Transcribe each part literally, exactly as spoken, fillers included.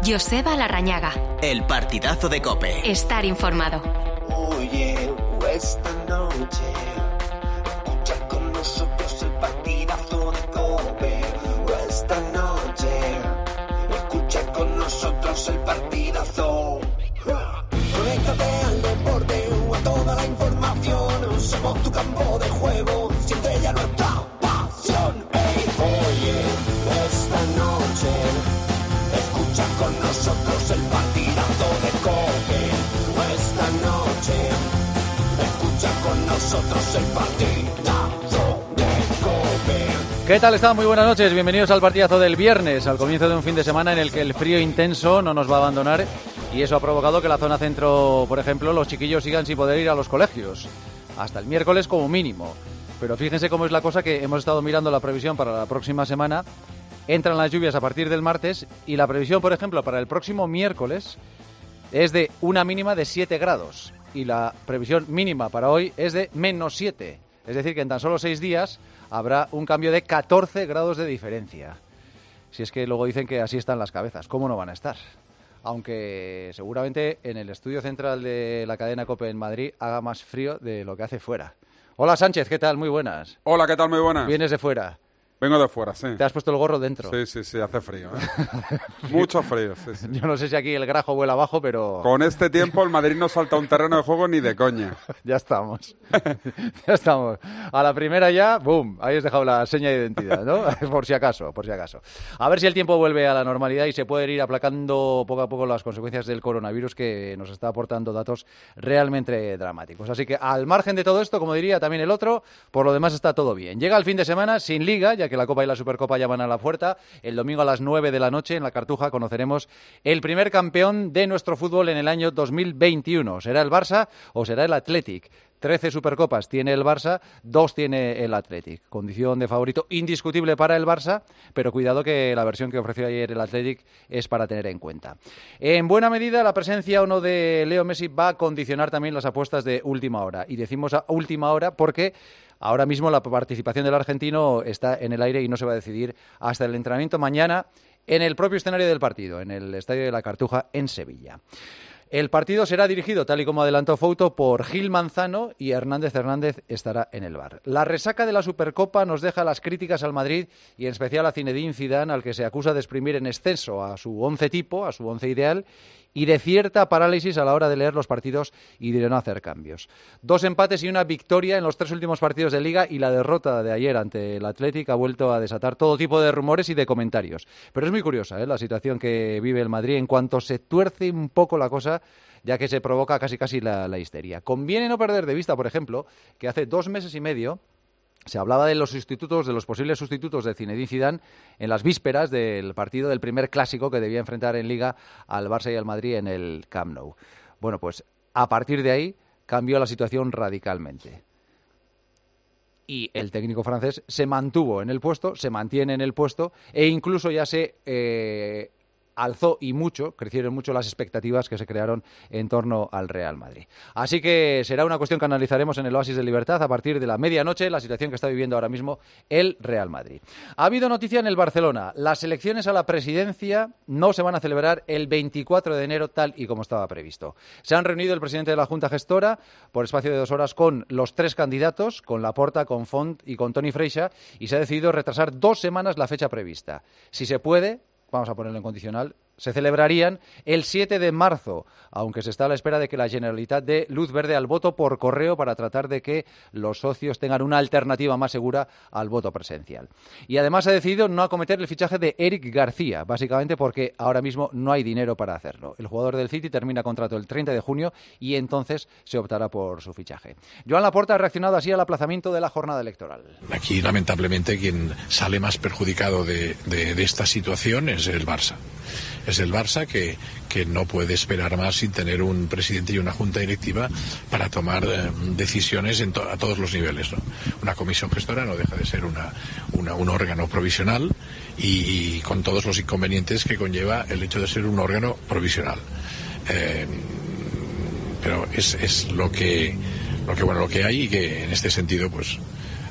Joseba Larrañaga. El partidazo de COPE. Estar informado. Oye, esta noche escucha con nosotros el partidazo de COPE. Esta noche escucha con nosotros el partidazo. Conéctate al deporte o a toda la información. Somos tu campo de juego, siempre ya nuestra pasión. Hey, oye, esta noche escucha con nosotros el partidazo de COPE. Esta noche escucha con nosotros el partidazo de COPE. ¿Qué tal están? Muy buenas noches, bienvenidos al partidazo del viernes, al comienzo de un fin de semana en el que el frío intenso no nos va a abandonar y eso ha provocado que la zona centro, por ejemplo, los chiquillos sigan sin poder ir a los colegios, hasta el miércoles como mínimo. Pero fíjense cómo es la cosa, que hemos estado mirando la previsión para la próxima semana. Entran las lluvias a partir del martes y la previsión, por ejemplo, para el próximo miércoles es de una mínima de siete grados y la previsión mínima para hoy es de menos siete. Es decir, que en tan solo seis días habrá un cambio de catorce grados de diferencia. Si es que luego dicen que así están las cabezas, ¿cómo no van a estar? Aunque seguramente en el estudio central de la cadena COPE en Madrid haga más frío de lo que hace fuera. Hola Sánchez, ¿qué tal? Muy buenas. Hola, ¿qué tal? Muy buenas. ¿Vienes de fuera? Vengo de fuera, sí. ¿Te has puesto el gorro dentro? Sí, sí, sí, hace frío, ¿eh? Mucho frío, sí, sí. Yo no sé si aquí el grajo vuela abajo, pero... Con este tiempo el Madrid no salta a un terreno de juego ni de coña. Ya estamos. Ya estamos. A la primera ya, boom, ahí has dejado la seña de identidad, ¿no? Por si acaso, por si acaso. A ver si el tiempo vuelve a la normalidad y se pueden ir aplacando poco a poco las consecuencias del coronavirus, que nos está aportando datos realmente dramáticos. Así que al margen de todo esto, como diría también el otro, por lo demás está todo bien. Llega el fin de semana sin liga, ya que la Copa y la Supercopa ya van a la puerta. El domingo a las nueve de la noche en la Cartuja conoceremos el primer campeón de nuestro fútbol en el año dos mil veintiuno. ¿Será el Barça o será el Athletic? trece Supercopas tiene el Barça, dos tiene el Athletic. Condición de favorito indiscutible para el Barça, pero cuidado que la versión que ofreció ayer el Athletic es para tener en cuenta. En buena medida, la presencia o no de Leo Messi va a condicionar también las apuestas de última hora. Y decimos a última hora porque ahora mismo la participación del argentino está en el aire y no se va a decidir hasta el entrenamiento mañana en el propio escenario del partido, en el Estadio de la Cartuja en Sevilla. El partido será dirigido, tal y como adelantó Fouto, por Gil Manzano y Hernández Hernández estará en el V A R. La resaca de la Supercopa nos deja las críticas al Madrid y en especial a Zinedine Zidane, al que se acusa de exprimir en exceso a su once tipo, a su once ideal, y de cierta parálisis a la hora de leer los partidos y de no hacer cambios. Dos empates y una victoria en los tres últimos partidos de Liga y la derrota de ayer ante el Athletic ha vuelto a desatar todo tipo de rumores y de comentarios. Pero es muy curiosa, ¿eh?, la situación que vive el Madrid en cuanto se tuerce un poco la cosa, ya que se provoca casi casi la, la histeria. Conviene no perder de vista, por ejemplo, que hace dos meses y medio se hablaba de los sustitutos, de los posibles sustitutos de Zinedine Zidane en las vísperas del partido del primer clásico que debía enfrentar en Liga al Barça y al Madrid en el Camp Nou. Bueno, pues a partir de ahí cambió la situación radicalmente. Y el técnico francés se mantuvo en el puesto, se mantiene en el puesto e incluso ya se Eh, alzó y mucho, crecieron mucho las expectativas que se crearon en torno al Real Madrid. Así que será una cuestión que analizaremos en el Oasis de Libertad a partir de la medianoche, la situación que está viviendo ahora mismo el Real Madrid. Ha habido noticia en el Barcelona. Las elecciones a la presidencia no se van a celebrar el veinticuatro de enero tal y como estaba previsto. Se han reunido el presidente de la Junta Gestora por espacio de dos horas con los tres candidatos, con Laporta, con Font y con Toni Freixa, y se ha decidido retrasar dos semanas la fecha prevista. Si se puede, vamos a ponerlo en condicional, se celebrarían el siete de marzo, aunque se está a la espera de que la Generalitat dé luz verde al voto por correo para tratar de que los socios tengan una alternativa más segura al voto presencial. Y además se ha decidido no acometer el fichaje de Eric García, básicamente porque ahora mismo no hay dinero para hacerlo. El jugador del City termina contrato el treinta de junio y entonces se optará por su fichaje. Joan Laporta ha reaccionado así al aplazamiento de la jornada electoral. Aquí, lamentablemente, quien sale más perjudicado de, de, de esta situación es el Barça. Es el Barça que, que no puede esperar más sin tener un presidente y una junta directiva para tomar eh, decisiones en to- a todos los niveles, ¿no? Una comisión gestora no deja de ser una, una, un órgano provisional y, y con todos los inconvenientes que conlleva el hecho de ser un órgano provisional. Eh, pero es, es lo que, lo que bueno lo que hay y que en este sentido pues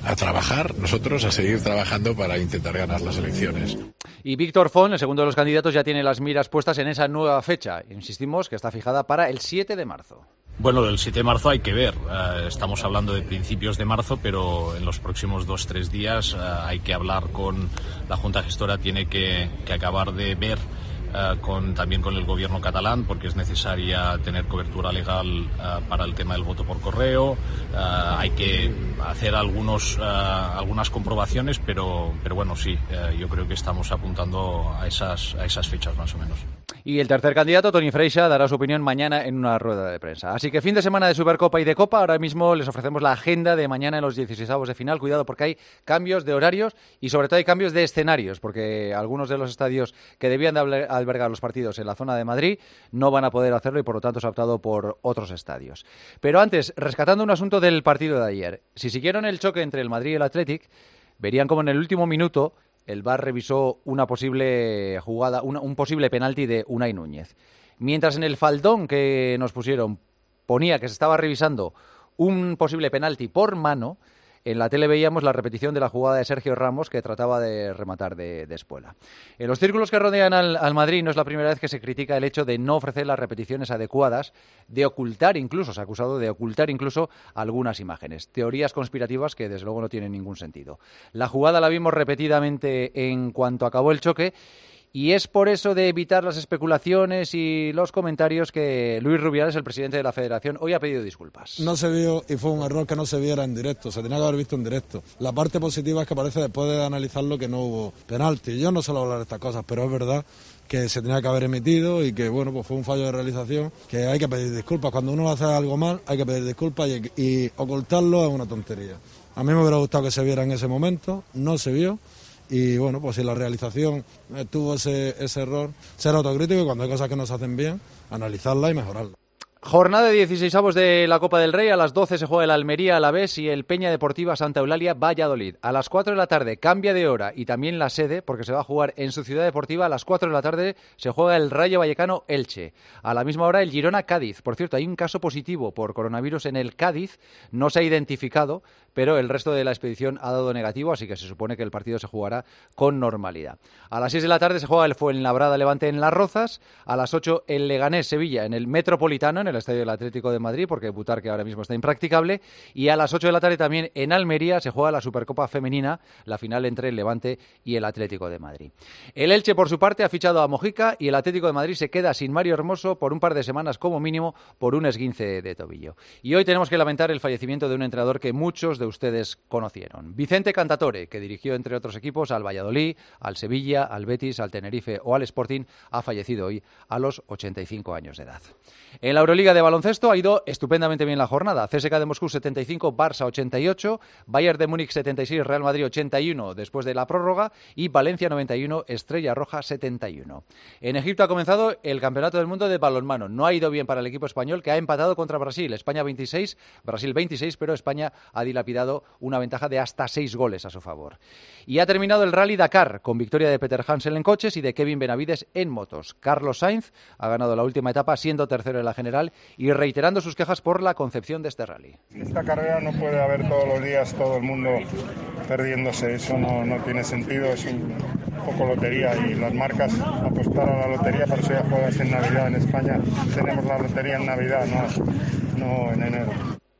a trabajar, nosotros a seguir trabajando para intentar ganar las elecciones. Y Víctor Font, el segundo de los candidatos, ya tiene las miras puestas en esa nueva fecha. Insistimos que está fijada para el siete de marzo. Bueno, del siete de marzo hay que ver. Uh, estamos hablando de principios de marzo, pero en los próximos dos, tres días uh, hay que hablar con la Junta Gestora, tiene que, que acabar de ver Uh, con, también con el gobierno catalán, porque es necesaria tener cobertura legal uh, para el tema del voto por correo. Uh, hay que hacer algunos, uh, algunas comprobaciones, pero, pero bueno, sí, uh, yo creo que estamos apuntando a esas, a esas fechas más o menos. Y el tercer candidato, Toni Freixa, dará su opinión mañana en una rueda de prensa. Así que fin de semana de Supercopa y de Copa. Ahora mismo les ofrecemos la agenda de mañana en los dieciseisavos de final. Cuidado porque hay cambios de horarios y sobre todo hay cambios de escenarios, porque algunos de los estadios que debían de albergar los partidos en la zona de Madrid no van a poder hacerlo y por lo tanto se ha optado por otros estadios. Pero antes, rescatando un asunto del partido de ayer. Si siguieron el choque entre el Madrid y el Athletic, verían como en el último minuto el V A R revisó una posible jugada, una, un posible penalti de Unai Núñez. Mientras en el faldón que nos pusieron ponía que se estaba revisando un posible penalti por mano, en la tele veíamos la repetición de la jugada de Sergio Ramos que trataba de rematar de, de espuela. En los círculos que rodean al, al Madrid no es la primera vez que se critica el hecho de no ofrecer las repeticiones adecuadas, de ocultar incluso, se ha acusado de ocultar incluso algunas imágenes. Teorías conspirativas que desde luego no tienen ningún sentido. La jugada la vimos repetidamente en cuanto acabó el choque. Y es por eso de evitar las especulaciones y los comentarios que Luis Rubiales, el presidente de la Federación, hoy ha pedido disculpas. No se vio y fue un error que no se viera en directo, se tenía que haber visto en directo. La parte positiva es que parece después de analizarlo que no hubo penalti. Yo no suelo hablar de estas cosas, pero es verdad que se tenía que haber emitido y que bueno, pues fue un fallo de realización, que hay que pedir disculpas. Cuando uno hace algo mal hay que pedir disculpas y, y ocultarlo es una tontería. A mí me hubiera gustado que se viera en ese momento, no se vio. Y bueno, pues si la realización tuvo ese, ese error, ser autocrítico y cuando hay cosas que no se hacen bien, analizarla y mejorarla. Jornada de dieciseisavos de la Copa del Rey. A las doce se juega el Almería Alavés y el Peña Deportiva Santa Eulalia Valladolid. A las cuatro de la tarde cambia de hora y también la sede porque se va a jugar en su ciudad deportiva. A las cuatro de la tarde se juega el Rayo Vallecano Elche. A la misma hora el Girona Cádiz. Por cierto, hay un caso positivo por coronavirus en el Cádiz. No se ha identificado, pero el resto de la expedición ha dado negativo, así que se supone que el partido se jugará con normalidad. A las seis de la tarde se juega el Fuenlabrada Levante en Las Rozas. A las ocho el Leganés Sevilla en el Metropolitano, en el Estadio del Atlético de Madrid, porque Butarque ahora mismo está impracticable. Y a las ocho de la tarde también en Almería se juega la Supercopa Femenina, la final entre el Levante y el Atlético de Madrid. El Elche, por su parte, ha fichado a Mojica y el Atlético de Madrid se queda sin Mario Hermoso por un par de semanas como mínimo por un esguince de tobillo. Y hoy tenemos que lamentar el fallecimiento de un entrenador que muchos de ustedes conocieron. Vicente Cantatore, que dirigió entre otros equipos al Valladolid, al Sevilla, al Betis, al Tenerife o al Sporting, ha fallecido hoy a los ochenta y cinco años de edad. En la Euroliga de baloncesto ha ido estupendamente bien la jornada. C S K de Moscú setenta y cinco, Barça ochenta y ocho, Bayern de Múnich setenta y seis, Real Madrid ochenta y uno después de la prórroga y Valencia noventa y uno, Estrella Roja setenta y uno. En Egipto ha comenzado el Campeonato del Mundo de balonmano. No ha ido bien para el equipo español, que ha empatado contra Brasil. España veintiséis, Brasil veintiséis, pero España ha dilapidado una ventaja de hasta seis goles a su favor. Y ha terminado el Rally Dakar con victoria de Peter Hansel en coches y de Kevin Benavides en motos. Carlos Sainz ha ganado la última etapa siendo tercero en la general y reiterando sus quejas por la concepción de este rally. Esta carrera no puede haber todos los días todo el mundo perdiéndose, eso no, no tiene sentido, es un poco lotería y las marcas apostar a la lotería, por eso ya juegas en Navidad en España, tenemos la lotería en Navidad, no, no en enero.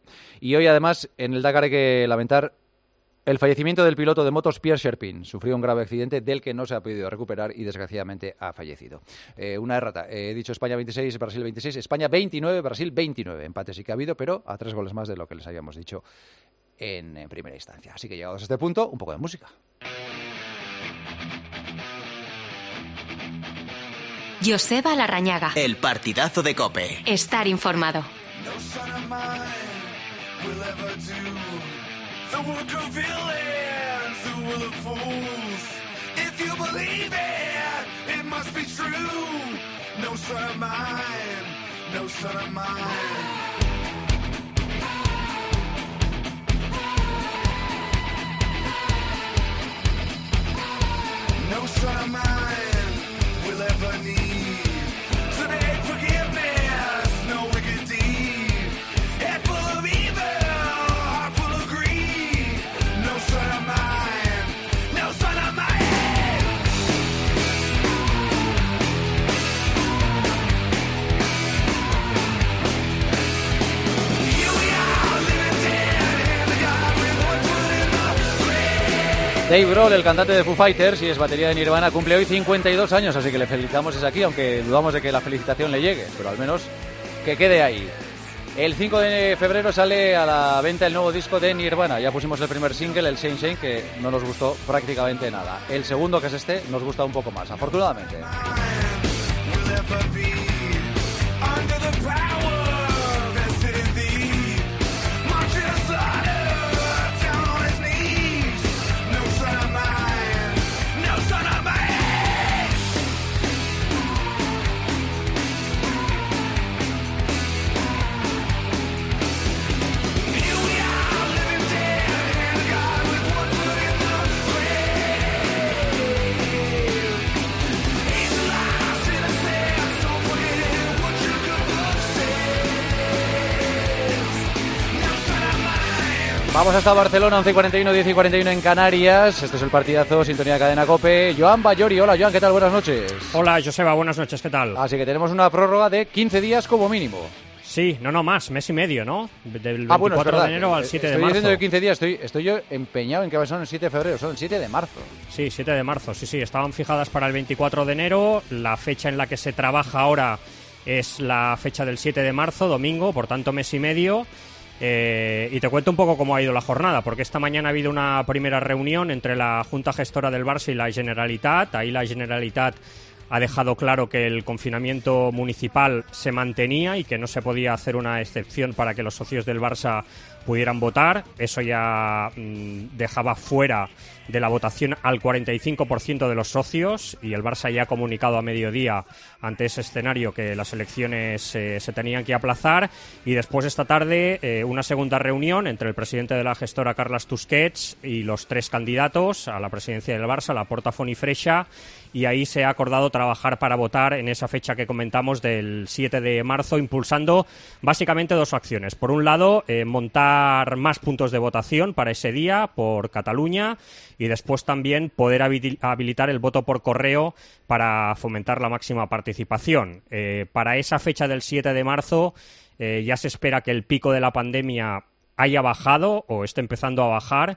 Y hoy además en el Dakar hay que lamentar el fallecimiento del piloto de motos Pierre Sherpin. Sufrió un grave accidente del que no se ha podido recuperar y desgraciadamente ha fallecido. Eh, una errata. Eh, he dicho España veintiséis, Brasil veintiséis, España veintinueve, Brasil veintinueve. Empate sí que ha habido, pero a tres goles más de lo que les habíamos dicho en, en primera instancia. Así que llegados a este punto, un poco de música. Joseba Larrañaga. El partidazo de COPE. Estar informado. The work of villains, who will the fools? If you believe it, it must be true. No son of mine, no son of mine. No son of mine will ever need to beg forgiveness, no wicked deed. Head full of evil, heart full of greed. No Dave Grohl, el cantante de Foo Fighters y es batería de Nirvana, cumple hoy cincuenta y dos años, así que le felicitamos desde aquí, aunque dudamos de que la felicitación le llegue, pero al menos que quede ahí. El cinco de febrero sale a la venta el nuevo disco de Nirvana. Ya pusimos el primer single, el Shame Shame, que no nos gustó prácticamente nada. El segundo, que es este, nos gusta un poco más, afortunadamente. Vamos hasta Barcelona, once y cuarenta y uno, diez y cuarenta y uno en Canarias. Esto es el partidazo, sintonía Cadena COPE. Joan Bayori, hola Joan, ¿qué tal? Buenas noches. Hola Joseba, buenas noches, ¿qué tal? Así que tenemos una prórroga de quince días como mínimo. Sí, no, no más, mes y medio, ¿no? Del ah, bueno, veinticuatro de enero al siete de marzo. Estoy diciendo de quince días, estoy, estoy yo empeñado en que son el siete de febrero, son el siete de marzo. Sí, siete de marzo, sí, sí, estaban fijadas para el veinticuatro de enero. La fecha en la que se trabaja ahora es la fecha del siete de marzo, domingo, por tanto mes y medio. Eh, y te cuento un poco cómo ha ido la jornada, porque esta mañana ha habido una primera reunión entre la Junta Gestora del Barça y la Generalitat. Ahí la Generalitat ha dejado claro que el confinamiento municipal se mantenía y que no se podía hacer una excepción para que los socios del Barça pudieran votar. Eso ya mmm, dejaba fuera de la votación al cuarenta y cinco por ciento de los socios, y el Barça ya ha comunicado a mediodía ante ese escenario que las elecciones eh, se tenían que aplazar. Y después esta tarde eh, una segunda reunión entre el presidente de la gestora Carles Tusquets y los tres candidatos a la presidencia del Barça, Laporta, Font y Freixa, y ahí se ha acordado trabajar para votar en esa fecha que comentamos del siete de marzo, impulsando básicamente dos acciones. Por un lado, eh, montar más puntos de votación para ese día por Cataluña, y después también poder habilitar el voto por correo para fomentar la máxima participación. Eh, para esa fecha del siete de marzo eh, ya se espera que el pico de la pandemia haya bajado o esté empezando a bajar,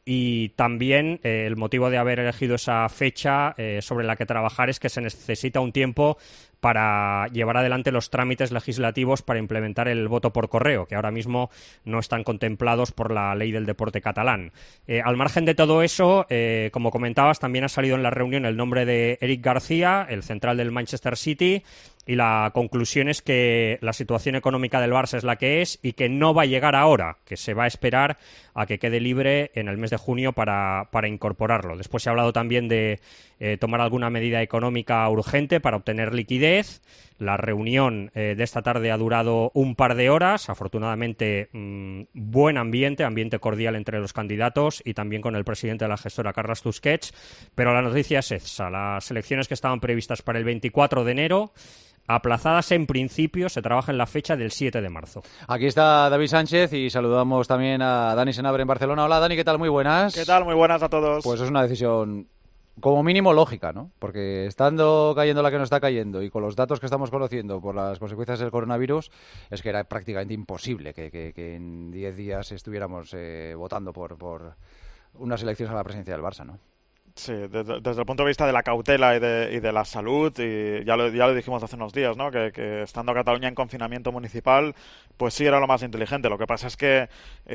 y también eh, el motivo de haber elegido esa fecha eh, sobre la que trabajar es que se necesita un tiempo para llevar adelante los trámites legislativos para implementar el voto por correo, que ahora mismo no están contemplados por la ley del deporte catalán. Eh, al margen de todo eso, eh, como comentabas, también ha salido en la reunión el nombre de Eric García, el central del Manchester City, y la conclusión es que la situación económica del Barça es la que es y que no va a llegar ahora, que se va a esperar a que quede libre en el mes de junio para, para incorporarlo. Después se ha hablado también de eh, tomar alguna medida económica urgente para obtener liquidez. La reunión eh, de esta tarde ha durado un par de horas. Afortunadamente, mmm, buen ambiente, ambiente cordial entre los candidatos y también con el presidente de la gestora, Carles Tusquets. Pero la noticia es esa: las elecciones que estaban previstas para el veinticuatro de enero, aplazadas en principio, se trabaja en la fecha del siete de marzo. Aquí está David Sánchez y saludamos también a Dani Senabre en Barcelona. Hola Dani, ¿qué tal? Muy buenas. ¿Qué tal? Muy buenas a todos. Pues es una decisión como mínimo lógica, ¿no? Porque estando cayendo la que nos está cayendo y con los datos que estamos conociendo por las consecuencias del coronavirus, es que era prácticamente imposible que, que, que en diez días estuviéramos eh, votando por, por unas elecciones a la presidencia del Barça, ¿no? Sí, desde, desde el punto de vista de la cautela y de, y de la salud, y ya lo, ya lo dijimos hace unos días, ¿no? Que, que estando Cataluña en confinamiento municipal, pues sí era lo más inteligente. Lo que pasa es que,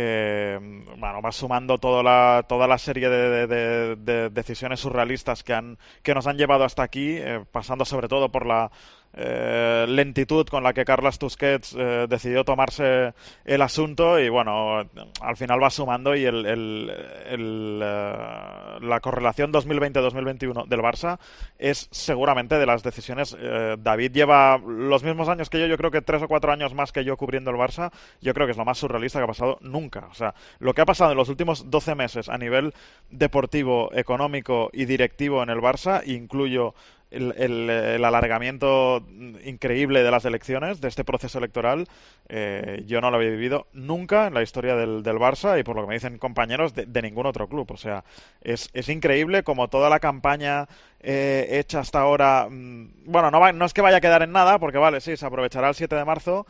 eh, bueno, va sumando toda la, toda la serie de, de, de, de decisiones surrealistas que, han, que nos han llevado hasta aquí, eh, pasando sobre todo por la Eh, lentitud con la que Carles Tusquets eh, decidió tomarse el asunto, y bueno, al final va sumando, y el, el, el, eh, la correlación dos mil veinte dos mil veintiuno del Barça es seguramente de las decisiones. eh, David lleva los mismos años que yo, yo creo que tres o cuatro años más que yo cubriendo el Barça. Yo creo que es lo más surrealista que ha pasado nunca. O sea, lo que ha pasado en los últimos doce meses a nivel deportivo, económico y directivo en el Barça, incluyo El, el, el alargamiento increíble de las elecciones, de este proceso electoral, eh, yo no lo había vivido nunca en la historia del, del Barça, y por lo que me dicen compañeros, de, de ningún otro club. O sea, es, es increíble como toda la campaña eh, hecha hasta ahora, mmm, bueno, no, va, no es que vaya a quedar en nada, porque vale, sí, se aprovechará el siete de marzo,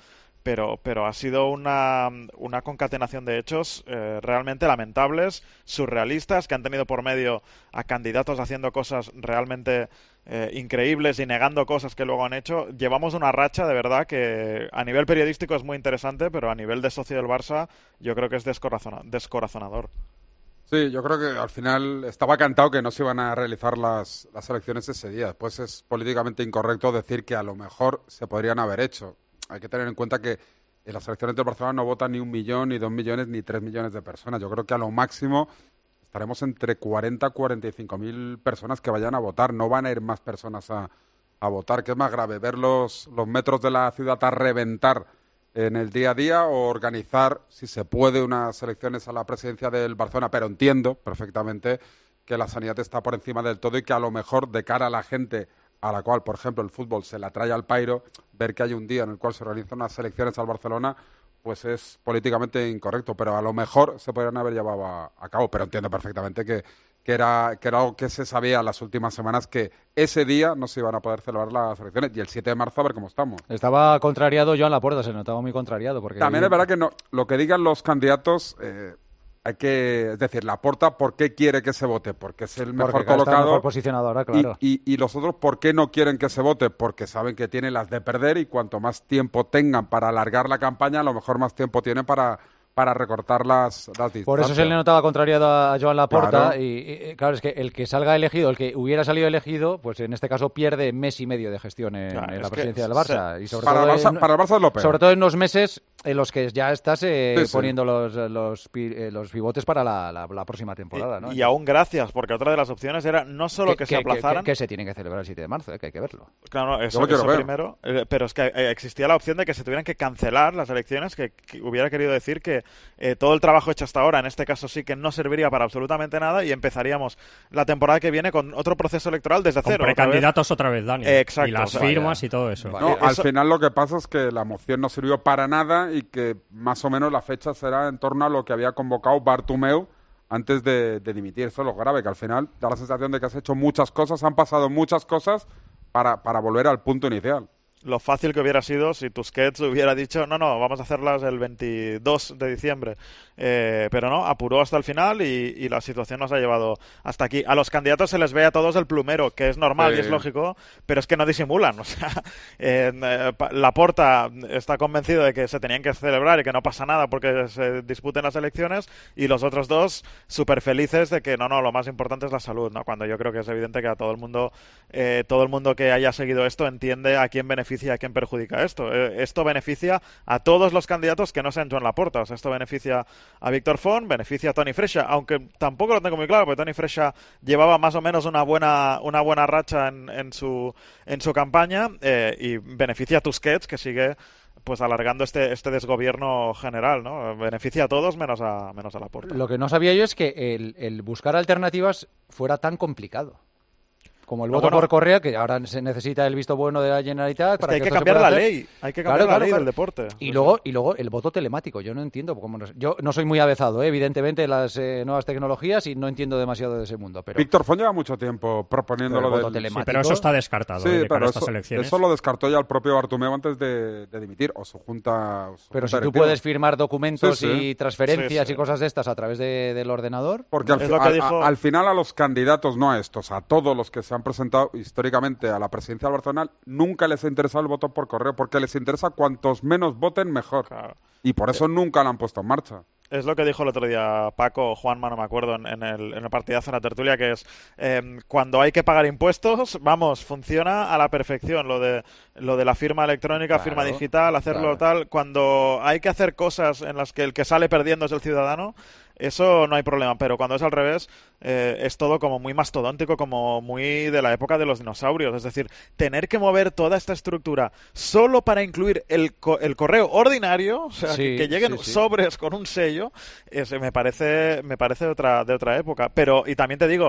pero, pero ha sido una, una concatenación de hechos eh, realmente lamentables, surrealistas, que han tenido por medio a candidatos haciendo cosas realmente eh, increíbles y negando cosas que luego han hecho. Llevamos una racha, de verdad, que a nivel periodístico es muy interesante, pero a nivel de socio del Barça yo creo que es descorazona- descorazonador. Sí, yo creo que al final estaba cantado que no se iban a realizar las, las elecciones ese día. Después es políticamente incorrecto decir que a lo mejor se podrían haber hecho. Hay que tener en cuenta que en las elecciones del Barcelona no votan ni un millón, ni dos millones, ni tres millones de personas. Yo creo que a lo máximo estaremos entre cuarenta y cuarenta y cinco mil personas que vayan a votar. No van a ir más personas a, a votar. ¿Qué es más grave? ¿Ver los, los metros de la ciudad a reventar en el día a día o organizar, si se puede, unas elecciones a la presidencia del Barcelona? Pero entiendo perfectamente que la sanidad está por encima del todo y que a lo mejor de cara a la gente a la cual, por ejemplo, el fútbol se la trae al pairo, ver que hay un día en el cual se organizan unas elecciones al Barcelona, pues es políticamente incorrecto, pero a lo mejor se podrían haber llevado a, a cabo. Pero entiendo perfectamente que, que, era, que era algo que se sabía las últimas semanas, que ese día no se iban a poder celebrar las elecciones, y el siete de marzo a ver cómo estamos. Estaba contrariado Joan Laporta, se notaba muy contrariado. Porque También es verdad que no, lo que digan los candidatos... Eh, hay que, es decir, Laporta, ¿por qué quiere que se vote? Porque es el mejor porque colocado. mejor posicionado ahora, claro. Y, y, y los otros, ¿por qué no quieren que se vote? Porque saben que tienen las de perder y cuanto más tiempo tengan para alargar la campaña, a lo mejor más tiempo tienen para, para recortar las, las distancias. Por eso se le notaba contrariado a Joan Laporta. Claro. Y, y claro, es que el que salga elegido, el que hubiera salido elegido, pues en este caso pierde mes y medio de gestión en, Claro, en es la que presidencia del Barça. se- Y sobre para, todo el Barça, en- para el Barça es lo peor. Sobre todo en unos meses en los que ya estás eh, Sí, sí. poniendo los, los, pi- eh, los pivotes para la, la- la próxima temporada, ¿no? Y aún gracias, porque otra de las opciones era no solo que, se aplazaran... Que, se tiene que celebrar el siete de marzo, eh, que hay que verlo. Claro, eso, Yo lo quiero eso ver. primero, eh, pero es que eh, existía la opción de que se tuvieran que cancelar las elecciones, que, que hubiera querido decir que eh, todo el trabajo hecho hasta ahora, en este caso sí que no serviría para absolutamente nada, y empezaríamos la temporada que viene con otro proceso electoral desde Con cero. otra vez. precandidatos otra vez, Dani. Eh, exacto, y las o sea, firmas vaya. y todo eso. No, Eh, al eso- final lo que pasa es que la moción no sirvió para nada y que más o menos la fecha será en torno a lo que había convocado Bartomeu antes de, de dimitir. Eso es lo grave, que al final da la sensación de que has hecho muchas cosas, han pasado muchas cosas para, para volver al punto inicial. Lo fácil que hubiera sido si Tusquets hubiera dicho, no, no, vamos a hacerlas el veintidós de diciembre. Eh, pero no, apuró hasta el final y, y la situación nos ha llevado hasta aquí. A los candidatos se les ve a todos el plumero, que es normal Sí. y es lógico, pero es que no disimulan. O sea, eh, eh, Pa- Laporta está convencido de que se tenían que celebrar y que no pasa nada porque se disputen las elecciones, y los otros dos súper felices de que no, no, lo más importante es la salud, ¿no? Cuando yo creo que es evidente que a todo el mundo, eh, todo el mundo que haya seguido esto entiende a quién beneficia y a quién perjudica esto. Eh, esto beneficia a todos los candidatos que no sean Joan Laporta. O sea, esto beneficia a Víctor Font, beneficia a Toni Freixa, aunque tampoco lo tengo muy claro, porque Toni Freixa llevaba más o menos una buena, una buena racha en, en su, en su campaña, eh, y beneficia a Tusquets, que sigue pues alargando este, este desgobierno general, ¿no? Beneficia a todos menos a, menos a Laporta. Lo que no sabía yo es que el, el buscar alternativas fuera tan complicado. Como el No, voto bueno. por correo, que ahora se necesita el visto bueno de la Generalitat Es para que hay que esto se cambiar pueda la hacer. ley, hay que cambiar Claro, la claro, ley claro. del deporte. Y Sí, luego, y luego el voto telemático. Yo no entiendo cómo nos- yo no soy muy avezado, ¿eh? evidentemente, las eh, nuevas tecnologías, y no entiendo demasiado de ese mundo. Pero Víctor Font lleva mucho tiempo proponiendo Pero lo el voto del... telemático- Sí, pero eso está descartado Sí, eh, de cara pero a estas eso, elecciones. eso lo descartó ya el propio Bartomeu antes de, de dimitir, o su junta... o su pero junta si tú directiva. puedes firmar documentos Sí, sí. y transferencias Sí, sí. y cosas de estas a través de- del ordenador. Porque al, Es fi- lo que a- dijo- a- al final a los candidatos, no a estos, a todos los que se han presentado históricamente a la presidencia del Barcelona, nunca les ha interesado el voto por correo, porque les interesa cuantos menos voten, mejor. Claro. Y por eso nunca lo han puesto en marcha. Es lo que dijo el otro día Paco o Juanma, no me acuerdo, en, en el, en el partidazo en la tertulia, que es eh, cuando hay que pagar impuestos, vamos, funciona a la perfección lo de lo de la firma electrónica, Claro, firma digital, hacerlo claro. tal. Cuando hay que hacer cosas en las que el que sale perdiendo es el ciudadano, eso no hay problema, pero cuando es al revés, eh, es todo como muy mastodóntico, como muy de la época de los dinosaurios. Es decir, tener que mover toda esta estructura solo para incluir el, co- el correo ordinario, o sea, Sí, que, que lleguen sí, sí. sobres con un sello, ese me parece, me parece de otra, de otra época. Pero, y también te digo,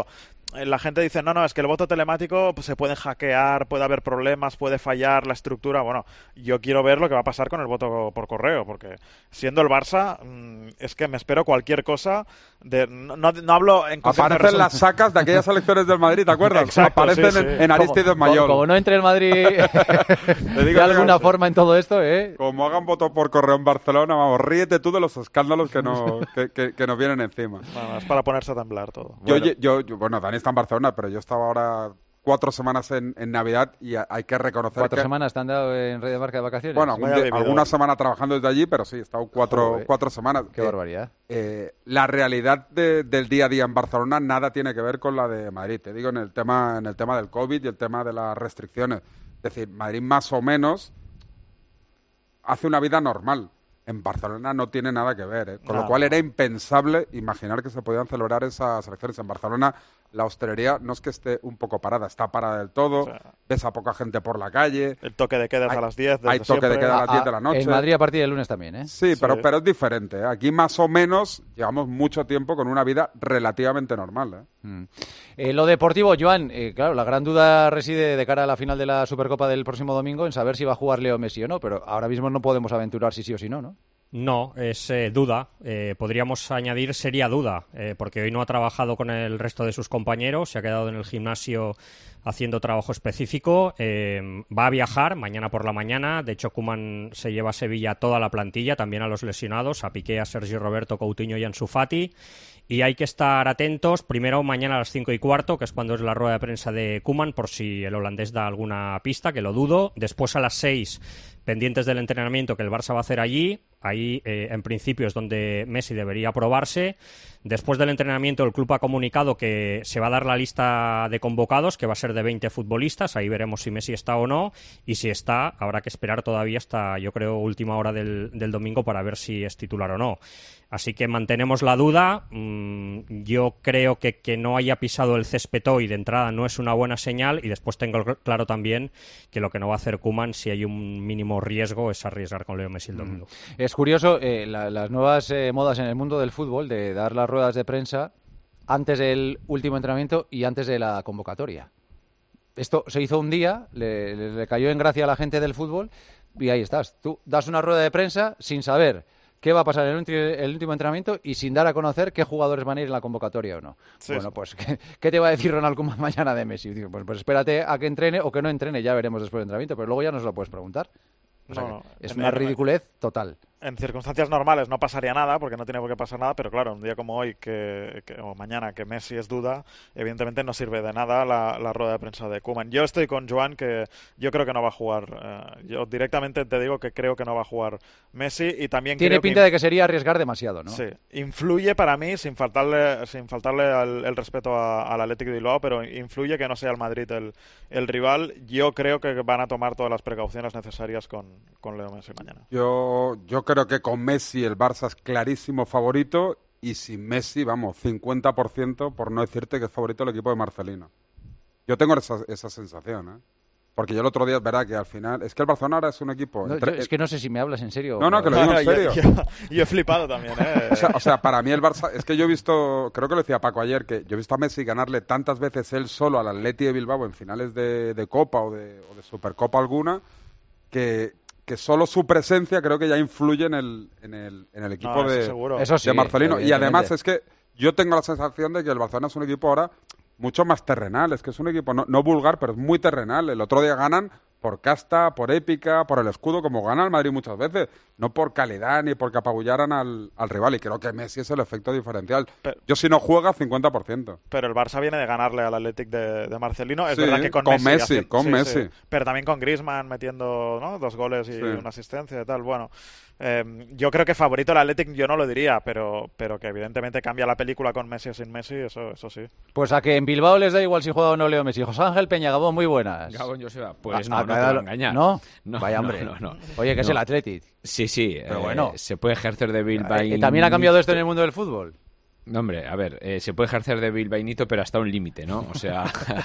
la gente dice, no, no, es que el voto telemático pues, se puede hackear, puede haber problemas, puede fallar la estructura. Bueno, yo quiero ver lo que va a pasar con el voto por correo, porque siendo el Barça, mmm, es que me espero cualquier cosa. De, no, no, no hablo en Aparecen las sacas de aquellas elecciones del Madrid, ¿te acuerdas? Exacto, Aparecen sí, sí. en, en Aristides Mayol. Como, como no entre el Madrid de alguna que, forma en todo esto, ¿eh? Como hagan voto por correo en Barcelona, vamos, ríete tú de los escándalos que, no, que, que, que nos vienen encima. Bueno, es para ponerse a temblar todo. Yo, Bueno, yo, yo, bueno, Dani está en Barcelona, pero yo estaba ahora cuatro semanas en, en Navidad y hay que reconocer ¿Cuatro que... semanas te han dado en Rey de Marca de vacaciones? Bueno, algún día, alguna semana trabajando desde allí, pero sí, he estado cuatro, Joder, cuatro semanas. Qué eh, barbaridad. Eh, la realidad de, del día a día en Barcelona nada tiene que ver con la de Madrid. Te digo, en el tema, en el tema del COVID y el tema de las restricciones. Es decir, Madrid más o menos hace una vida normal. En Barcelona no tiene nada que ver, ¿eh? Con no, lo cual no. era impensable imaginar que se podían celebrar esas elecciones. En Barcelona la hostelería no es que esté un poco parada, está parada del todo, o sea, ves a poca gente por la calle. El toque de queda es a las diez. Hay toque siempre. de queda a las diez a, de la noche. En Madrid a partir del lunes también, ¿eh? Sí, sí. Pero, pero es diferente, ¿eh? Aquí más o menos llevamos mucho tiempo con una vida relativamente normal, ¿eh? Mm. Eh, lo deportivo, Joan, eh, claro, la gran duda reside de cara a la final de la Supercopa del próximo domingo en saber si va a jugar Leo Messi o no, pero ahora mismo no podemos aventurar si sí o si no, ¿no? No, es eh, duda. Eh, podríamos añadir seria duda, eh, porque hoy no ha trabajado con el resto de sus compañeros, se ha quedado en el gimnasio haciendo trabajo específico. Eh, va a viajar mañana por la mañana. De hecho, Koeman se lleva a Sevilla toda la plantilla, también a los lesionados, a Piqué, a Sergio Roberto, Coutinho y Ansu Fati. Y hay que estar atentos, primero mañana a las cinco y cuarto, que es cuando es la rueda de prensa de Koeman, por si el holandés da alguna pista, que lo dudo. Después a las seis, pendientes del entrenamiento que el Barça va a hacer allí. Ahí, eh, en principio, es donde Messi debería probarse. Después del entrenamiento, el club ha comunicado que se va a dar la lista de convocados, que va a ser de veinte futbolistas. Ahí veremos si Messi está o no. Y si está, habrá que esperar todavía hasta, yo creo, última hora del, del domingo para ver si es titular o no. Así que mantenemos la duda. Mm, yo creo que que no haya pisado el césped hoy de entrada no es una buena señal. Y después tengo claro también que lo que no va a hacer Koeman, si hay un mínimo riesgo, es arriesgar con Leo Messi el domingo. Mm. Es curioso, eh, la, las nuevas eh, modas en el mundo del fútbol de dar las ruedas de prensa antes del último entrenamiento y antes de la convocatoria. Esto se hizo un día, le, le, le cayó en gracia a la gente del fútbol y ahí estás. Tú das una rueda de prensa sin saber qué va a pasar en el, ulti- el último entrenamiento y sin dar a conocer qué jugadores van a ir en la convocatoria o no. Sí, bueno, sí. pues, ¿qué, ¿qué te va a decir Ronald Koeman mañana de Messi? Digo, pues, pues espérate a que entrene o que no entrene, ya veremos después del entrenamiento, pero luego ya no se lo puedes preguntar. O sea, no, es en, una ridiculez total. En circunstancias normales no pasaría nada, porque no tiene por qué pasar nada, pero claro, un día como hoy que, que, o mañana que Messi es duda, evidentemente no sirve de nada la, la rueda de prensa de Koeman. Yo estoy con Joan, que yo creo que no va a jugar. Eh, yo directamente te digo que creo que no va a jugar Messi y también tiene creo pinta que, de que sería arriesgar demasiado, ¿no? Sí, influye para mí, sin faltarle sin faltarle al, el respeto a, al Athletic de Bilbao, pero influye que no sea el Madrid el, el rival. Yo creo que van a tomar todas las precauciones necesarias con, con Leo Messi mañana. Yo, yo creo que con Messi el Barça es clarísimo favorito y sin Messi, vamos, cincuenta por ciento, por no decirte que es favorito el equipo de Marcelino. Yo tengo esa, esa sensación, ¿eh? Porque yo el otro día es verdad que al final... Es que el Barcelona ahora es un equipo... No, entre... yo, es que no sé si me hablas en serio. No, no, que lo digo en serio. yo, yo, yo he flipado también, ¿eh? O sea, o sea, para mí el Barça... Es que yo he visto... Creo que lo decía Paco ayer, que yo he visto a Messi ganarle tantas veces él solo al Atleti de Bilbao en finales de, de Copa o de, o de Supercopa alguna, que... que solo su presencia creo que ya influye en el, en el, en el equipo no, de, eso sí, de Marcelino. Y además es que yo tengo la sensación de que el Barcelona es un equipo ahora mucho más terrenal. Es que es un equipo no, no vulgar, pero es muy terrenal. El otro día ganan por casta, por épica, por el escudo, como gana el Madrid muchas veces. No por calidad ni porque apabullaran al, al rival. Y creo que Messi es el efecto diferencial. Pero, yo si no juega, cincuenta por ciento. Pero el Barça viene de ganarle al Athletic de, de Marcelino. Es sí, verdad que con, con Messi. Messi hace, con sí, Messi. Sí. Pero también con Griezmann metiendo, ¿no?, dos goles y sí. una asistencia y tal. Bueno, eh, yo creo que favorito el Athletic yo no lo diría, pero, pero que evidentemente cambia la película con Messi o sin Messi, eso, eso sí. Pues a que en Bilbao les da igual si juega o no Leo Messi. José Ángel Peña, Gabón, muy buenas. Gabón, Joseba, pues a, no, a no te voy a engañar. ¿No? No, Vaya hombre. No, no, no. Oye, que no. es el Athletic. Sí, sí. Pero eh, bueno. Se puede ejercer de Bilbao. Eh, ¿También ha cambiado esto en el mundo del fútbol? Hombre, a ver, eh, se puede ejercer de bilbainito, pero hasta un límite, ¿no? O sea,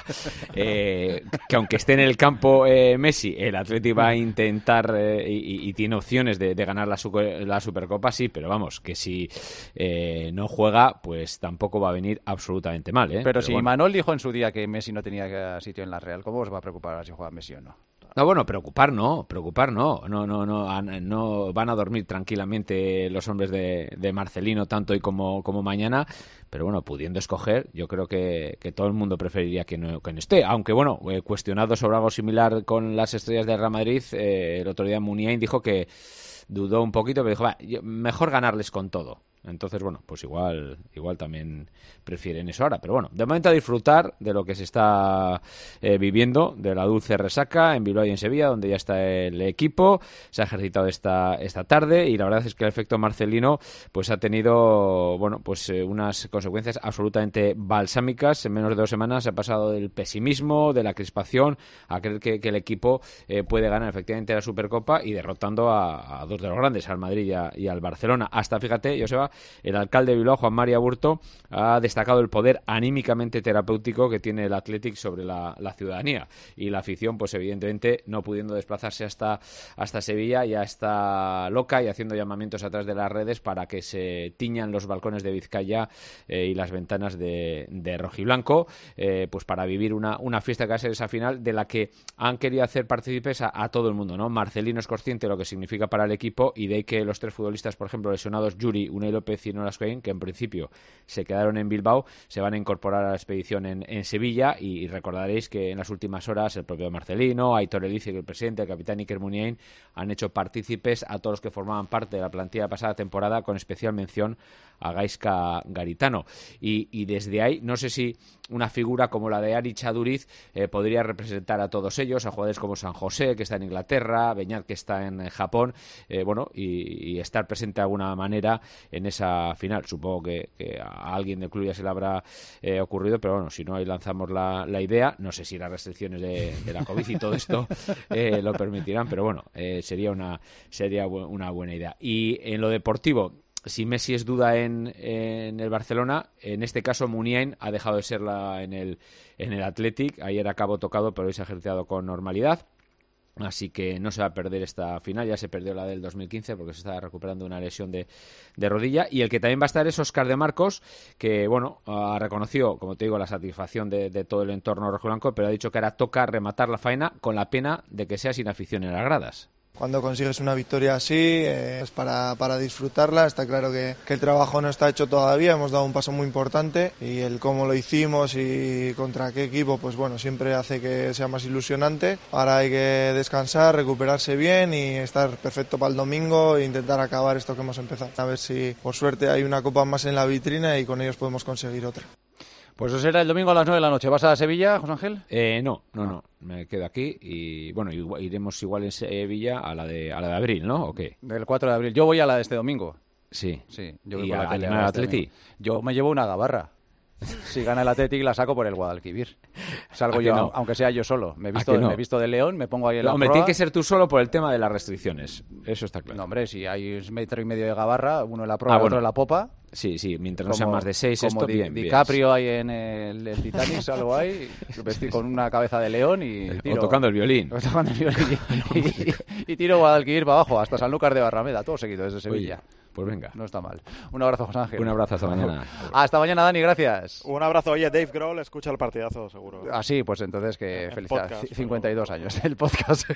eh, que aunque esté en el campo eh, Messi, el Atleti va a intentar eh, y, y tiene opciones de, de ganar la, la Supercopa, sí, pero vamos, que si eh, no juega, pues tampoco va a venir absolutamente mal, ¿eh? Pero, pero si bueno. Manol dijo en su día que Messi no tenía sitio en la Real, ¿cómo os va a preocupar si juega Messi o no? No, bueno, preocupar no, preocupar no, no, no, no, no van a dormir tranquilamente los hombres de, de Marcelino tanto hoy como, como mañana, pero bueno, pudiendo escoger, yo creo que, que todo el mundo preferiría que no, que no esté, aunque bueno, eh, cuestionado sobre algo similar con las estrellas del Real Madrid, eh, el otro día Muniain dijo que dudó un poquito, pero dijo, va, mejor ganarles con todo. Entonces, bueno, pues igual igual también prefieren eso ahora. Pero bueno, de momento a disfrutar de lo que se está eh, viviendo, de la dulce resaca en Bilbao y en Sevilla, donde ya está el equipo. Se ha ejercitado esta esta tarde y la verdad es que el efecto Marcelino pues ha tenido, bueno, pues eh, unas consecuencias absolutamente balsámicas. En menos de dos semanas se ha pasado del pesimismo, de la crispación, a creer que, que el equipo eh, puede ganar efectivamente la Supercopa y derrotando a, a dos de los grandes, al Madrid y, a, y al Barcelona. Hasta, fíjate, Joseba, el alcalde de Bilbao, Juan Mari Aburto, ha destacado el poder anímicamente terapéutico que tiene el Athletic sobre la, la ciudadanía y la afición, pues evidentemente no pudiendo desplazarse hasta, hasta Sevilla, ya está loca y haciendo llamamientos a través de las redes para que se tiñan los balcones de Vizcaya eh, y las ventanas de, de rojiblanco, eh, pues para vivir una, una fiesta que va a ser esa final de la que han querido hacer partícipes a, a todo el mundo, ¿no? Marcelino es consciente de lo que significa para el equipo y de que los tres futbolistas, por ejemplo, lesionados, Yuri, Unai López y Nolas Cohen, que en principio se quedaron en Bilbao, se van a incorporar a la expedición en, en Sevilla y, y recordaréis que en las últimas horas el propio Marcelino, Aitor Elice, el presidente, el capitán Iker Muniain han hecho partícipes a todos los que formaban parte de la plantilla de pasada temporada, con especial mención a Gaizka Garitano y, y desde ahí no sé si una figura como la de Ari Chaduriz eh, podría representar a todos ellos, a jugadores como San José, que está en Inglaterra, Beñat, que está en Japón, eh, bueno, y, y estar presente de alguna manera en esa final. Supongo que, que a alguien del club ya se le habrá eh, ocurrido, pero bueno, si no, ahí lanzamos la, la idea. No sé si las restricciones de, de la COVID y todo esto eh, lo permitirán, pero bueno, eh, sería una sería bu- una buena idea. Y en lo deportivo, si Messi es duda en, en el Barcelona, en este caso Muniain ha dejado de serla en el, en el Athletic. Ayer acabó tocado, pero hoy se ha ejercitado con normalidad. Así que no se va a perder esta final, ya se perdió la del dos mil quince porque se está recuperando una lesión de, de rodilla. Y el que también va a estar es Óscar de Marcos, que bueno, ha reconocido, como te digo, la satisfacción de, de todo el entorno rojiblanco, pero ha dicho que ahora toca rematar la faena con la pena de que sea sin afición en las gradas. Cuando consigues una victoria así, eh, es para, para disfrutarla. Está claro que, que el trabajo no está hecho todavía, hemos dado un paso muy importante y el cómo lo hicimos y contra qué equipo, pues bueno, siempre hace que sea más ilusionante. Ahora hay que descansar, recuperarse bien y estar perfecto para el domingo e intentar acabar esto que hemos empezado. A ver si por suerte hay una copa más en la vitrina y con ellos podemos conseguir otra. Pues eso será el domingo a las nueve de la noche. ¿Vas a Sevilla, José Ángel? Eh, no, no, no. Me quedo aquí y, bueno, igual, iremos igual en Sevilla a la de a la de abril, ¿no? ¿O qué? Del cuatro de abril. Yo voy a la de este domingo. Sí. Sí. Yo ¿Y voy a por la animar al Atleti? Yo me llevo una gabarra. Si gana el Athletic la saco por el Guadalquivir. Salgo yo, no? aunque sea yo solo. Me he visto, no? me he visto de León, me pongo ahí en no, la hombre, proa. tiene que ser tú solo por el tema de las restricciones. Eso está claro. No, hombre, si hay un metro y medio de gabarra, uno en la proa, ah, otro bueno. en la popa. Sí, sí, mientras como, no sean más de seis, como esto Di, bien. DiCaprio ahí en el, el Titanic, salgo ahí, vestido con una cabeza de león y tiro, o tocando el violín. O tocando el violín y, y, y tiro Guadalquivir para abajo, hasta Sanlúcar de Barrameda, todo seguido desde Sevilla. Oye, pues venga. No está mal. Un abrazo, José Ángel. Un abrazo, hasta mañana. Hasta mañana, Dani, gracias. Un abrazo. Oye, Dave Grohl escucha el partidazo, seguro. Ah, sí, pues entonces que felicidades. Podcast, cincuenta y dos pero... años, el podcast.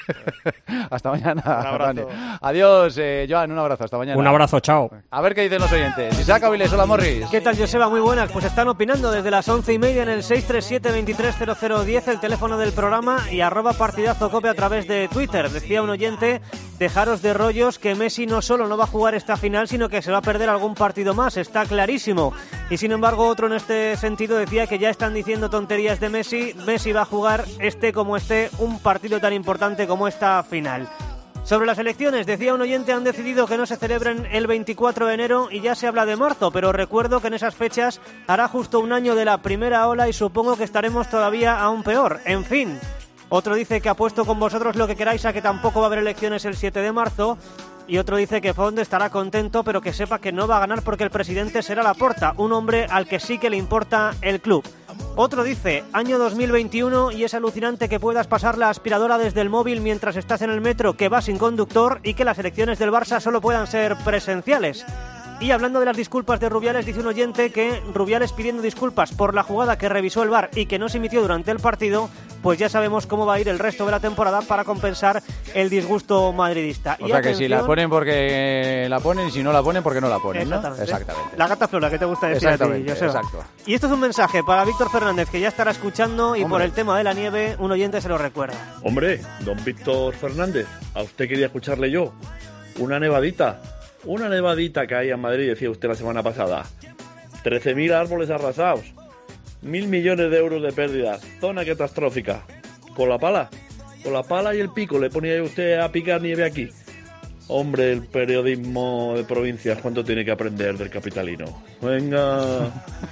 Hasta mañana, un abrazo. Dani. Adiós, eh, Joan, un abrazo, hasta mañana. Un abrazo, chao. A ver qué dicen los oyentes. Isaac Avilés, hola, Morris. ¿Qué tal, Joseba? Muy buenas. Pues están opinando desde las once y media en el seis tres siete, veintitrés cero cero diez, el teléfono del programa, y arroba partidazo cope a través de Twitter. Decía un oyente, dejaros de rollos, que Messi no solo no va a jugar esta final, sino que se va a perder algún partido más, está clarísimo. Y sin embargo, otro en este sentido decía que ya están diciendo tonterías de Messi. Messi va a jugar, este como este, un partido tan importante como esta final. Sobre las elecciones, decía un oyente, han decidido que no se celebren el veinticuatro de enero y ya se habla de marzo, pero recuerdo que en esas fechas hará justo un año de la primera ola y supongo que estaremos todavía aún peor. En fin, otro dice que apuesto con vosotros lo que queráis a que tampoco va a haber elecciones el siete de marzo. Y otro dice que Font estará contento, pero que sepa que no va a ganar porque el presidente será Laporta, un hombre al que sí que le importa el club. Otro dice, año dos mil veintiuno y es alucinante que puedas pasar la aspiradora desde el móvil mientras estás en el metro, que va sin conductor, y que las elecciones del Barça solo puedan ser presenciales. Y hablando de las disculpas de Rubiales, dice un oyente que Rubiales pidiendo disculpas por la jugada que revisó el V A R y que no se emitió durante el partido, pues ya sabemos cómo va a ir el resto de la temporada para compensar el disgusto madridista. O y sea atención, que si la ponen porque la ponen y si no la ponen porque no la ponen, Exactamente. ¿no? Exactamente. La gata flora que te gusta decir a ti, Exactamente, Joseba. exacto. Y esto es un mensaje para Víctor Fernández, que ya estará escuchando y Hombre. por el tema de la nieve, un oyente se lo recuerda. Hombre, don Víctor Fernández, a usted quería escucharle yo. Una nevadita. Una nevadita que hay en Madrid, decía usted la semana pasada. trece mil árboles arrasados. Mil millones de euros de pérdidas. Zona catastrófica. Con la pala. Con la pala y el pico. ¿Le ponía usted a picar nieve aquí? Hombre, el periodismo de provincias, ¿cuánto tiene que aprender del capitalino? Venga.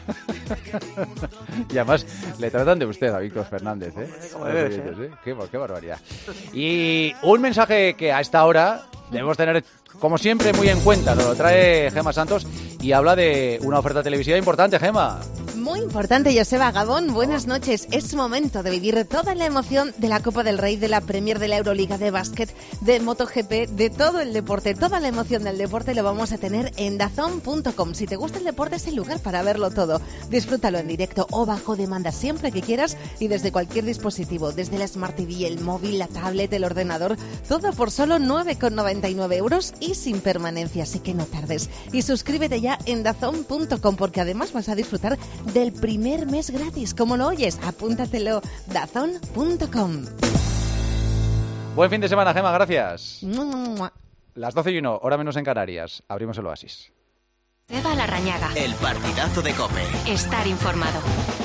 Y además le tratan de usted a Víctor Fernández, ¿eh? Como debe ser. ¿eh? Qué, qué barbaridad. Y un mensaje que a esta hora debemos tener, como siempre, muy en cuenta. Nos lo trae Gemma Santos y habla de una oferta televisiva importante, Gemma. Muy importante, Joseba Gabón. Buenas noches. Es momento de vivir toda la emoción de la Copa del Rey, de la Premier, de la Euroliga, de básquet, de MotoGP, de todo el deporte. Toda la emoción del deporte lo vamos a tener en dazón punto com. Si te gusta el deporte, es el lugar para verlo todo. Disfrútalo en directo o bajo demanda siempre que quieras y desde cualquier dispositivo, desde la Smart T V, el móvil, la tablet, el ordenador. Todo por solo nueve con noventa y nueve euros y sin permanencia, así que no tardes. Y suscríbete ya en dazón punto com porque además vas a disfrutar del primer mes gratis, como lo oyes, apúntatelo, dazón punto com. Buen fin de semana, Gemma, gracias. Las doce y uno, hora menos en Canarias. Abrimos el Oasis. Joseba Larrañaga. El partidazo de COPE. Estar informado.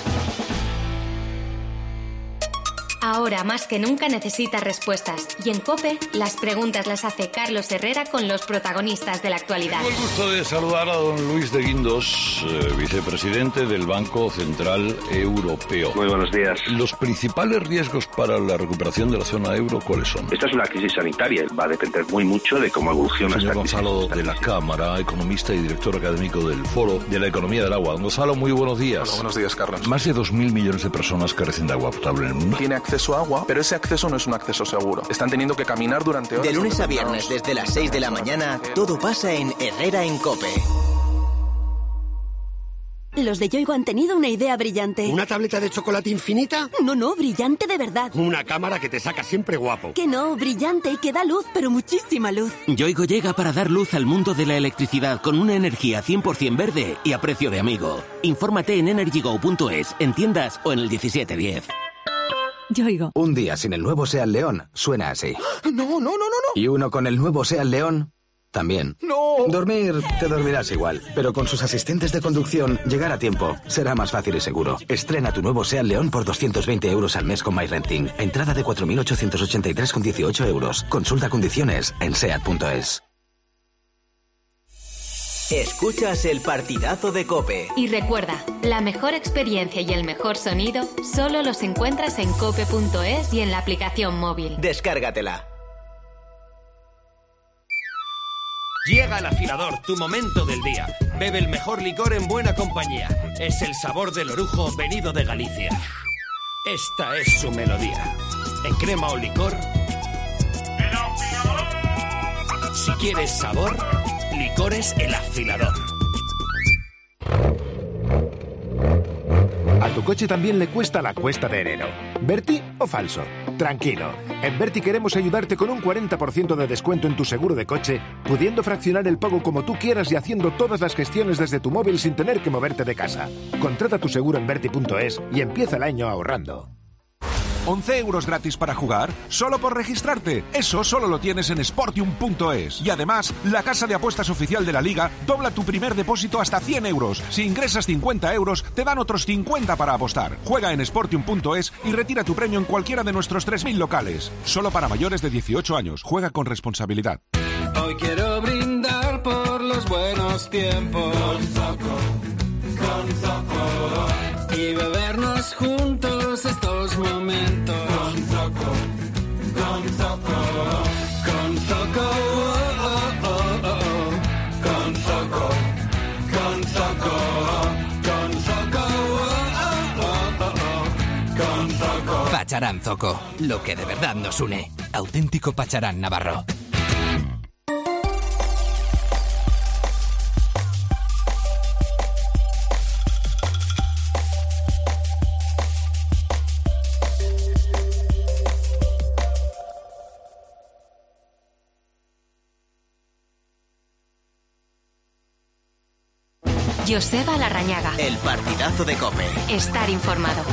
Ahora más que nunca necesitas respuestas. Y en COPE, las preguntas las hace Carlos Herrera con los protagonistas de la actualidad. Tengo el gusto de saludar a don Luis de Guindos, eh, vicepresidente del Banco Central Europeo. Muy buenos días. Los principales riesgos para la recuperación de la zona euro, ¿cuáles son? Esta es una crisis sanitaria. Va a depender muy mucho de cómo evoluciona Señor esta crisis. Gonzalo de la Cámara, economista y director académico del Foro de la Economía del Agua. Don Gonzalo, muy buenos días. Hola, buenos días, Carlos. Más de dos mil millones de personas carecen de agua potable en el mundo. Tiene acceso a agua, pero ese acceso no es un acceso seguro. Están teniendo que caminar durante horas. De lunes a viernes, desde las seis de la mañana, todo pasa en Herrera en COPE. Los de Yoigo han tenido una idea brillante. ¿Una tableta de chocolate infinita? No, no, brillante de verdad. Una cámara que te saca siempre guapo. Que no, brillante y que da luz, pero muchísima luz. Yoigo llega para dar luz al mundo de la electricidad con una energía cien por ciento verde y a precio de amigo. Infórmate en energygo punto es, en tiendas o en el diecisiete diez. Yoigo. Un día sin el nuevo Seat León suena así. No, no, no, no, no. Y uno con el nuevo Seat León también. ¡No! Dormir, te dormirás igual. Pero con sus asistentes de conducción, llegar a tiempo será más fácil y seguro. Estrena tu nuevo Seat León por doscientos veinte euros al mes con MyRenting. Entrada de cuatro mil ochocientos ochenta y tres con dieciocho euros. Consulta condiciones en seat punto es. Escuchas el partidazo de COPE. Y recuerda, la mejor experiencia y el mejor sonido solo los encuentras en cope punto es y en la aplicación móvil. Descárgatela. Llega el afilador, tu momento del día. Bebe el mejor licor en buena compañía. Es el sabor del orujo venido de Galicia. Esta es su melodía. En crema o licor. Si quieres sabor, Licores El Afilador. A tu coche también le cuesta la cuesta de enero. ¿Berti o falso? Tranquilo. En Berti queremos ayudarte con un cuarenta por ciento de descuento en tu seguro de coche, pudiendo fraccionar el pago como tú quieras y haciendo todas las gestiones desde tu móvil sin tener que moverte de casa. Contrata tu seguro en berti punto es y empieza el año ahorrando. once euros gratis para jugar, solo por registrarte. Eso solo lo tienes en sportium punto es. Y además, la casa de apuestas oficial de la Liga dobla tu primer depósito hasta cien euros. Si ingresas cincuenta euros, te dan otros cincuenta para apostar. Juega en sportium punto es y retira tu premio en cualquiera de nuestros tres mil locales. Solo para mayores de dieciocho años. Juega con responsabilidad. Hoy quiero brindar por los buenos tiempos. Con Zoco, con Zoco. Y bebernos juntos estos momentos. Con Zoco, con Zoco, con Zoco, oh, oh, Pacharán Zoco, lo que de verdad nos une. Auténtico Pacharán navarro. Joseba Larrañaga. El partidazo de COPE. Estar informado.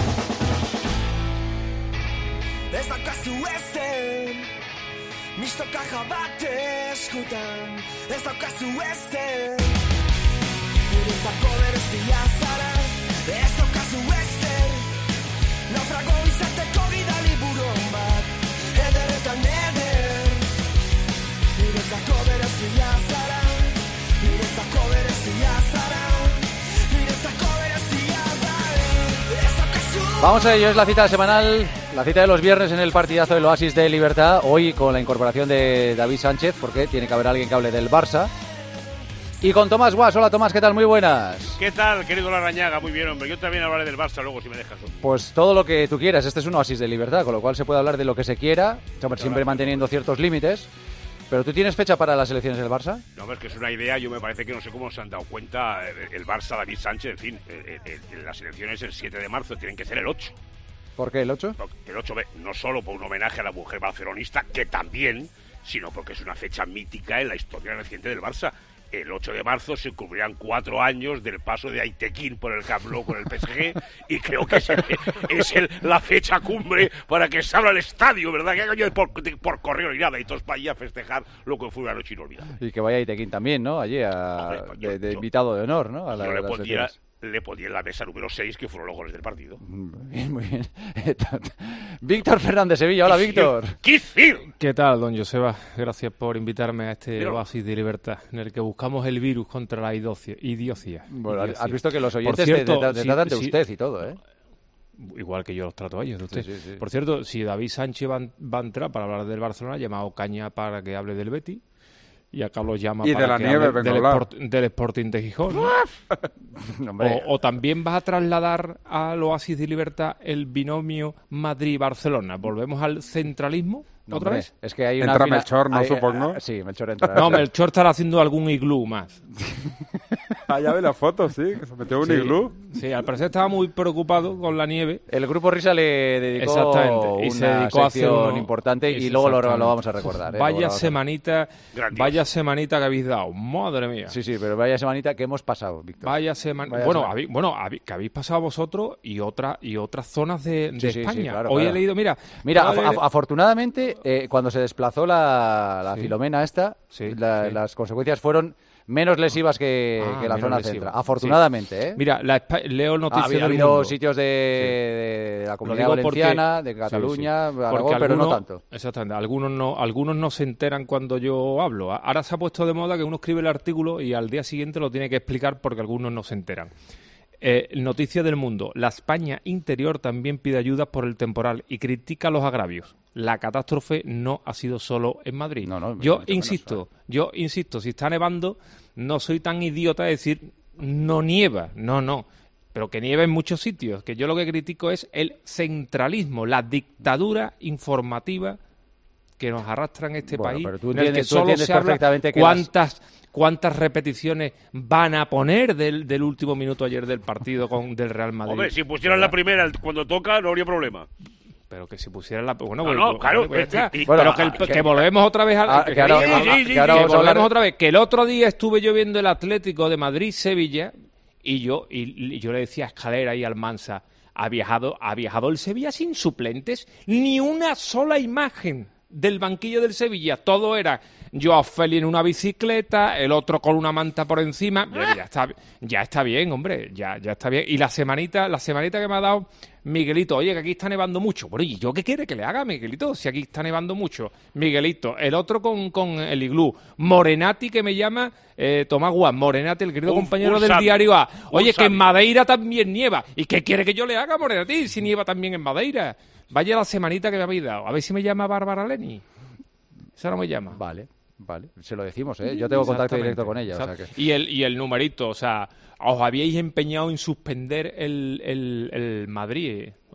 Ez daukazu ezer, mistokaja bat eskutan. Ez daukazu ezer, niretzako berezia zara. Ez daukazu ezer, naufrago izateko bidali buron bat. Ederretan eder, niretzako berezia zara. Niretzako berezia zara. Niretzako berezia zara. Ez daukazu. Vamos a ello, es la cita semanal, la cita de los viernes en el partidazo del Oasis de Libertad. Hoy con la incorporación de David Sánchez, porque tiene que haber alguien que hable del Barça. Y con Tomás Guas. Hola Tomás, ¿qué tal? Muy buenas. ¿Qué tal, querido Larrañaga? Muy bien, hombre. Yo también hablaré del Barça luego, si me dejas. Pues todo lo que tú quieras. Este es un Oasis de Libertad, con lo cual se puede hablar de lo que se quiera, siempre manteniendo ciertos límites. ¿Pero tú tienes fecha para las elecciones del Barça? No, es que es una idea, yo me parece que no sé cómo se han dado cuenta el Barça, David Sánchez, en fin, eh, eh, las elecciones el siete de marzo tienen que ser el ocho. ¿Por qué el ocho? El ocho, no solo por un homenaje a la mujer barcelonista, que también, sino porque es una fecha mítica en la historia reciente del Barça. El ocho de marzo se cumplirán cuatro años del paso de Aitequín por el Camp Nou con el P S G y creo que es, el, es el, la fecha cumbre para que se abra el estadio, ¿verdad? Que hagan por, por correo y nada, y todos para allá a festejar lo que fue una noche inolvidable. Y que vaya Aitequín también, ¿no? Allí a, Hombre, pues yo, de, de yo, invitado de honor, ¿no? A la, yo le las pondría, le pondría en la mesa número seis, que fueron los goles del partido. Muy bien, muy bien. Víctor Fernández Sevilla, hola Víctor. ¿Qué, ¿Qué tal, don Joseba? Gracias por invitarme a este Pero... oasis de libertad, en el que buscamos el virus contra la idiocia. idiocia. Bueno, idiocia. Has visto que los oyentes cierto, te, te, te si, tratan de si, usted y todo, ¿eh? Igual que yo los trato a ellos, de usted. Sí, sí, sí. Por cierto, si David Sánchez va, va a entrar para hablar del Barcelona, ha llamado Caña para que hable del Betis. Y acá lo llama y para de la que nieve hable del, Sport, del Sporting de Gijón, ¿no? o, o también vas a trasladar al Oasis de Libertad el binomio Madrid-Barcelona. ¿Volvemos al centralismo no, otra hombre, vez? Es que hay una entra fina... Melchor, ¿no? hay, supongo. Uh, sí, Melchor entra. No, Melchor estará haciendo algún iglú más. Ah, ya ve la foto, sí, que se metió un sí, iglú. Sí, al parecer estaba muy preocupado con la nieve. El Grupo Risa le dedicó Exactamente. Y una se dedicó a hacer uno... importante y luego lo, lo vamos a recordar. ¿eh? Vaya a... semanita, Grandioso. vaya semanita que habéis dado, madre mía. Sí, sí, pero vaya semanita que hemos pasado, Víctor. Vaya semana, vaya bueno, semana. Habéis, bueno, habéis, que habéis pasado vosotros y otra y otras zonas de, de sí, sí, España. Sí, claro, Hoy claro. he leído, mira, mira, leer... af afortunadamente eh, cuando se desplazó la, la sí. Filomena esta, sí, la, sí. las consecuencias fueron menos lesivas que, ah, que la zona lesiva. central. Afortunadamente, sí. ¿eh? Mira, la, leo noticias ha habido, del ha habido mundo. sitios de, sí. de la Comunidad Valenciana, porque, de Cataluña, sí, sí. Aragón, algunos, pero no tanto. Exactamente. Algunos no, algunos no se enteran cuando yo hablo. Ahora se ha puesto de moda que uno escribe el artículo y al día siguiente lo tiene que explicar porque algunos no se enteran. Eh, noticia del mundo. La España interior también pide ayudas por el temporal y critica los agravios. La catástrofe no ha sido solo en Madrid. No, no, yo insisto, menos, ¿eh? yo insisto, si está nevando, no soy tan idiota de decir no nieva. No, no. Pero que nieva en muchos sitios. Que yo lo que critico es el centralismo, la dictadura informativa que nos arrastra en este bueno, país, pero tú en el que tú solo se habla que cuántas... Las... ¿Cuántas repeticiones van a poner del, del último minuto ayer del partido con del Real Madrid? Hombre, si pusieran la primera cuando toca, no habría problema. Pero que si pusieran la... Bueno, no, bueno, no, claro. Pues, pues, y, bueno, pero que, el, que, que volvemos otra vez al... Ah, que, que ahora, que, sí, sí, que, sí, ahora que volvemos hablar... a otra vez. Que el otro día estuve yo viendo el Atlético de Madrid-Sevilla y yo, y, y yo le decía a Escalera y Almansa, ha viajado, ha viajado el Sevilla sin suplentes, ni una sola imagen del banquillo del Sevilla, todo era Joao Félix en una bicicleta, el otro con una manta por encima. Ya, ya está, ya está bien, hombre, ya, ya está bien. Y la semanita, la semanita que me ha dado Miguelito, oye, que aquí está nevando mucho. Bueno, ¿y yo qué quiere que le haga, Miguelito? Si aquí está nevando mucho. Miguelito, el otro con, con el iglú. Morenati, que me llama eh, Tomás Guas, Morenati, el querido un, compañero un del sabio. Diario A. Oye, que en Madeira también nieva. ¿Y qué quiere que yo le haga, Morenati, si nieva también en Madeira? Vaya la semanita que me habéis dado. A ver si me llama Bárbara Leni. Esa no me llama. Vale, vale. Se lo decimos, ¿eh? Yo tengo contacto directo con ella. O sea que... y, el, y el numerito, o sea, os habíais empeñado en suspender el, el, el Madrid,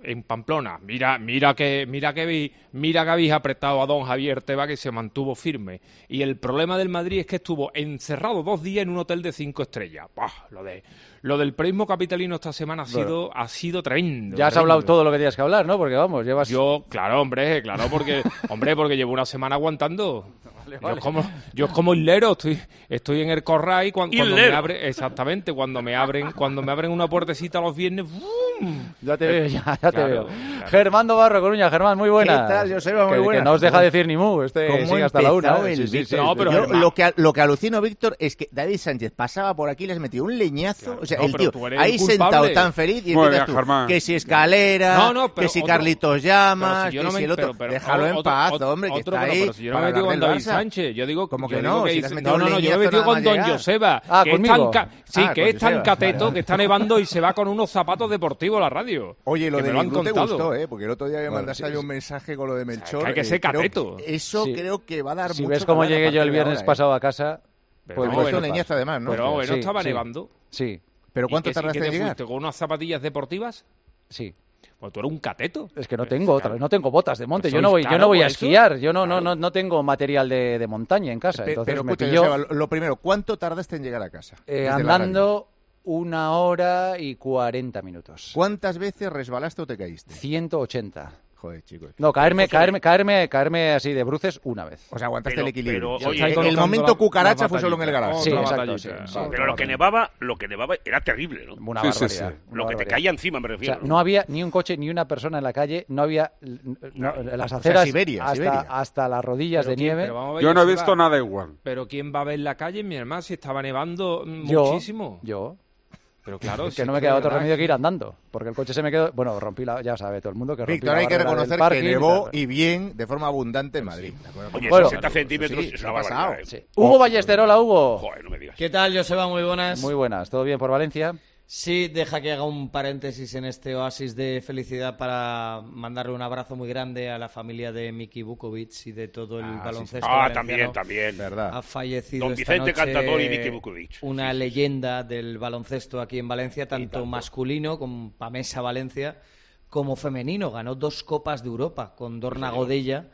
en Pamplona. Mira, mira que, mira que vi, mira que habéis apretado a don Javier Tebas, que se mantuvo firme. Y el problema del Madrid es que estuvo encerrado dos días en un hotel de cinco estrellas. Bah, lo de lo del periodismo capitalino esta semana ha sido, bueno, ha sido tremendo. Ya has tremendo. hablado todo lo que tenías que hablar, ¿no? Porque vamos, llevas... Yo, claro, hombre, claro, porque, hombre, porque llevo una semana aguantando. Vale, vale. Yo como, yo como hilero, estoy, estoy en el corral y cuando, cuando me abre, exactamente, cuando me abren, cuando me abren una puertecita los viernes, ¡bum! Ya te veo, ya, ya te claro, veo. Claro. Germán Barro, Coruña. Germán, muy buenas. ¿Qué tal, Joseba? Muy que, buenas. Que no os deja decir ni mu, este sigue hasta la una. El sí, sí, sí, no, pero yo, lo, que, lo que alucino, Víctor, es que David Sánchez pasaba por aquí y les metió un leñazo. Claro. O sea, no, el tío ahí sentado tan feliz y empiezas tú, que si Escalera, no, no, que si otro, Carlitos Llamas, si que no si el otro. Pero, pero, otro, déjalo en paz, otro, hombre, que otro, está pero, ahí. Pero si yo no me metido con David Sánchez, yo digo... Como yo que digo no, que si dice, le no, no, no, yo me he metido con Don Joseba, ah, que conmigo. Es tan, sí, ah, que es tan Joseba. cateto, Vale. que está nevando y se va con unos zapatos deportivos a la radio. Oye, lo que de me lo han Ningún te contado. gustó, ¿eh? Porque el otro día me Bueno, mandaste sí, ahí un sí. mensaje con lo de Melchor. O sea, que hay que ser eh, creo cateto. que Eso sí. creo que va a dar si mucho ves cómo llegué yo el viernes ahora, pasado a casa, Pero pues no, me bueno, leñazo además, ¿no? Pero bueno, sí, estaba sí. nevando. Sí. ¿Pero cuánto ¿Y qué, tardaste qué te en llegar? fuiste, ¿con unas zapatillas deportivas? Sí. Pues tú eres un cateto. Es que no tengo otra, no tengo botas de monte. Pues Yo no voy, claro, yo no voy a por eso. esquiar. Yo no, Claro. no, no, no tengo material de, de montaña en casa. Pe- Entonces pero me escucha, pilló Joseba, lo, lo primero, ¿cuánto tardaste en llegar a casa? eh, desde la andando una hora y cuarenta minutos. ¿Cuántas veces resbalaste o te caíste? ciento ochenta. Joder, chicos. No, caerme, Pues, caerme, caerme, caerme así de bruces una vez. O sea, aguantaste Pero- el equilibrio. pero, oye, el, estáis el momento la- cucaracha la fue solo en el batallita. garaje. Sí, Otra exacto, batallita. sí, sí. Pero lo que nevaba, lo que nevaba era terrible, ¿no? Una Sí, sí, barbaridad. sí. una Lo que te barbaridad. caía encima, me O refiero. sea, no había ni un coche ni una persona en la calle, no había no, las sea, aceras Siberia, hasta, Siberia. hasta las rodillas Pero de quién- nieve. pero vamos a ver, Yo no he Joseba, visto nada igual. Pero ¿quién va a ver la calle, mi hermano, si estaba nevando mm, Yo, muchísimo? yo. Pero claro, Es si que no me es queda de otro verdad remedio que ir andando, porque el coche se me quedó... Bueno, rompí la... Ya sabe todo el mundo que rompí Víctor, la hay que barrera del reconocer parking que y nevó tal. y bien, de forma abundante en Madrid. Oye, Bueno, sesenta centímetros sí, es ¿qué una ha pasado? barbaridad. Sí. ¿eh? Hugo Ballesterola, Hugo. Joder, no me digas. ¿Qué tal, Joseba? Muy buenas. Muy buenas. ¿Todo bien por Valencia? Sí, deja que haga un paréntesis en este oasis de felicidad para mandarle un abrazo muy grande a la familia de Miki Vukovic y de todo el Ah, sí, baloncesto Ah, valenciano. también, también. ¿Verdad? Ha fallecido Don esta Vicente noche Cantador y Miki Vukovic. una Sí, sí, sí. leyenda del baloncesto aquí en Valencia, tanto, tanto. masculino con Pamesa Valencia como femenino. Ganó dos Copas de Europa con Dorna señor. Godella.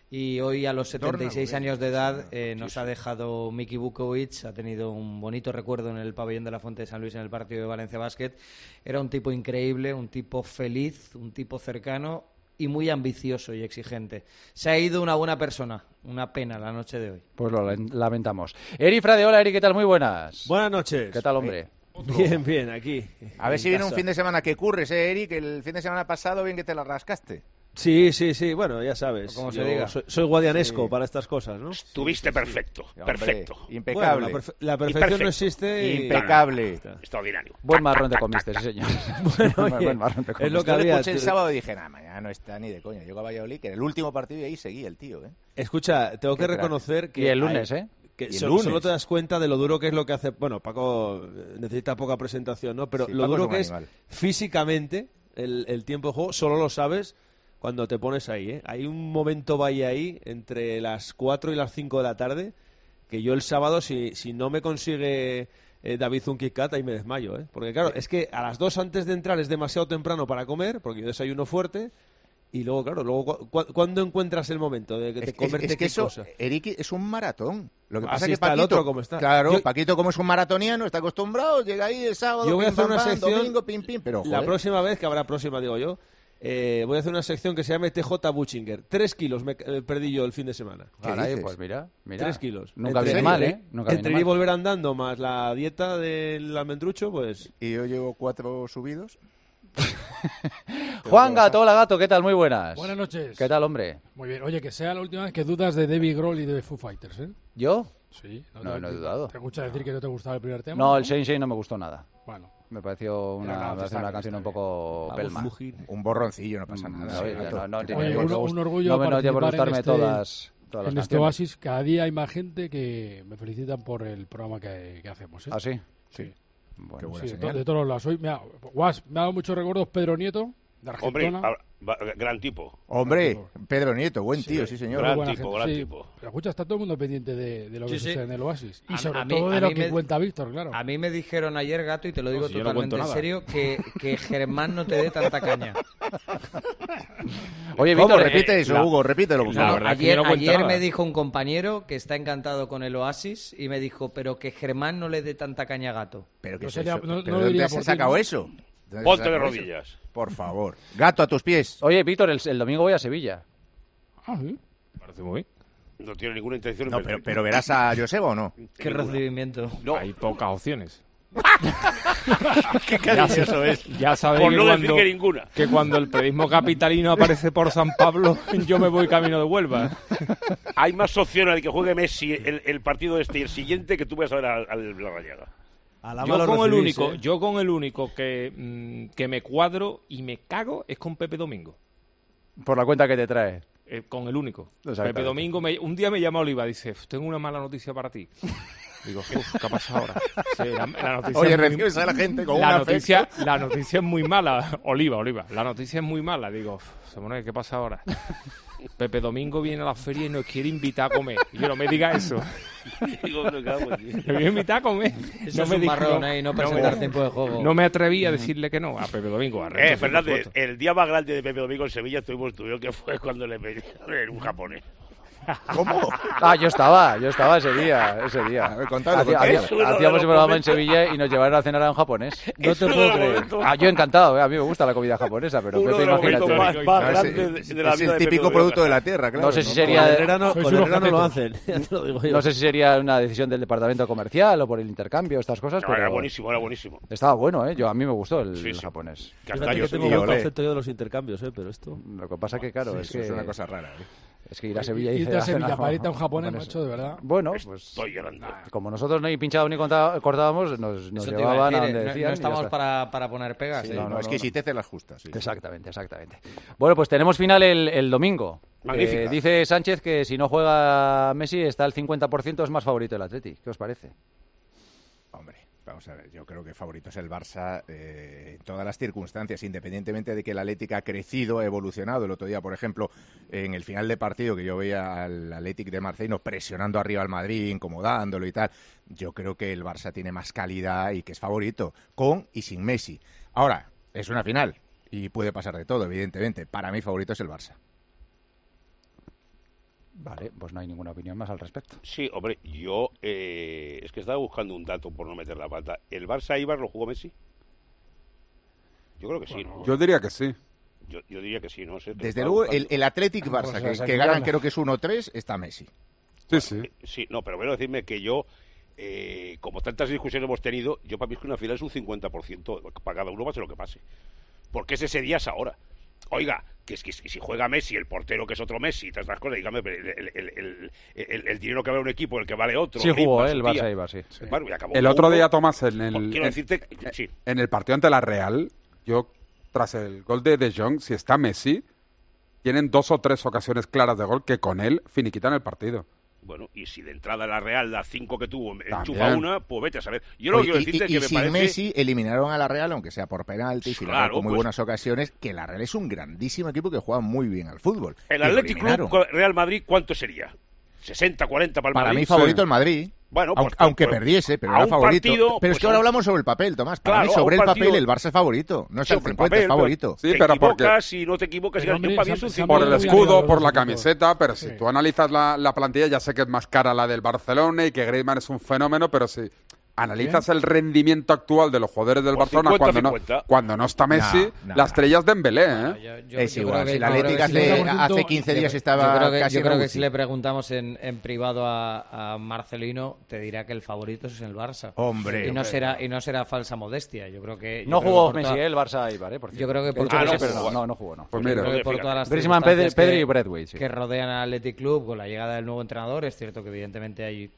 Y hoy, a los setenta y seis Dorna años de edad, Godella, eh, nos ha dejado Miki Vukovic. Ha tenido un bonito recuerdo en el pabellón de la Fuente de San Luis en el partido de Valencia Basket. Era un tipo increíble, un tipo feliz, un tipo cercano y muy ambicioso y exigente. Se ha ido una buena persona. Una pena la noche de hoy. Pues lo lamentamos. Eri Fradeola, Eri, ¿qué tal? Muy buenas. Buenas noches. ¿Qué tal, hombre? Bien, bien, aquí. A ver en si viene un casa. fin de semana que curres, ¿eh, Eric? El fin de semana pasado bien que te la rascaste. Sí, sí, sí, bueno, ya sabes. Como se yo diga. Soy, soy guadianesco Sí. para estas cosas, ¿no? Estuviste perfecto, Hombre, perfecto. impecable. Bueno, la, perfe- la Y perfección perfecto. no existe y... Impecable. Extraordinario. Buen marrón te comiste, sí, señor. Bueno, Buen oye, marrón te es lo comiste. que Yo le había. escuché el Tú- sábado y dije, nada, mañana no está ni de coña. Llego a Valladolid, que en el último partido y ahí seguí el tío, ¿eh? Escucha, tengo Qué que crack. reconocer que... Y el lunes, hay- ¿eh? Que Y el so- lunes. solo te das cuenta de lo duro que es lo que hace... Bueno, Paco eh, necesita poca presentación, ¿no? Pero Sí, lo Paco duro es un que es animal. físicamente el, el tiempo de juego, solo lo sabes cuando te pones ahí, ¿eh? Hay un momento vaya ahí entre las cuatro y las cinco de la tarde que yo el sábado, si, si no me consigue eh, David un Kit Kat, ahí me desmayo, ¿eh? Porque claro, es que a las dos antes de entrar es demasiado temprano para comer, porque yo desayuno fuerte. Y luego, claro, luego cu- cu- ¿cuándo encuentras el momento de, de Es, es- comerte es que qué eso, cosa? Eric, es un maratón. Lo que Así pasa es que está el Paquito, otro como está. Claro, Yo- Paquito como es un maratoniano, está acostumbrado, llega ahí el sábado, Yo voy a pim, hacer pam, una pam, sección domingo, pim, pim, pero la joder. próxima vez, que habrá próxima, digo yo, eh, voy a hacer una sección que se llame T J Butchinger. Tres kilos me eh, perdí yo el fin de semana. Caray, pues mira, mira. Tres kilos. Nunca Entre- viene mal, ¿eh? Nunca Entre viene ir y mal. volver andando más la dieta del almendrucho, pues... Y yo llevo cuatro subidos. Juan Gato, hola Gato, ¿qué tal? Muy buenas. Buenas noches. ¿Qué tal, hombre? Muy bien. Oye, que sea la última vez que dudas de David Grohl y de Foo Fighters, ¿eh? ¿Yo? Sí. No, te- no he dudado. ¿Te escucha decir que no te gustaba el primer tema? No, el Shane Shane no me gustó nada. Bueno. Me pareció Era una, una me pareció fiesta, una canción un poco Vamos, pelma. Fugir. Un borroncillo, no pasa nada. No, sí, no, gato. no, no, Que tiene Oye, te- un, me un gusta- orgullo no me no tiene por participar en gustarme este, todas, todas las en este canciones. oasis. Cada día hay más gente que me felicitan por el programa que, que hacemos, ¿eh? ¿Ah, sí? Sí. Bueno, Qué buena Sí, de, señal. to- de todos los lados. Hoy me ha, Guas, me ha dado muchos recuerdos Pedro Nieto, de Hombre, Argentona. ahora, Gran tipo. Hombre, gran tipo. Pedro Nieto, buen tío, sí, sí señor. Gran buena tipo, gente, gran sí. tipo. Pero escucha, está todo el mundo pendiente de, de lo que Sí, sí. sucede en el Oasis. Y A- sobre a mí- todo de a lo mí que me- cuenta Víctor, claro. A mí me dijeron ayer, Gato, y te lo digo No, si yo no totalmente cuento en nada. serio, que, que Germán no te dé tanta caña. Oye, ¿Cómo? Víctor, Repite eh, eso, la- Hugo, repítelo, por la favor. verdad es que Ayer, yo no cuento ayer nada. me dijo un compañero que está encantado con el Oasis y me dijo, pero que Germán no le dé tanta caña a Gato. Pero que No es sería- eso. no- ¿Pero no de diría dónde se por ha ti, sacado ¿no? eso? ¿De dónde Ponte se ha de sacado eso? rodillas. Por favor. Gato, a tus pies. Oye, Víctor, el, el domingo voy a Sevilla. Ah, sí. Parece muy No tiene ninguna intención. No, de pero, venir. pero verás a Joseba o no. Qué recibimiento. No, Hay pocas opciones. Qué cariñoso es. Ya sabéis por que, no decir cuando, que ninguna. que cuando el periodismo capitalino aparece por San Pablo, yo me voy camino de Huelva. Hay más opciones de que juegue Messi el, el partido este y el siguiente que tú vayas a ver al, al Blagallega. Yo con, el único, yo con el único que, mm, que me cuadro y me cago es con Pepe Domingo. Por la cuenta que te trae. Eh, con el único. Exactamente. Pepe Domingo, me- un día me llama Oliva, dice, tengo una mala noticia para ti. Digo, "Uf, ¿qué ha pasado ahora? Sí, la, la noticia Oye, es muy- recibes a la gente con la un noticia, afecto. la noticia es muy mala. Oliva, Oliva, la noticia es muy mala. Digo, "Uf, Simone, ¿qué pasa ahora? Pepe Domingo viene a la feria y nos quiere invitar a comer. Y yo, no me diga eso. Digo, me cago en Dios. Me voy a invitar a comer. Eso es un diga- marrón ahí, no presentar me- tiempo de juego. No me atreví a decirle que no a Pepe Domingo. A Renzo, Eh, por Fernández, supuesto. el día más grande de Pepe Domingo en Sevilla tuvimos tuvieron que fue cuando le pedían en un japonés. ¿Cómo? Ah, yo estaba, yo estaba ese día, ese día. A ver, contadlo, Hacía- contadlo. hacía- Es uno de Hacíamos los un programa en momentos- Sevilla y nos llevaron a cenar a un japonés. No Es te uno puedo de los creer. momentos- Ah, yo encantado, eh, a mí me gusta la comida japonesa, pero Uno Pepe, de los imagínate. momentos más, más No, es, grandes de la es vida el de Pepe típico Domingo. producto de la tierra, claro. No sé si ¿no? sería- Con el grano, Sois con el unos grano lo catetos. hacen. Ya te lo digo yo. No sé si sería una decisión del departamento comercial o por el intercambio, estas cosas, No, pero era buenísimo, era buenísimo. estaba bueno, ¿eh? Yo, a mí me gustó el, Sí, el sí. japonés. Que hasta Fíjate yo que tengo sí, buen olé. concepto yo de los intercambios, ¿eh? Pero esto... Lo que pasa que, claro, Sí, es eso que... es una cosa rara. ¿eh? Es que ir a Sevilla y Irte a Sevilla para irte a un japonés, macho, de verdad. Bueno, pues Estoy llorando. como nosotros ni pinchado ni conta- cortábamos, nos, nos Eso te iba a llevaban a, decir, donde eh, no- decían. no y ya estamos está. para, para poner pegas. Sí, ¿eh? no, no, no, es no, que no. si te haces las justas. sí. Exactamente, exactamente. Bueno, pues tenemos final el, el domingo. Magnífica. Eh, dice Sánchez que si no juega Messi está al cincuenta por ciento, es más favorito el Atleti. ¿Qué os parece? Hombre, vamos a ver, yo creo que favorito es el Barça eh, en todas las circunstancias, independientemente de que el Athletic ha crecido, ha evolucionado. El otro día, por ejemplo, en el final de partido que yo veía al Athletic de Marcelino presionando arriba al Madrid, incomodándolo y tal, yo creo que el Barça tiene más calidad y que es favorito, con y sin Messi. Ahora, es una final y puede pasar de todo, evidentemente. Para mí favorito es el Barça. Vale, pues no hay ninguna opinión más al respecto. Sí, hombre, yo eh, es que estaba buscando un dato por no meter la pata. ¿El Barça Ibar lo jugó Messi? Yo creo que sí, ¿no? Yo diría que sí. Yo, yo diría que sí, no sé. Desde luego, el, el Athletic Barça, Pues, que, o sea, que que ganan gana. creo que es uno tres, está Messi. Sí, sí. Eh, Sí, no, pero bueno, decirme que yo, eh, como tantas discusiones hemos tenido, yo para mí es que una final es un cincuenta por ciento para cada uno, pase lo que pase. Porque ese ese día es ahora. Oiga, que es que si si juega Messi, el portero que es otro Messi y todas estas cosas, dígame, pero el, el, el, el, el dinero que vale un equipo, el que vale otro. Sí jugó, Griezmann, ¿eh? El su tía. Barça Ibar, sí. Bueno, y acabó. El otro Uno, día, Tomás, en el, Quiero en, decirte, sí. en el partido ante la Real, yo, tras el gol de De Jong, si está Messi, tienen dos o tres ocasiones claras de gol que con él finiquitan el partido. Bueno, y si de entrada la Real, la cinco que tuvo, enchufa También. una, pues vete a saber. Yo lo que Oye, quiero y, decirte y- es que y me sin parece... Messi eliminaron a la Real, aunque sea por penaltis y la Claro, Real con muy pues- buenas ocasiones, que la Real es un grandísimo equipo que juega muy bien al fútbol. El Y lo Athletic eliminaron. Club Real Madrid, ¿cuánto sería? ¿sesenta, cuarenta para el Para Madrid? mí favorito el Madrid. Bueno, aunque, pues, aunque pues, perdiese, pero a era un favorito. partido, pero pues, es que a ahora un- hablamos sobre el papel, Tomás. Para Claro, mí a sobre un el partido- papel el Barça es favorito. No está el Sobre el cincuenta, papel, es favorito. Sí, te pero porque equivocas, si no te equivocas, Pero, yo hombre, para mí es se- un se cincuenta. por el muy bien escudo, ligados por los la equipos. camiseta, pero si Sí. tú analizas la, la plantilla, ya sé que es más cara la del Barcelona y que Griezmann es un fenómeno, pero si analizas el rendimiento actual de los jugadores del Pues Barcelona cincuenta, cuando no, cincuenta. cuando no está Messi, No, no, la no. estrella es Dembélé, ¿eh? Yo- yo- Es yo igual, creo que- si la yo creo Atlética que sí. hace, cincuenta por ciento hace quince días Yo- estaba yo creo que, casi yo en creo la que U C I. si le preguntamos en, en privado a, a Marcelino, te dirá que el favorito es el Barça. Hombre, y no hombre. será y no será falsa modestia. Yo creo que yo No creo jugó que por Messi, toda- ¿eh? El Barça Ibar, ¿eh? Por Yo cierto. creo que He por dicho Ah, que no sí, pero jugó. no, no, no jugó, no. Pues Yo mira, creo que por Fíjate. todas las Griezmann, Pedri, circunstancias Pedri que- y Braithwaite, sí. que rodean al Athletic Club con la llegada del nuevo entrenador, es cierto que evidentemente hay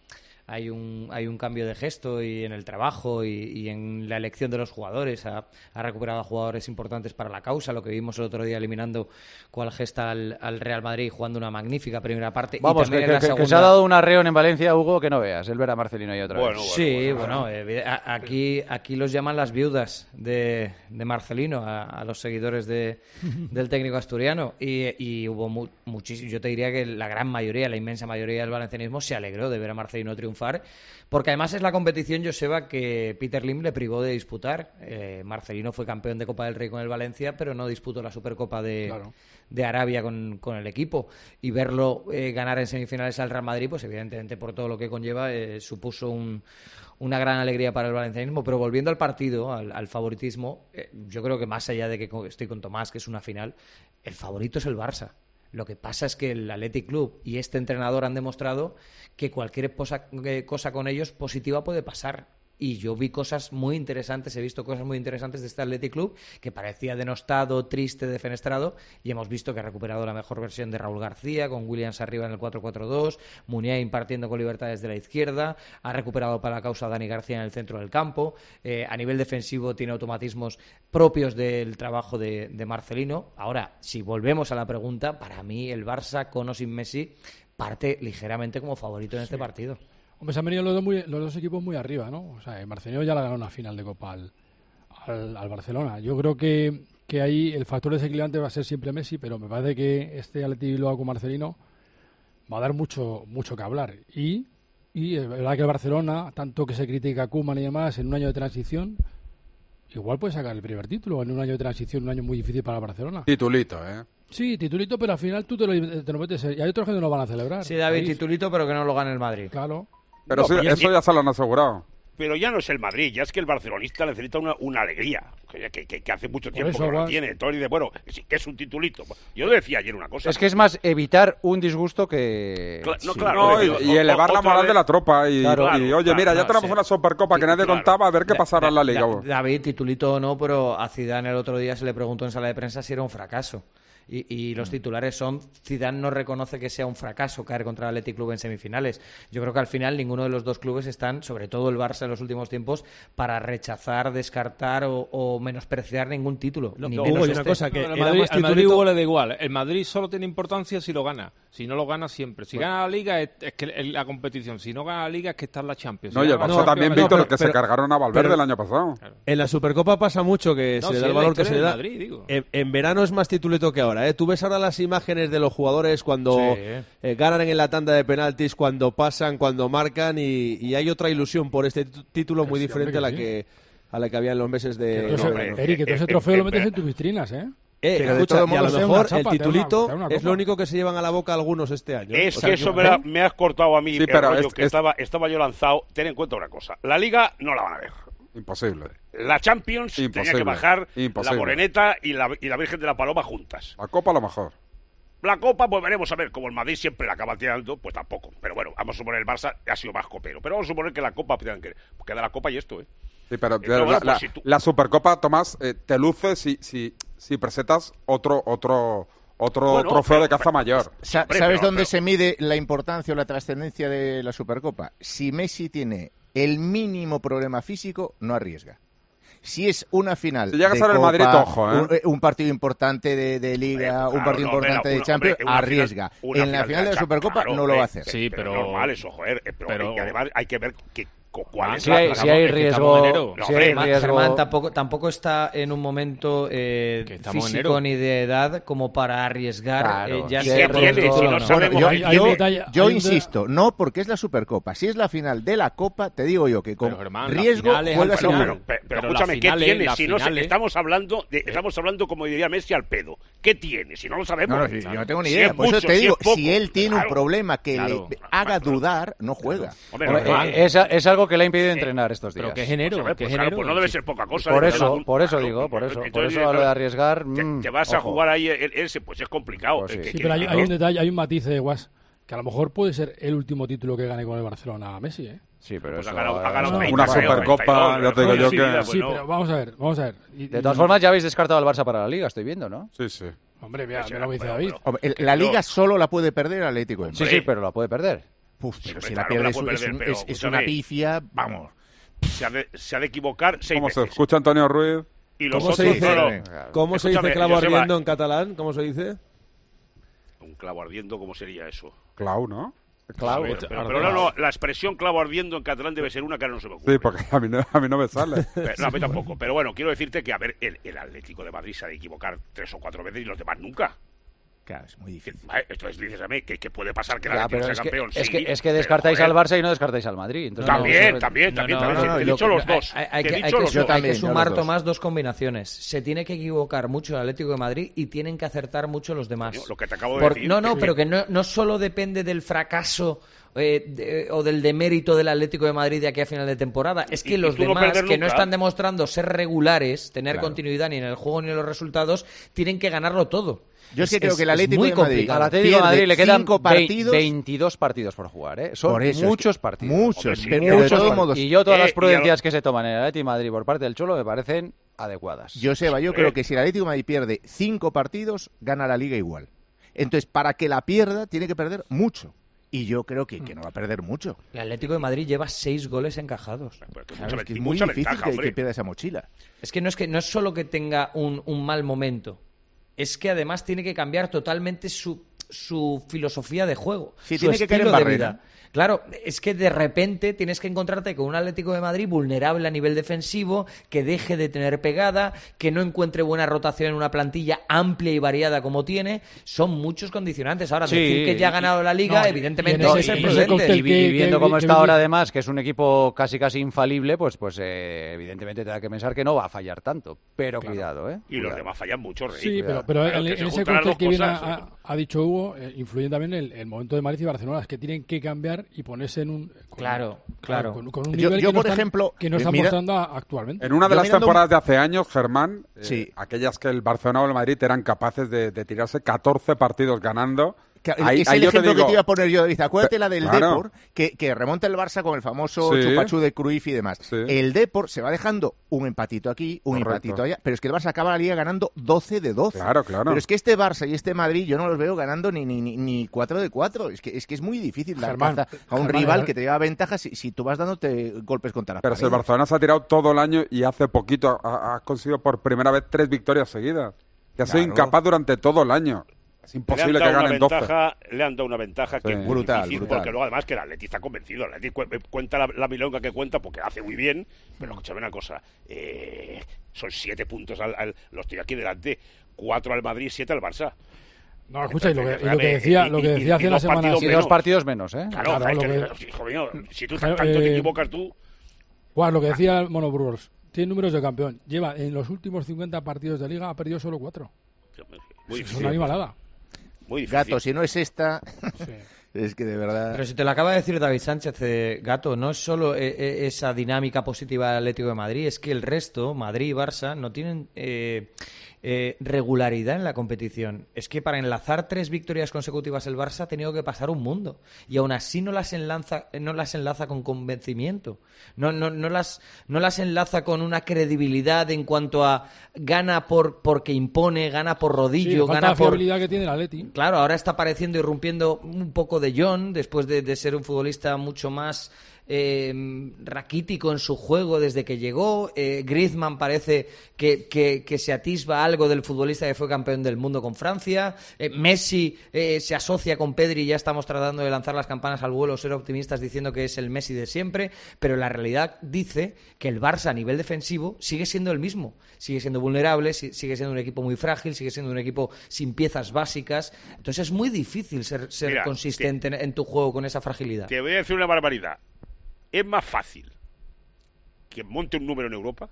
hay un hay un cambio de gesto y en el trabajo y, y en la elección de los jugadores. Ha, ha recuperado a jugadores importantes para la causa, lo que vimos el otro día eliminando cual gesta al, al Real Madrid, jugando una magnífica primera parte. Vamos, y que, también que, en la que, segunda... que se ha dado un arreón en Valencia, Hugo, que no veas, el ver a Marcelino y otra bueno, vez. Bueno, sí, bueno, bueno, eh, a, aquí, aquí los llaman las viudas de, de Marcelino, a, a los seguidores de, del técnico asturiano, y, y hubo mu, muchísimo, yo te diría que la gran mayoría, la inmensa mayoría del valencianismo se alegró de ver a Marcelino triunfar, porque además es la competición, Joseba, que Peter Lim le privó de disputar. Eh, Marcelino fue campeón de Copa del Rey con el Valencia, pero no disputó la Supercopa de, claro. de Arabia con, con el equipo, y verlo eh, ganar en semifinales al Real Madrid, pues evidentemente por todo lo que conlleva, eh, supuso un, una gran alegría para el valencianismo. Pero volviendo al partido, al, al favoritismo, eh, yo creo que más allá de que estoy con Tomás, que es una final, el favorito es el Barça. Lo que pasa es que el Athletic Club y este entrenador han demostrado que cualquier cosa, eh, cosa con ellos positiva puede pasar. Y yo vi cosas muy interesantes, he visto cosas muy interesantes de este Athletic Club, que parecía denostado, triste, defenestrado, y hemos visto que ha recuperado la mejor versión de Raúl García, con Williams arriba en el cuatro cuatro dos, Muniain impartiendo con libertad desde la izquierda, ha recuperado para la causa a Dani García en el centro del campo, eh, a nivel defensivo tiene automatismos propios del trabajo de, de Marcelino. Ahora, si volvemos a la pregunta, para mí el Barça, con o sin Messi, parte ligeramente como favorito en sí. este partido. Hombre, se han venido los dos, muy, los dos equipos muy arriba, ¿no? O sea, Marcelino ya le ha ganado una final de Copa al, al, al Barcelona. Yo creo que, que ahí el factor desequilibrante va a ser siempre Messi, pero me parece que este Athletic Bilbao con Marcelino va a dar mucho mucho que hablar. Y, y es verdad que el Barcelona, tanto que se critica a Koeman y demás, en un año de transición, igual puede sacar el primer título en un año de transición, un año muy difícil para Barcelona. Titulito, ¿eh? Sí, titulito, pero al final tú te lo, te lo metes. Y hay otros que no lo van a celebrar. Sí, David, titulito, pero que no lo gane el Madrid. Claro. Pero no, sí, eso que, ya se lo han asegurado. Pero ya no es el Madrid, ya es que el barcelonista necesita una, una alegría, que, que, que hace mucho tiempo eso, que no va. la tiene. Entonces dice, bueno, que es un titulito. Yo le decía ayer una cosa. Es que es más evitar un disgusto que... Cla no, sí. claro. No, y, y elevar o, la moral vez... de la tropa. Y, claro, y, y oye, claro, mira, ya claro, tenemos sí. una Supercopa que nadie claro. contaba, a ver qué pasará en la Liga. Da, David, titulito o no, pero a Zidane el otro día se le preguntó en sala de prensa si era un fracaso. Y, y los titulares son, Zidane no reconoce que sea un fracaso caer contra el Athletic Club en semifinales. Yo creo que al final ninguno de los dos clubes están, sobre todo el Barça en los últimos tiempos, para rechazar, descartar o, o menospreciar ningún título. No, ni no, menos Hugo, este. una cosa, que no, el Madrid, al Madrid Hugo le da igual. El Madrid solo tiene importancia si lo gana. Si no lo gana siempre. Si bueno. gana la Liga es, es que es la competición. Si no gana la Liga es que está en la Champions. No, si y el Barça no, también, no, Víctor, pero, que pero, se cargaron a Valverde pero, el año pasado. Claro. En la Supercopa pasa mucho que no, se si le da el valor que se le da. Madrid, digo. En, en verano es más titulito que ahora, ¿eh? Tú ves ahora las imágenes de los jugadores cuando sí. eh, ganan en la tanda de penaltis, cuando pasan, cuando marcan, y, y hay otra ilusión por este título muy sí, diferente hombre, a la que a la que había en los meses de... Que no, Eric, que todo ese trofeo lo metes en tus vitrinas, ¿eh? Eh, Pero escucha, y a lo sea mejor chapa, el titulito una, una es lo único que se llevan a la boca algunos este año. Es o sea, que eso yo, me, ¿eh? la, me has cortado a mí, sí, el pero rollo es, que es... Estaba, estaba yo lanzado. Ten en cuenta una cosa, la Liga no la van a ver. Imposible. La Champions Imposible. tenía que bajar Imposible. la Moreneta y la, y la Virgen de la Paloma juntas. La Copa a lo mejor. La Copa, pues veremos a ver, como el Madrid siempre la acaba tirando, pues tampoco. Pero bueno, vamos a suponer el Barça ha sido más copero. Pero vamos a suponer que la Copa, pues queda la Copa y esto, ¿eh? Sí, pero Entonces, la, bueno, la, pues si tú... la Supercopa, Tomás, eh, te luce si, si, si presentas otro otro otro bueno, trofeo pero, de caza pero, mayor. Sa hombre, ¿Sabes pero, dónde pero... se mide la importancia o la trascendencia de la Supercopa? Si Messi tiene el mínimo problema físico, no arriesga. Si es una final si llega de a ser el Copa, Madrid, ojo, ¿eh? un, un partido importante de, de Liga, eh, claro, un partido no, importante una, de Champions, hombre, arriesga. Final, una en la final de la Supercopa claro, no lo va a hacer. Sí, pero... pero normal eso, joder. Pero, pero... que además hay que ver que... ¿Cuál es si la, hay, la, si hay riesgo, no, si hay Germán, riesgo... Germán tampoco, tampoco está en un momento eh, físico ni de edad como para arriesgar. Claro, eh, ya si sea tiene, riesgo, si no no. sabemos, Bueno, yo, hay- hay yo- un detalle- yo hay un insisto, no porque es la Supercopa. Si es la final de la Copa, te digo yo que con Pero, Germán, la riesgo final es juega al seguro. final. Pero, pero, pero Pero escúchame, las ¿qué finales- tiene? las Si no sé, finales- estamos hablando, de, estamos hablando como diría Messi al pedo. ¿Qué tiene? Si no lo sabemos. No, no, yo no tengo ni Si idea. es Por eso mucho, te si digo, es poco, si él tiene claro, un problema que claro. le haga dudar, no juega. Hombre, Hombre, normal. eh, es, es algo que le ha impedido entrenar estos días. Pero que es enero, Pues, que es pues, claro, enero. pues no debe ser poca cosa. Por de eso, verdad. por eso Claro, digo, por eso, por entonces, eso a lo de claro, arriesgar. Te, mmm, te vas a ojo. jugar ahí el- ese, pues es complicado. Pues sí. Eh, que- Sí, que- pero hay, claro. hay un detalle, hay un matiz de Guas, que a lo mejor puede ser el último título que gane con el Barcelona Messi, ¿eh? Sí, pero Pues eso... ha ganado- ha ganado No, treinta, una creo, Supercopa, treinta y dos, ya te digo ¿no? yo Sí, que- mira, Sí, bueno. pero vamos a ver, vamos a ver. Y- De todas formas, ya habéis descartado al Barça para la Liga, estoy viendo, ¿no? Sí, sí. Hombre, mira, Sí, me lo dice pero- David. pero- Hombre, el- la Liga solo la puede perder el Atlético de Sí, Madrid. sí, pero la puede perder. Uf, pero sí, si la pierde es, perder, es, un, pero, es, es una pifia, vamos. Se ha de, se ha de equivocar seis ¿Cómo veces. se escucha Antonio Ruiz? Y los ¿Cómo otros, se dice, no, no. ¿cómo se dice clavo ardiendo en catalán? ¿Cómo se dice? Un clavo ardiendo, ¿cómo sería eso? Clau, ¿no? Clavo. Ver, pero, pero no, no, la expresión clavo ardiendo en catalán debe ser una que ahora no se me ocurre. Sí, porque a mí no, a mí no me sale. Pero, no, a mí tampoco. Pero bueno, quiero decirte que, a ver, el, el Atlético de Madrid se ha de equivocar tres o cuatro veces y los demás nunca. Claro, es muy difícil. Entonces dices a mí que, que puede pasar que el ya, Atlético sea es campeón. Que, es, sí, que, es que descartáis pero, al Barça y no descartáis al Madrid. Entonces, también, no, también, también, no, no, también. No, no, he no, dicho lo, los dos. Hay, hay, he que, dicho hay, que, los dos. hay que sumar, Tomás, dos combinaciones. Se tiene que equivocar mucho el Atlético de Madrid y tienen que acertar mucho los demás. Coño, lo que te acabo de Por, decir. No, no, pero que no, no solo depende del fracaso eh, de, o del demérito del Atlético de Madrid de aquí a final de temporada. Es que y, los y demás no que nunca. no están demostrando ser regulares, tener claro. continuidad ni en el juego ni en los resultados, tienen que ganarlo todo. Yo es, es que creo es, que el Atlético de Madrid, al Atlético de Madrid le quedan partidos, veintidós partidos por jugar, ¿eh? Son por eso, muchos es que, partidos. Muchos, sí, pero muchos de todos modos. Y yo todas eh, las prudencias a... que se toman en el Atlético de Madrid por parte del Cholo me parecen adecuadas. Joseba, yo creo que si el Atlético de Madrid pierde cinco partidos, gana la Liga igual. Entonces, para que la pierda, tiene que perder mucho. Y yo creo que, que no va a perder mucho. El Atlético de Madrid lleva seis goles encajados. Claro, es que es muy difícil ventaja, que, que pierda esa mochila. Es que no es que no es solo que tenga un, un mal momento, es que además tiene que cambiar totalmente su, su filosofía de juego, sí, su tiene que caer en estilo de barrera. vida. Claro, es que de repente tienes que encontrarte con un Atlético de Madrid vulnerable a nivel defensivo, que deje de tener pegada, que no encuentre buena rotación en una plantilla amplia y variada como tiene. Son muchos condicionantes. Ahora, sí, decir que ya ha ganado la Liga, no, evidentemente no, es ser y, prudente. Y, y, y viendo cómo está ahora, además, que es un equipo casi casi infalible, pues pues eh, evidentemente te da que pensar que no va a fallar tanto. Pero claro. cuidado, ¿eh? Y los demás fallan mucho, Rey. Sí, pero, pero en, en ese contexto que viene a, ha dicho Hugo, eh, influye también el, el momento de Madrid y Barcelona, es que tienen que cambiar y ponerse en un... Con, claro, claro. Con, con un nivel yo, yo, que, no por están, ejemplo, que no están mira, mostrando actualmente. En una de yo las temporadas un... de hace años, Germán, sí. eh, aquellas que el Barcelona o el Madrid eran capaces de, de tirarse catorce partidos ganando... Que, ahí, es el ejemplo digo, que te iba a poner yo, David. Acuérdate la del claro. Depor, que, que remonta el Barça con el famoso sí. chupachú de Cruyff y demás. Sí. El Depor se va dejando un empatito aquí, un Correcto. empatito allá, pero es que el Barça acaba la Liga ganando doce de doce. Claro, claro. Pero es que este Barça y este Madrid yo no los veo ganando ni ni, ni cuatro de cuatro. Es que es que es muy difícil dar caza a un Germán, rival Germán. que te lleva ventaja si, si tú vas dándote golpes contra la Pero si el Barcelona se ha tirado todo el año y hace poquito ha, ha conseguido por primera vez tres victorias seguidas. Que ha sido claro. incapaz durante todo el año. Es imposible que ganen ventaja, doce. Le han dado una ventaja que sí, es brutal, difícil, brutal. Porque luego además que el Atleti está convencido. El Atleti cu cuenta la, la milonga que cuenta porque hace muy bien, pero escúchame una cosa, eh, son siete puntos, al, al, los tiene aquí delante, cuatro al Madrid, siete al Barça. No, escucha, Entonces, y, lo que, y lo que decía, y, lo que decía y, hace una semana... Y dos partidos menos, ¿eh? Claro, claro, claro que, hijo mío, si tú tanto eh, te equivocas tú... Pues lo que decía el Mono Burgos, tiene números de campeón. Lleva en los últimos cincuenta partidos de Liga, ha perdido solo cuatro. Muy es una animalada. Muy difícil. Gato, si no es esta, sí. es que de verdad... Pero si te lo acaba de decir David Sánchez, eh, Gato, no es solo eh, eh, esa dinámica positiva del Atlético de Madrid, es que el resto, Madrid y Barça, no tienen eh, eh, regularidad en la competición. Es que para enlazar tres victorias consecutivas el Barça ha tenido que pasar un mundo. Y aún así no las enlaza, no las enlaza con convencimiento. No, no, no, las, no las enlaza con una credibilidad en cuanto a gana por porque impone, gana por rodillo, sí, gana la por... fiabilidad que tiene el Atleti. Claro, ahora está apareciendo y rompiendo un poco de John, después de, de ser un futbolista mucho más... Eh, raquítico en su juego desde que llegó. eh, Griezmann parece que, que, que se atisba algo del futbolista que fue campeón del mundo con Francia. eh, Messi eh, se asocia con Pedri y ya estamos tratando de lanzar las campanas al vuelo, ser optimistas diciendo que es el Messi de siempre, pero la realidad dice que el Barça a nivel defensivo sigue siendo el mismo, sigue siendo vulnerable, sigue siendo un equipo muy frágil, sigue siendo un equipo sin piezas básicas. Entonces es muy difícil ser, ser Mira, consistente te, en, en tu juego con esa fragilidad. Te voy a decir una barbaridad. Es más fácil que monte un número en Europa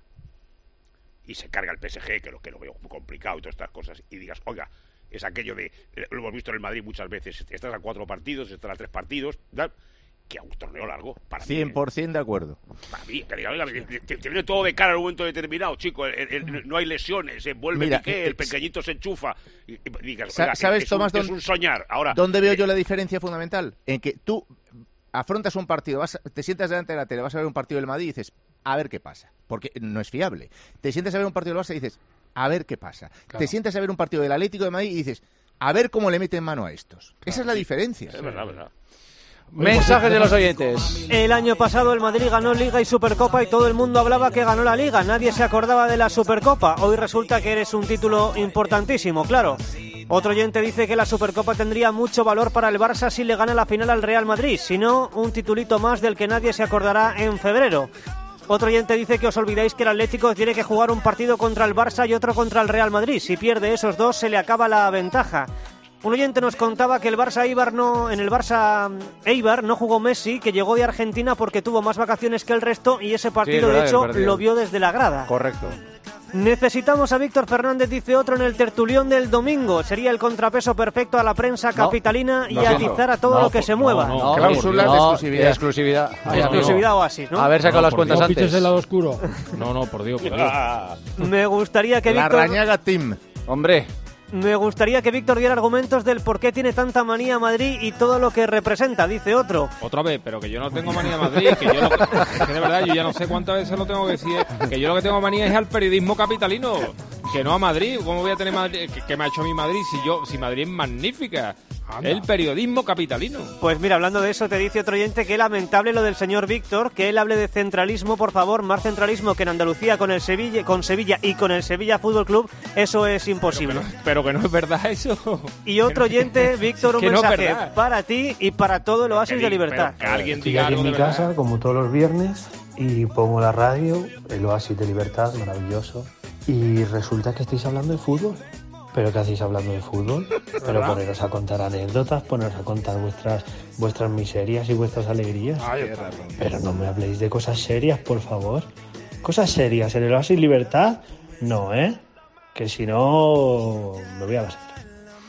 y se carga el P S G, que lo que lo veo muy complicado y todas estas cosas, y digas, oiga, es aquello de, lo hemos visto en el Madrid muchas veces, estás a cuatro partidos, estás a tres partidos, ¿da? Que a un torneo largo, para cien por ciento mí, ¿eh? de acuerdo. Para mí, que diga, oiga, te, te, te viene todo de cara en un momento determinado, chico, el, el, el, no hay lesiones, se vuelve Mira, Piqué, eh, el pequeñito se enchufa, y, y digas, oiga, ¿sabes, es, Tomás, un, es un soñar. Ahora, ¿dónde veo eh, yo la diferencia fundamental? En que tú afrontas un partido, vas, te sientas delante de la tele, vas a ver un partido del Madrid y dices, a ver qué pasa, porque no es fiable. Te sientas a ver un partido del Barça y dices, a ver qué pasa. Claro. Te sientas a ver un partido del Atlético de Madrid y dices, a ver cómo le meten mano a estos. Claro, Esa es la diferencia. Es verdad, verdad. Mensajes de los oyentes. El año pasado el Madrid ganó Liga y Supercopa y todo el mundo hablaba que ganó la Liga. Nadie se acordaba de la Supercopa. Hoy resulta que eres un título importantísimo, claro. Otro oyente dice que la Supercopa tendría mucho valor para el Barça si le gana la final al Real Madrid. Si no, un titulito más del que nadie se acordará en febrero. Otro oyente dice que os olvidáis que el Atlético tiene que jugar un partido contra el Barça y otro contra el Real Madrid. Si pierde esos dos, se le acaba la ventaja. Un oyente nos contaba que el Barça Eibar no, en el Barça Eibar no jugó Messi, que llegó de Argentina porque tuvo más vacaciones que el resto y ese partido, sí, verdad, de hecho, lo vio desde la grada. Correcto. Necesitamos a Víctor Fernández, dice otro, en el tertulión del domingo. Sería el contrapeso perfecto a la prensa capitalina no, y no, atizar no, a todo no, lo que se mueva. No, no, cláusulas no, de exclusividad. exclusividad. Ay, exclusividad o así, ¿no? Haber sacado no, las cuentas Dios, antes. el lado oscuro. No, no, por Dios, por Dios. Me gustaría que Víctor... La Rañaga Team. Hombre... Me gustaría que Víctor diera argumentos del por qué tiene tanta manía a Madrid y todo lo que representa, dice otro. Otra vez, pero que yo no tengo manía a Madrid, que yo lo que, es que de verdad yo ya no sé cuántas veces lo tengo que decir, que yo lo que tengo manía es al periodismo capitalino, que no a Madrid. ¿Cómo voy a tener Madrid? ¿Qué, qué me ha hecho mi Madrid si yo si Madrid es magnífica? Anda. El periodismo capitalino. Pues mira, hablando de eso, te dice otro oyente que es lamentable lo del señor Víctor, que él hable de centralismo, por favor, más centralismo que en Andalucía con el Sevilla, con Sevilla y con el Sevilla Fútbol Club, eso es imposible. Pero, pero, pero que no es verdad eso. Y otro oyente, Víctor, un mensaje no para ti y para todo el Oasis de Libertad. Que alguien Estoy diga aquí algo en mi de casa, verdad. como todos los viernes, y pongo la radio, el Oasis de Libertad, maravilloso, y resulta que estáis hablando de fútbol. ¿Pero qué hacéis hablando de fútbol? Pero poneros a contar anécdotas, poneros a contar vuestras vuestras miserias y vuestras alegrías. Ay, pero no me habléis de cosas serias, por favor. Cosas serias, ¿en el Oasis Libertad? No, ¿eh? Que si no, me voy a la sala.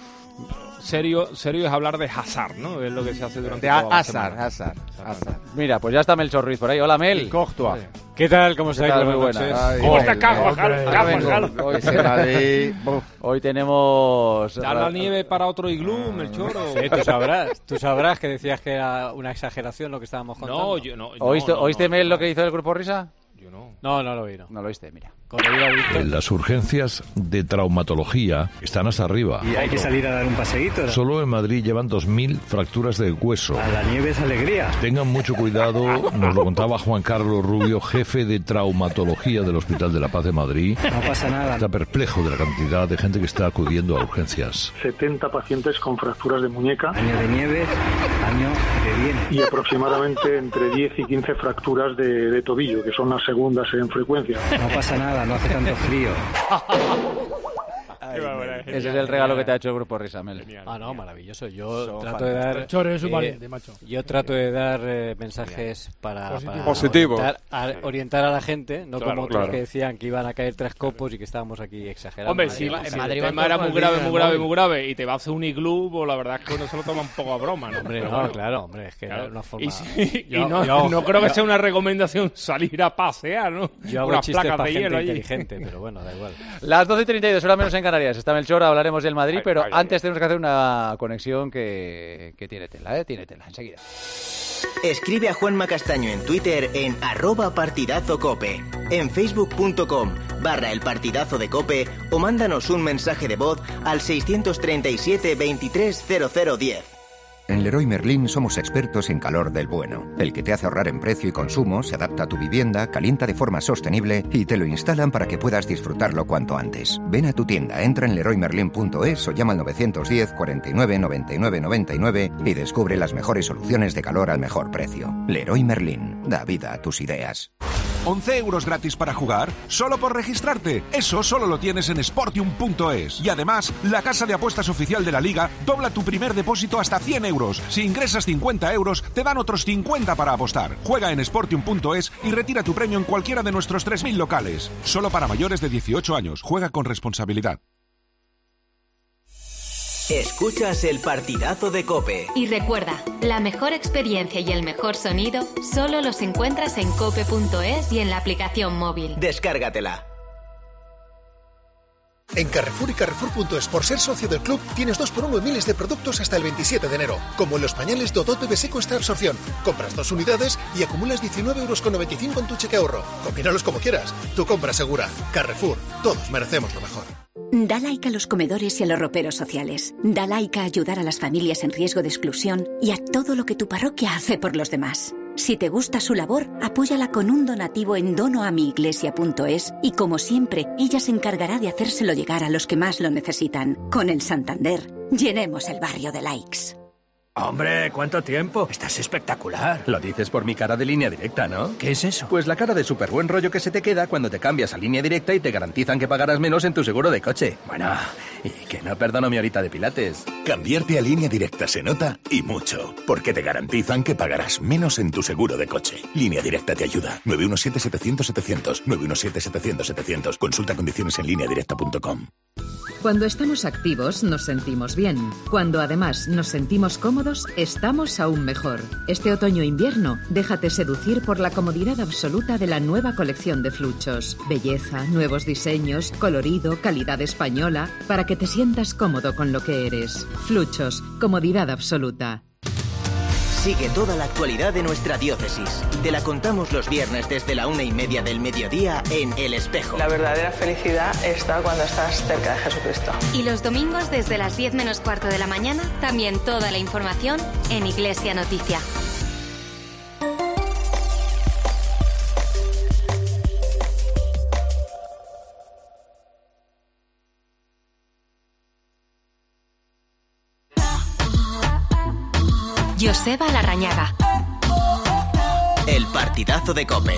Serio, serio es hablar de Hazard, ¿no? Es lo que se hace durante de toda la Hazard, semana. Hazard, Hazard. Mira, pues ya está Melchor Ruiz por ahí. Hola, Mel. Coctua. ¿Qué tal? ¿Cómo estáis? Muy buenas. ¿Cómo está Carvajal? Hoy, se hoy tenemos... ¿Da la nieve para otro iglú, Melchor? O... Sí, tú sabrás. Tú sabrás que decías que era una exageración lo que estábamos contando. No, yo no. no ¿Oíste, no, ¿oíste no, Mel, no. lo que hizo el Grupo Risa? Yo no. No, no lo oí, no. No lo oíste, mira. En las urgencias de traumatología están hasta arriba. Y hay que salir a dar un paseíto, ¿no? Solo en Madrid llevan dos mil fracturas de hueso. A la nieve es alegría. Tengan mucho cuidado, nos lo contaba Juan Carlos Rubio, jefe de traumatología del Hospital de la Paz de Madrid. No pasa nada. Está perplejo de la cantidad de gente que está acudiendo a urgencias. setenta pacientes con fracturas de muñeca. Año de nieve, año que viene. Y aproximadamente entre diez y quince fracturas de, de tobillo, que son las segundas en frecuencia. No pasa nada, no hace tanto frío. Ay, ese es el regalo que te ha hecho el Grupo Risa, Mel. Ah, no, maravilloso. Yo Son trato de dar... Chore, es un eh, valiente, macho. Yo trato de dar eh, mensajes para, para Positivo. orientar, a, orientar a la gente, no Claro, como otros claro. que decían que iban a caer tres copos y que estábamos aquí exagerando. Hombre, si, Madrid, si Madrid el tema era muy grave, muy grave, muy grave y te va a hacer un iglú, pues la verdad es que uno se lo toma un poco a broma, ¿no? Hombre, no, bueno, claro, hombre, es que claro. era una forma... Y, si, yo, y no, yo, no creo que yo, sea una recomendación salir a pasear, ¿no? Yo hago Unas chistes placas para de gente hielo allí. inteligente, pero bueno, da igual. Las doce y treinta y dos, hora menos en Canarias. Está Melchor, hablaremos del Madrid, Ay, pero ay, antes ay. tenemos que hacer una conexión que, que tiene tela, ¿eh? Tiene tela, enseguida. Escribe a Juanma Castaño en Twitter en arroba partidazocope, en facebook.com barra el partidazo de cope o mándanos un mensaje de voz al seiscientos treinta y siete veintitrés cero cero diez. En Leroy Merlin somos expertos en calor del bueno, el que te hace ahorrar en precio y consumo, se adapta a tu vivienda, calienta de forma sostenible y te lo instalan para que puedas disfrutarlo cuanto antes. Ven a tu tienda, entra en leroy merlin punto es o llama al nueve diez, cuarenta y nueve, noventa y nueve, noventa y nueve y descubre las mejores soluciones de calor al mejor precio. Leroy Merlin, da vida a tus ideas. once euros gratis para jugar, solo por registrarte. Eso solo lo tienes en sportium punto es. Y además, la casa de apuestas oficial de la Liga dobla tu primer depósito hasta cien euros. Si ingresas cincuenta euros, te dan otros cincuenta para apostar. Juega en sportium punto es y retira tu premio en cualquiera de nuestros tres mil locales. Solo para mayores de dieciocho años. Juega con responsabilidad. Escuchas el partidazo de COPE. Y recuerda, la mejor experiencia y el mejor sonido solo los encuentras en cope punto es y en la aplicación móvil. Descárgatela. En Carrefour y Carrefour punto es, por ser socio del club, tienes dos por uno en miles de productos hasta el veintisiete de enero. Como en los pañales Dodot Bebé Seco Extra Absorción. Compras dos unidades y acumulas diecinueve euros con noventa y cinco en tu cheque ahorro. Combínalos como quieras. Tu compra segura. Carrefour. Todos merecemos lo mejor. Da like a los comedores y a los roperos sociales. Da like a ayudar a las familias en riesgo de exclusión y a todo lo que tu parroquia hace por los demás. Si te gusta su labor, apóyala con un donativo en dono a mi iglesia punto es y, como siempre, ella se encargará de hacérselo llegar a los que más lo necesitan. Con el Santander, llenemos el barrio de likes. Hombre, ¿cuánto tiempo? Estás espectacular. Lo dices por mi cara de Línea Directa, ¿no? ¿Qué es eso? Pues la cara de súper buen rollo que se te queda cuando te cambias a Línea Directa y te garantizan que pagarás menos en tu seguro de coche. Bueno, y que no perdono mi horita de pilates. Cambiarte a Línea Directa se nota y mucho, porque te garantizan que pagarás menos en tu seguro de coche. Línea Directa te ayuda. nueve uno siete, setecientos, setecientos. nueve uno siete, setecientos, setecientos. Consulta condiciones en línea directa punto com. Cuando estamos activos nos sentimos bien. Cuando además nos sentimos cómodos, estamos aún mejor. Este otoño-invierno, déjate seducir por la comodidad absoluta de la nueva colección de Fluchos. Belleza, nuevos diseños, colorido, calidad española, para que te sientas cómodo con lo que eres. Fluchos, comodidad absoluta. Sigue toda la actualidad de nuestra diócesis. Te la contamos los viernes desde la una y media del mediodía en El Espejo. La verdadera felicidad está cuando estás cerca de Jesucristo. Y los domingos desde las diez menos cuarto de la mañana, también toda la información en Iglesia Noticia. Joseba Larrañaga. El partidazo de COPE.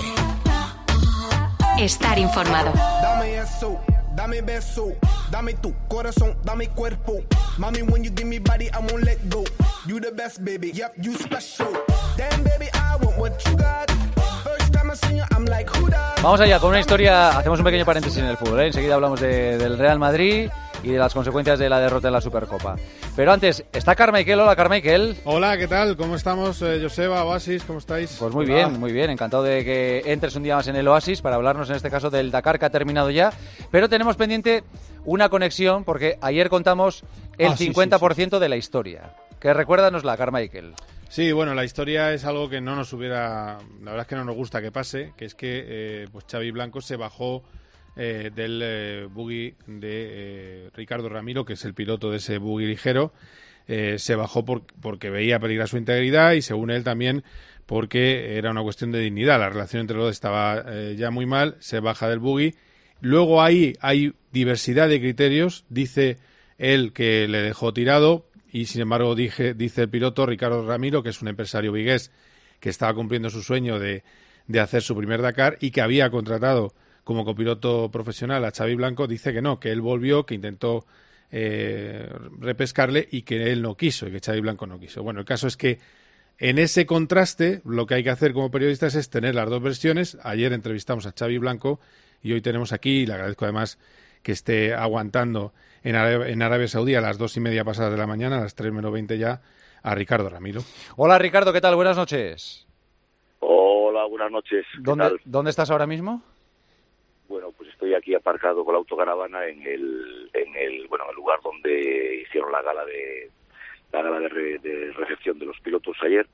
Estar informado. Dame eso, dame beso, dame tu corazón, dame cuerpo. Mami, when you give me body, I won't let go. You the best, baby, yep, you special. Damn, baby, I want what you got. First time I see you, I'm like, who that? Vamos allá con una historia. Hacemos un pequeño paréntesis en el fútbol, ¿eh? Enseguida hablamos de, del Real Madrid y de las consecuencias de la derrota en la Supercopa. Pero antes, está Carmichael. Hola, Carmichael. Hola, ¿qué tal? ¿Cómo estamos, eh, Joseba, Oasis? ¿Cómo estáis? Pues muy Hola. bien, muy bien. Encantado de que entres un día más en el Oasis para hablarnos, en este caso, del Dakar, que ha terminado ya. Pero tenemos pendiente una conexión, porque ayer contamos el ah, sí, cincuenta por ciento sí, sí. de la historia. Que recuérdanosla, Carmichael. Sí, bueno, la historia es algo que no nos hubiera... La verdad es que no nos gusta que pase, que es que eh, pues Xavi Blanco se bajó Eh, del eh, buggy de eh, Ricardo Ramiro, que es el piloto de ese buggy ligero. Eh, se bajó por, porque veía peligrar su integridad y, según él, también porque era una cuestión de dignidad. La relación entre los dos estaba eh, ya muy mal. Se baja del buggy. Luego ahí hay diversidad de criterios. Dice él que le dejó tirado y, sin embargo, dije, dice el piloto Ricardo Ramiro, que es un empresario vigués que estaba cumpliendo su sueño de, de hacer su primer Dakar y que había contratado como copiloto profesional a Xavi Blanco. Dice que no, que él volvió, que intentó eh, repescarle y que él no quiso, y que Xavi Blanco no quiso. Bueno, el caso es que en ese contraste lo que hay que hacer como periodistas es tener las dos versiones. Ayer entrevistamos a Xavi Blanco y hoy tenemos aquí, y le agradezco además que esté aguantando en Arabia, en Arabia Saudí a las dos y media pasadas de la mañana, a las tres menos veinte ya, a Ricardo Ramiro. Hola, Ricardo, ¿qué tal? Buenas noches. Hola, buenas noches. ¿Qué ¿Dónde, tal? ¿Dónde estás ahora mismo? Bueno, pues estoy aquí aparcado con la autocaravana en el, en el, bueno, en el lugar donde hicieron la gala de la gala de, re, de recepción de los pilotos ayer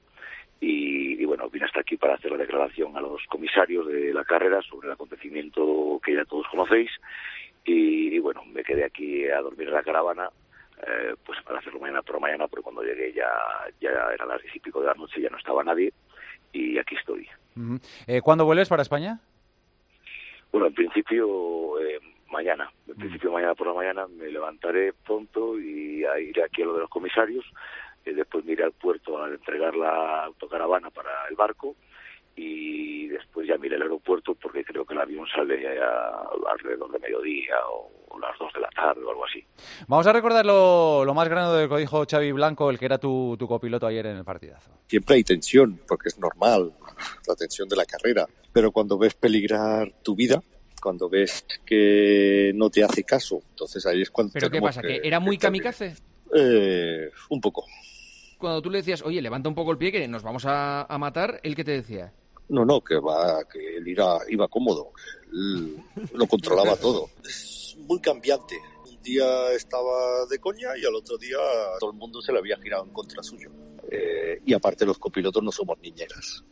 y, y bueno, vine hasta aquí para hacer la declaración a los comisarios de la carrera sobre el acontecimiento que ya todos conocéis y, y bueno, me quedé aquí a dormir en la caravana eh, pues para hacerlo mañana por la mañana, porque cuando llegué ya ya eran las diez y pico de la noche, ya no estaba nadie y aquí estoy. Uh-huh. eh, ¿Cuándo vuelves para España? Bueno, en principio eh, mañana, en principio mañana por la mañana me levantaré pronto y a iré aquí a lo de los comisarios, eh, después me iré al puerto a entregar la autocaravana para el barco y después ya miré el aeropuerto porque creo que el avión sale ya alrededor de mediodía o, o las dos de la tarde o algo así. Vamos a recordar lo, lo más grande de lo que dijo Xavi Blanco, el que era tu, tu copiloto ayer en el partidazo. Siempre hay tensión, porque es normal, la tensión de la carrera. Pero cuando ves peligrar tu vida, cuando ves que no te hace caso, entonces ahí es cuando... ¿Pero qué pasa? ¿Que, ¿Que era muy kamikaze? Eh, un poco. Cuando tú le decías, oye, levanta un poco el pie que nos vamos a, a matar, ¿él qué te decía? No, no, que va, que él iba, iba cómodo, él lo controlaba todo. Es muy cambiante. Un día estaba de coña y al otro día todo el mundo se le había girado en contra suyo. Eh, y aparte los copilotos no somos niñeras.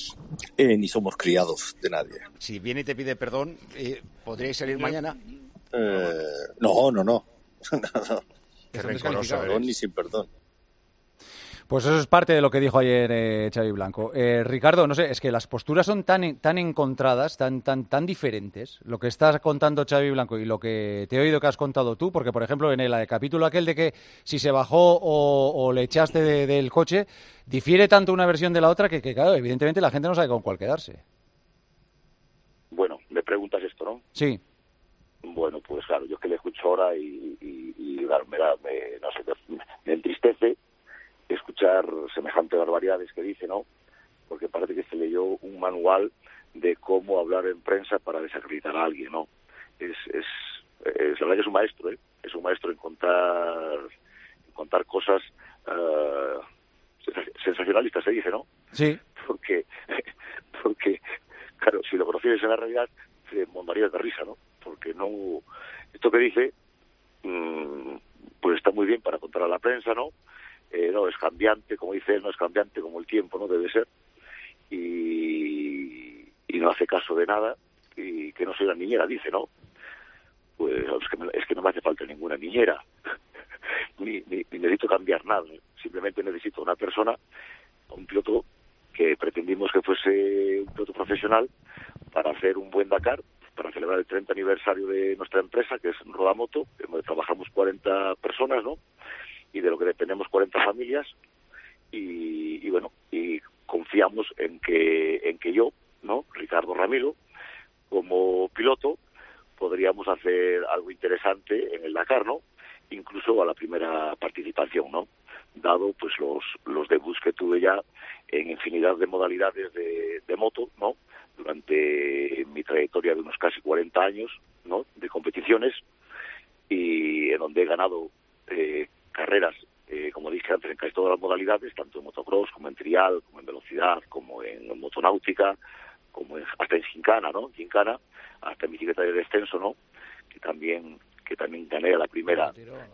Eh, ni somos criados de nadie. Si viene y te pide perdón, eh, ¿podríais salir mañana? Eh, no, no, no. no. Qué rencoroso, perdón ni sin perdón. Pues eso es parte de lo que dijo ayer eh, Xavi Blanco. Eh, Ricardo, no sé, es que las posturas son tan, tan encontradas, tan, tan, tan diferentes, lo que estás contando Xavi Blanco y lo que te he oído que has contado tú, porque, por ejemplo, en el, el capítulo aquel de que si se bajó o, o le echaste de, del coche, difiere tanto una versión de la otra que, que, claro, evidentemente la gente no sabe con cuál quedarse. Bueno, me preguntas esto, ¿no? Sí. Bueno, pues claro, yo es que le escucho ahora y, y, y claro, me, da, me, no sé, me, me entristece escuchar semejante barbaridades que dice, ¿no? Porque parece que se leyó un manual de cómo hablar en prensa para desacreditar a alguien, ¿no? Es, es, es la verdad que es un maestro, ¿eh? Es un maestro en contar, en contar cosas uh, sensacionalistas, se dice, ¿no? Sí. Porque, porque, claro, si lo conocieras en la realidad, te montarías de risa, ¿no? Porque no, esto que dice, mmm, pues está muy bien para contar a la prensa, ¿no? Eh, no, es cambiante, como dice él, no es cambiante como el tiempo, ¿no? Debe ser. Y, y no hace caso de nada, y que no soy la niñera, dice, ¿no? Pues es que, me, es que no me hace falta ninguna niñera, ni, ni, ni necesito cambiar nada, simplemente necesito una persona, un piloto que pretendimos que fuese un piloto profesional para hacer un buen Dakar, para celebrar el treinta aniversario de nuestra empresa, que es Rodamoto, donde trabajamos cuarenta personas, ¿no? Y de lo que dependemos cuarenta familias, y, y bueno, y confiamos en que en que yo, ¿no? Ricardo Ramilo, como piloto, podríamos hacer algo interesante en el Dakar, ¿no? Incluso a la primera participación, ¿no? Dado pues los los debuts que tuve ya en infinidad de modalidades de, de moto, ¿no? Durante mi trayectoria de unos casi cuarenta años, ¿no? De competiciones, y en donde he ganado eh, carreras, eh, como dije antes, en casi todas las modalidades, tanto en motocross como en trial, como en velocidad, como en motonáutica, como en, hasta en gincana, ¿no? Gincana, hasta en bicicleta de descenso, ¿no? Que también que también gané a la primera,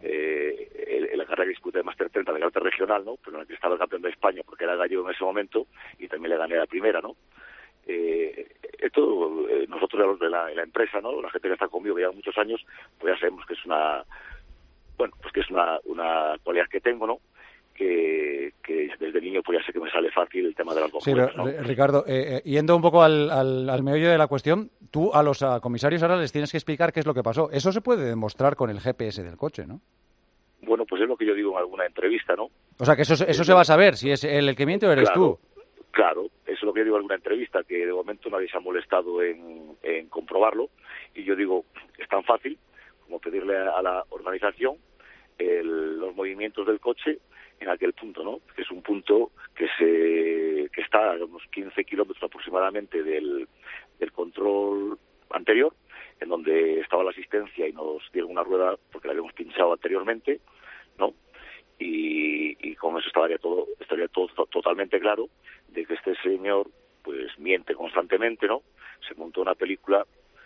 eh, en, en la carrera que disputé de Master treinta de carácter regional, ¿no? Pero en la que estaba el campeón de España, porque era gallego en ese momento, y también le gané a la primera, ¿no? Eh, esto, eh, nosotros los de la, de la empresa, ¿no? La gente que está conmigo, que lleva muchos años, pues ya sabemos que es una, bueno, pues que es una, una cualidad que tengo, ¿no? Que, que desde niño pues ya sé que me sale fácil el tema de las dos. Sí, pero, ¿no? Ricardo, eh, eh, yendo un poco al, al, al meollo de la cuestión, tú a los a comisarios ahora les tienes que explicar qué es lo que pasó. Eso se puede demostrar con el G P S del coche, ¿no? Bueno, pues es lo que yo digo en alguna entrevista, ¿no? O sea, que eso, eso se va a saber, si es él el que miente o eres claro, tú. Claro, eso es lo que yo digo en alguna entrevista, que de momento nadie se ha molestado en, en comprobarlo, y yo digo, es tan fácil como pedirle a, a la organización el, los movimientos del coche en aquel punto, ¿no? Que es un punto que se que está a unos quince kilómetros aproximadamente del, del control anterior, en donde estaba la asistencia y nos dieron una rueda porque la habíamos pinchado anteriormente, ¿no? Y, y con eso estaría todo estaría todo totalmente claro de que este señor pues miente constantemente, ¿no? Se montó una película,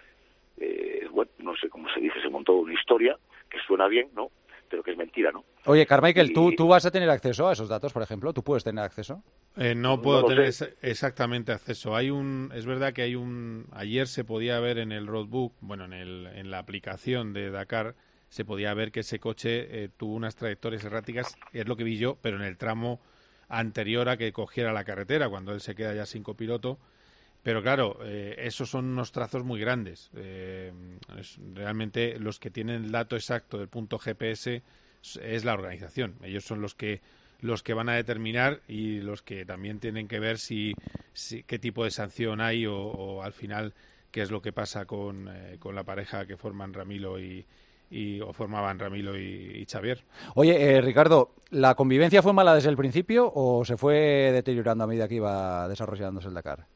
eh, bueno, no sé cómo se dice, se montó una historia que suena bien, ¿no? Pero que es mentira, ¿no? Oye, Carmichael, y... ¿tú, ¿tú vas a tener acceso a esos datos, por ejemplo? ¿Tú puedes tener acceso? Eh, no puedo no tener sé. exactamente acceso. Hay un, es verdad que hay un, ayer se podía ver en el roadbook, bueno, en, el, en la aplicación de Dakar, se podía ver que ese coche eh, tuvo unas trayectorias erráticas, es lo que vi yo, pero en el tramo anterior a que cogiera la carretera, cuando él se queda ya sin copiloto. Pero claro, eh, esos son unos trazos muy grandes. Eh, es, realmente los que tienen el dato exacto del punto G P S es, es la organización. Ellos son los que los que van a determinar y los que también tienen que ver si, si qué tipo de sanción hay o, o al final qué es lo que pasa con, eh, con la pareja que forman Ramilo y, y o formaban Ramilo y, y Xavier. Oye, eh, Ricardo, ¿la convivencia fue mala desde el principio o se fue deteriorando a medida que iba desarrollándose el Dakar?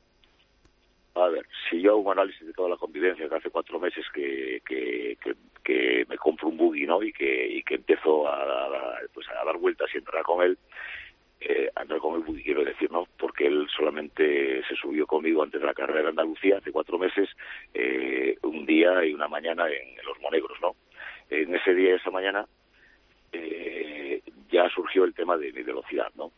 A ver, si yo hago un análisis de toda la convivencia, que hace cuatro meses que, que, que, que me compro un buggy, ¿no? Y que, y que empiezo a, a, pues a dar vueltas y entrar con él, eh, a entrar con el buggy, quiero decir, ¿no? Porque él solamente se subió conmigo antes de la carrera de Andalucía, hace cuatro meses, eh, un día y una mañana en, en Los Monegros, ¿no? En ese día y esa mañana eh, ya surgió el tema de mi velocidad, ¿no?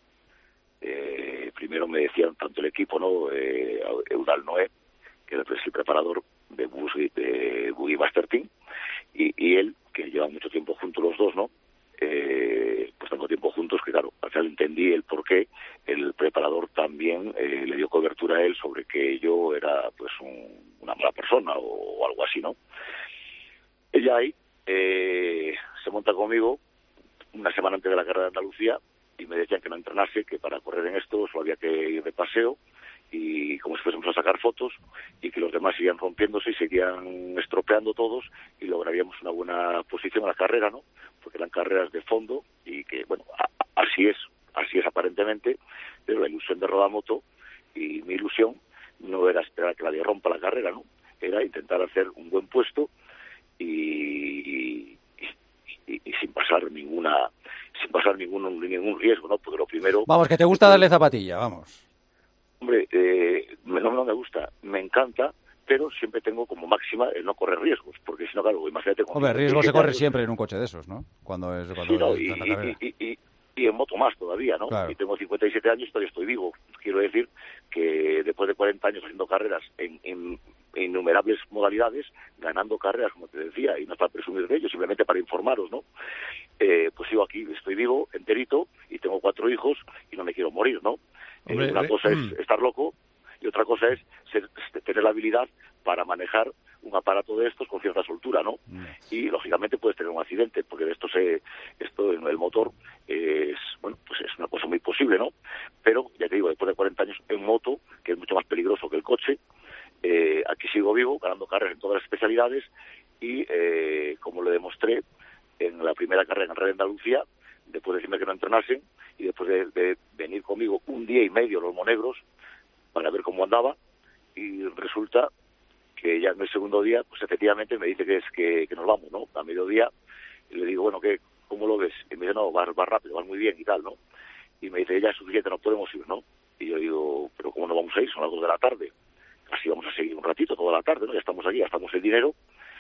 Eh, primero me decían tanto el equipo, ¿no? Eh, Eudal Noé, que era el preparador de Buggy, de Buggy Master Team, y, y él, que lleva mucho tiempo juntos los dos, ¿no? Eh, pues tanto tiempo juntos que, claro, al final entendí el por qué el preparador también eh, le dio cobertura a él sobre que yo era, pues, un, una mala persona o, o algo así, ¿no? Ella ahí eh, se monta conmigo una semana antes de la carrera de Andalucía y me decían que no entrenase, que para correr en esto solo había que ir de paseo y como si fuésemos a sacar fotos y que los demás seguían rompiéndose y seguían estropeando todos y lograríamos una buena posición en la carrera, ¿no? Porque eran carreras de fondo y que, bueno, a, así es, así es aparentemente, pero la ilusión de Rodamoto y mi ilusión no era esperar que nadie rompa la carrera, ¿no? Era intentar hacer un buen puesto y, y, y, y sin pasar ninguna sin pasar ningún ningún riesgo, ¿no? Porque lo primero... Vamos, que te gusta darle zapatilla, vamos. Hombre, eh, no, no me gusta, me encanta, pero siempre tengo como máxima el no correr riesgos, porque si no, claro, imagínate... Hombre, riesgo se corre siempre en un coche de esos, ¿no? Cuando es cuando sí, no, es y, la carrera. Y, y, y, y en moto más todavía, ¿no? Claro. Y tengo cincuenta y siete años y todavía estoy vivo. Quiero decir que después de cuarenta años haciendo carreras en, en, en innumerables modalidades, ganando carreras, como te decía, y no es para presumir de ello, simplemente para informaros, ¿no? Eh, pues sigo aquí, estoy vivo, enterito, y tengo cuatro hijos y no me quiero morir, ¿no? Hombre, eh, una eh, cosa mm. es estar loco y otra cosa es ser, tener la habilidad para manejar un aparato de estos con cierta soltura, ¿no? Mm. Y lógicamente puedes tener un accidente, porque de esto se, esto en el motor es, bueno, pues es una cosa muy posible, ¿no? Pero ya te digo, después de cuarenta años en moto, que es mucho más peligroso que el coche, eh, aquí sigo vivo, ganando carreras en todas las especialidades y eh, como le demostré en la primera carrera en Red Andalucía, después de decirme que no entrenasen y después de, de venir conmigo un día y medio los monegros para ver cómo andaba y resulta que ya en el segundo día, pues efectivamente me dice que es que, que nos vamos, ¿no? A mediodía y le digo, bueno, ¿qué, ¿cómo lo ves? Y me dice, no, vas, vas rápido, vas muy bien y tal, ¿no? Y me dice, ya es suficiente, no podemos ir, ¿no? Y yo digo, pero ¿cómo no vamos a ir? Son las dos de la tarde. Así vamos a seguir un ratito, toda la tarde, ¿no? Ya estamos aquí, gastamos el dinero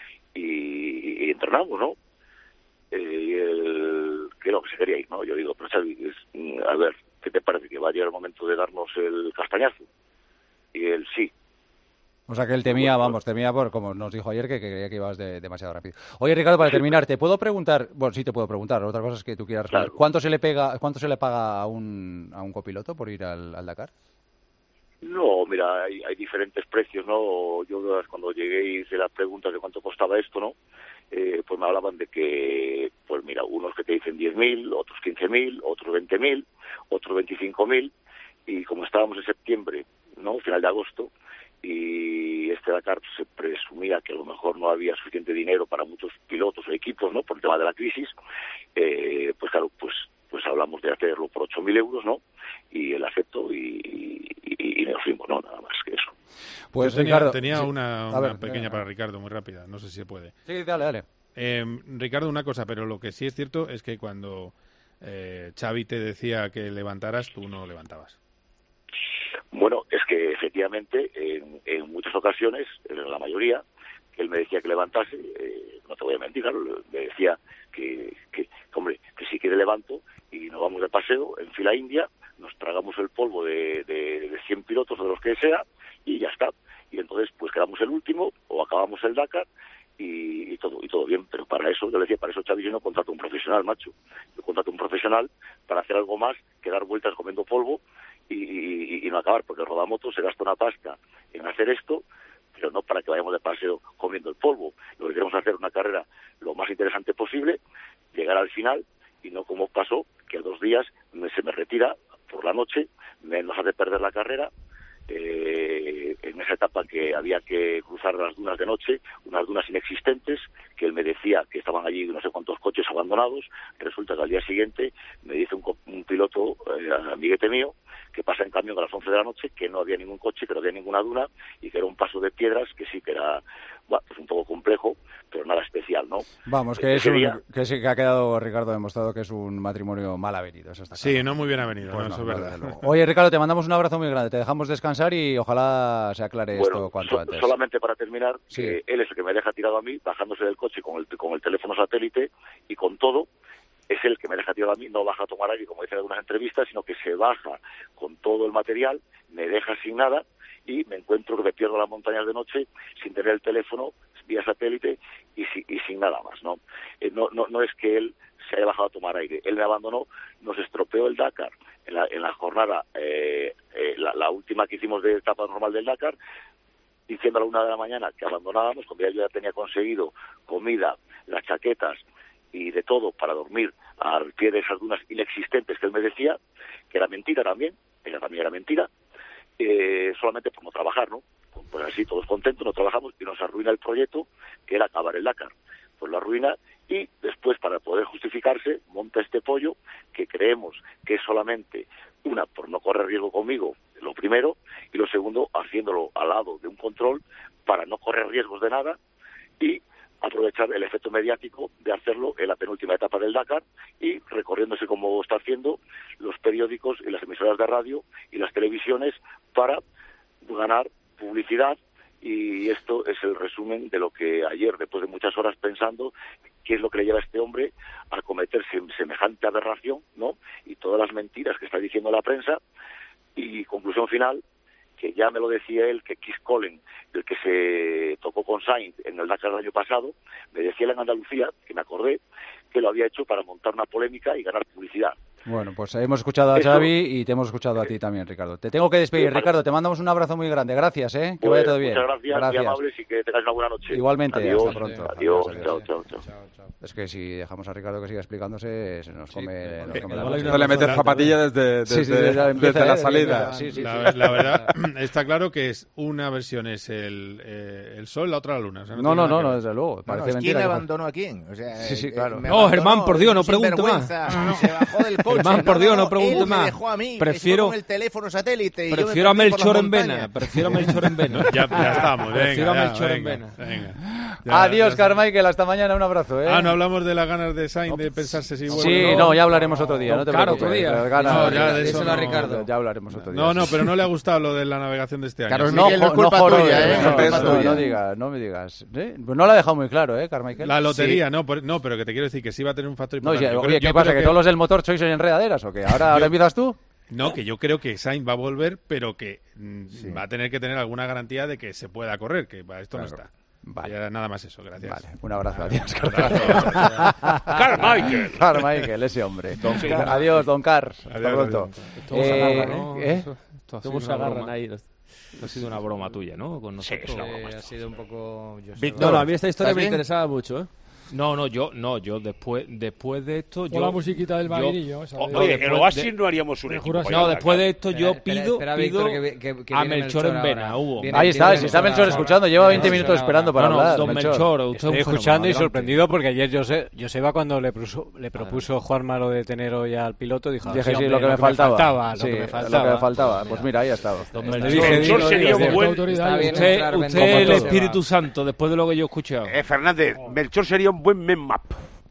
y, y entrenamos, ¿no? Eh, y el, que no, que se quería ir, ¿no? Yo digo, pero Xavi, es, a ver, ¿qué te parece? ¿Que va a llegar el momento de darnos el castañazo? Y él, sí. O sea que él temía, vamos, temía por, como nos dijo ayer, que creía que ibas de, demasiado rápido. Oye, Ricardo, para terminar, ¿te puedo preguntar? Bueno, sí te puedo preguntar, otra cosa es que tú quieras responder. Claro. ¿Cuánto se le pega, cuánto se le paga a un, a un copiloto por ir al, al Dakar? No, mira, hay, hay diferentes precios, ¿no? Yo cuando llegué y hice las preguntas de cuánto costaba esto, ¿no? Eh, pues me hablaban de que, pues mira, unos que te dicen diez mil, otros quince mil, otros veinte mil, otros veinticinco mil, y como estábamos en septiembre, ¿no? Final de agosto, y este Dakar se presumía que a lo mejor no había suficiente dinero para muchos pilotos o equipos, ¿no? Por el tema de la crisis, eh, pues claro, pues pues hablamos de hacerlo por ocho mil euros, ¿no? Y él aceptó y, y, y nos fuimos, ¿no? Nada más que eso. Pues tenía, Ricardo, tenía sí. una, una ver, pequeña venga. para Ricardo, muy rápida, no sé si se puede. Sí, dale, dale. Eh, Ricardo, una cosa, pero lo que sí es cierto es que cuando eh, Xavi te decía que levantaras, tú no levantabas. Bueno, es que efectivamente en, en muchas ocasiones, en la mayoría, que él me decía que levantase, eh, no te voy a mentir, claro, me decía que, que, hombre, que si quiere levanto y nos vamos de paseo en fila india, nos tragamos el polvo de, de, de cien pilotos o de los que sea y ya está. Y entonces pues quedamos el último o acabamos el Dakar y, y todo y todo bien, pero para eso, yo le decía, para eso Xavi yo no contrato un profesional, macho. Yo contrato un profesional para hacer algo más que dar vueltas comiendo polvo y, y, y no acabar, porque el Rodamoto se gasta una pasta en hacer esto, pero no para que vayamos de paseo comiendo el polvo. Lo que queremos es hacer una carrera lo más interesante posible, llegar al final y no como pasó, que a dos días me, se me retira por la noche, me nos hace perder la carrera, eh, en esa etapa que había que cruzar las dunas de noche, unas dunas inexistentes, que él me decía que estaban allí no sé cuántos coches abandonados. Resulta que al día siguiente me dice un, un piloto, eh, amiguete mío, que pasa en camión a las once de la noche, que no había ningún coche, que no había ninguna duna y que era un paso de piedras, que sí que era, bueno, pues un poco complejo, pero nada especial, ¿no? Vamos, que, Eh, es un, día... que, sí, que ha quedado, Ricardo, demostrado que es un matrimonio mal avenido. Eso está claro. Sí, no muy bien avenido, Pues no, no, eso es verdad. verdad. Oye, Ricardo, te mandamos un abrazo muy grande, te dejamos descansar y ojalá se aclare bueno, esto cuanto so, antes. Solamente para terminar, sí. que él es el que me deja tirado a mí, bajándose del coche con el, con el teléfono satélite y con todo. Es el que me deja tirado a mí, no baja a tomar aire, como dicen en algunas entrevistas, sino que se baja con todo el material, me deja sin nada y me encuentro que me pierdo las montañas de noche sin tener el teléfono vía satélite y, si, y sin nada más, ¿no? Eh, no, no, no es que él se haya bajado a tomar aire, él me abandonó, nos estropeó el Dakar en la, en la jornada, eh, eh, la, la última que hicimos de etapa normal del Dakar, diciendo a la una de la mañana que abandonábamos, cuando ya yo ya tenía conseguido comida, las chaquetas y de todo para dormir al pie de esas dunas inexistentes que él me decía, que era mentira también, ella también era mentira, eh, solamente por no trabajar, ¿no? Pues así, todos contentos, no trabajamos y nos arruina el proyecto, que era acabar el Dakar. Pues lo arruina y después, para poder justificarse, monta este pollo que creemos que es solamente, una, por no correr riesgo conmigo, lo primero, y lo segundo, haciéndolo al lado de un control para no correr riesgos de nada y aprovechar el efecto mediático de hacerlo en la penúltima etapa del Dakar y recorriéndose como está haciendo los periódicos y las emisoras de radio y las televisiones para ganar publicidad. Y esto es el resumen de lo que ayer, después de muchas horas pensando qué es lo que le lleva a este hombre a cometer semejante aberración, ¿no? Y todas las mentiras que está diciendo la prensa. Y conclusión final, que ya me lo decía él, que Keith Collen, el que se tocó con Sainz en el Dakar del año pasado, me decía él en Andalucía, que me acordé, que lo había hecho para montar una polémica y ganar publicidad. Bueno, pues hemos escuchado a Eso, Xavi y te hemos escuchado a ti también, Ricardo. Te tengo que despedir, Sí, vale. Ricardo, te mandamos un abrazo muy grande. Gracias, ¿eh? Que Pues, vaya todo bien. Muchas gracias, muy amables y que tengáis una buena noche. Igualmente, Adiós, hasta pronto. Adiós, Adiós, chao, adiós. chao, chao. Es que si dejamos a Ricardo que siga explicándose, se nos come, nos come la igual hay noche. una Le metes razón. zapatilla desde- Sí, sí, desde- desde, desde empieza, la ¿eh? salida. Sí, sí, la, sí. la verdad, está claro que es una versión es el, eh, el sol, la otra la luna. O sea, No, tiene no, nada no, que no, ver. desde luego. Parece ¿Quién mentira. que- abandonó a quién? O sea, Sí, sí, eh, claro. me No, abandonó Germán, por Dios, no un pregunte más. sinvergüenza, Se bajó del coche. Germán, por Dios, no él pregunte me más. dejó a mí, Prefiero- con el teléfono satélite. y yo me Prefiero a perdí por las Melchor en montañas. Vena. Prefiero a Melchor en Vena. Ya, ya estamos, venga. Prefiero a ya, Melchor en venga, Vena. venga. Ya, Adiós, ya Carmichael, hasta mañana, un abrazo, ¿eh? Ah, no hablamos de las ganas de Sainz de pensarse si vuelve Sí, o no, ya hablaremos otro día, no te Claro, preocupes. otro día. Las ganas- No, ya de eso Díselo a no. Ricardo. Ya hablaremos otro día. No, no, sí. pero no le ha gustado lo de la navegación de este año. Carlos Sí. No, Miguel, no es jo- culpa no jorobes, tuya, ¿eh? no, No es no, culpa no, tuya. no digas, no me digas. ¿Eh? Pues no lo ha dejado muy claro, ¿eh, Carmichael? La lotería, no, por- no, pero que te quiero decir que sí va a tener un factor No, importante. ya, Yo oye, creo- ¿qué yo pasa? creo ¿Que todos los del motor sois en enredaderas o qué? ¿Ahora, ahora empiezas tú? No, que yo creo que Sainz va a volver, pero que mm, va a tener que tener alguna garantía de que se pueda correr, que para esto no está. Vale. Ya nada más eso, gracias. Vale, un abrazo, adiós, Carmichael. Carmichael, ese hombre. Adiós, don Car. Hasta Adiós, pronto. adiós. Todos se Eh, agarran, ¿no? ¿eh? Esto- esto ha sido Todos se una agarran broma. ahí. Esto ha sido una broma tuya, ¿no? Con nosotros. Eh, ha sido un poco... yo sé, Víctor, bueno, no, a mí esta historia ¿estás me bien? interesaba mucho, ¿eh? No, no, yo, no, yo después, después de esto, O yo. la musiquita del yo- Bailinillo, esa de- Oye, en después Oasis de- no haríamos un Me equipo. juras- ya, No, ya, después ya. de esto Espera, yo espera, pido, espera, pido Víctor, que- que- que a viene Melchor Melchor en Vena, ahora. Hugo. Viene- Ahí está, viene si está Melchor Melchor ahora. escuchando, lleva Viene veinte Melchor minutos ahora. esperando para No, no, hablar. don Melchor. Melchor, usted es Estoy un escuchando fenómeno, y adelante. sorprendido porque ayer Jose, Joseba cuando le puso, le propuso Juanma lo de tener hoy al piloto dijo, Dije, sí, sí, hombre, lo que me faltaba. lo Sí, que me faltaba. Lo que me faltaba. Pues mira, ahí ha estado. Don Le Melchor, dije, Melchor dilo, sería dilo, un dilo. buen... Está bien Usted, entrar usted veinte es el minutos. Espíritu Santo, después de lo que yo he escuchado. Eh, Fernández, Melchor sería un buen meme map.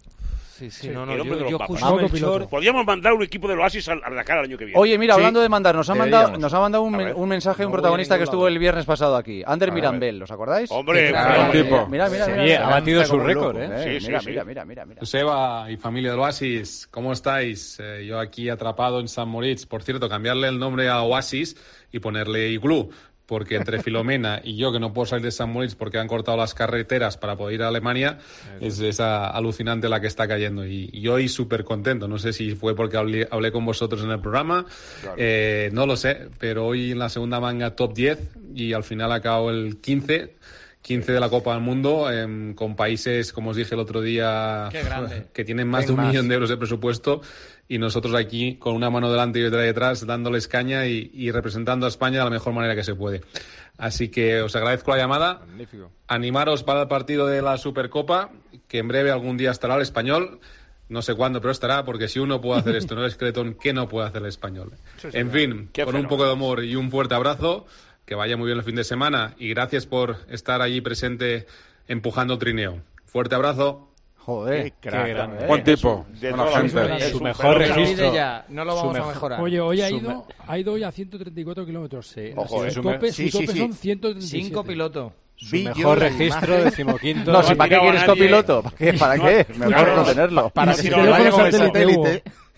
Sí, sí, no, no, el yo, hombre de los yo mapas. escucho a Autopiloto. Melchor. Podríamos mandar un equipo del Oasis al, al Dakar el año que viene. Oye, mira, Sí. hablando de mandar, nos ha mandado, Deberíamos. nos ha mandado un, A men- ver. un mensaje un No voy a protagonista que ningún estuvo lado. el viernes pasado aquí. Ander A ver. Mirambel, ¿os acordáis? Hombre, Claro, claro. buen tipo. Mira, mira, mira. Oye, mira, ha batido su como récord, loco. ¿eh? Eh, Sí, mira, sí, mira, sí. mira, mira, mira. Joseba y familia del Oasis, ¿cómo estáis? Eh, yo aquí atrapado en San Moritz. Por cierto, cambiarle el nombre a Oasis y ponerle Iglú, porque entre Filomena y yo, que no puedo salir de San Moritz porque han cortado las carreteras para poder ir a Alemania, es esa alucinante la que está cayendo. Y, y hoy súper contento. No sé si fue porque hablé, hablé con vosotros en el programa, eh, no lo sé, pero hoy en la segunda manga top diez y al final acabo el quince. quince de la Copa del Mundo, eh, con países, como os dije el otro día, Qué grande. que tienen más Ven de un más. millón de euros de presupuesto, y nosotros aquí con una mano delante y otra detrás dándoles caña y, y representando a España de la mejor manera que se puede. Así que os agradezco la llamada. Magnífico. Animaros para el partido de la Supercopa, que en breve algún día estará el Español. No sé cuándo, pero estará, porque si uno puede hacer esto en el Esqueletón, ¿qué no puede hacer el Español? Sí, sí, En claro. fin, Qué con un fenómeno. poco de amor y un fuerte abrazo, que vaya muy bien el fin de semana y gracias por estar allí presente empujando el trineo. Fuerte abrazo. Joder, Qué grande. Buen tipo, De buena toda la gente. vida. Es Su un mejor fenómeno. registro. Olvide ya, no lo Su vamos a mejor- mejorar. Oye, hoy ha Su ido, ha ido hoy a ciento treinta y cuatro kilómetros. Sí. Ojo, su eh. tope, Sí, su sí, tope sí. son ciento treinta y siete. Cinco pilotos. Su Vi yo mejor la registro, imagen. decimoquinto. No, si ha ¿para qué tirado quieres a nadie. copiloto? ¿Para qué? ¿Para qué? Mejor no tenerlo. Para Y que si se teléfono vaya con el satélite, satélite.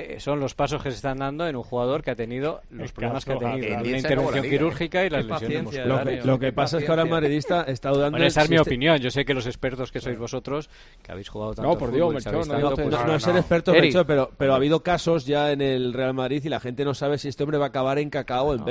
que son los pasos que se están dando en un jugador que ha tenido los El problemas que ha caso, tenido, en una diez intervención no quirúrgica y las Qué lesiones paciencia, Lo musculares. que, lo que pasa es que ahora el madridista está dudando... Bueno, esa es mi si este- opinión. Yo sé que los expertos que sois vosotros, que habéis jugado tanto No, por Dios, fútbol, Melchor, sabéis no, tanto, no, pues- no, no es ser experto, Eric. Melchor, pero, pero ha habido casos ya en el Real Madrid y la gente no sabe si este hombre va a acabar en cacao o en No,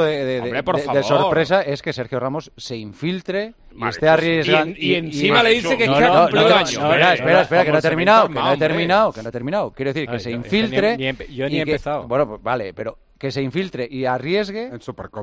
punto de, de, Hombre, de- por de- de favor. sorpresa es que Sergio Ramos se infiltre y Mal esté hecho, sí. arriesgando. Y- y encima le dice que no, es que ha no, cumplido no, no, años. no, espera, espera, espera, que no Como he se terminado, meta que el no he hombre. terminado, que no he terminado. Quiero decir, que Ay, se yo- infiltre. ni he empe- yo ni y he que- empezado. Bueno, pues vale, pero que se infiltre y arriesgue. En Supercopa.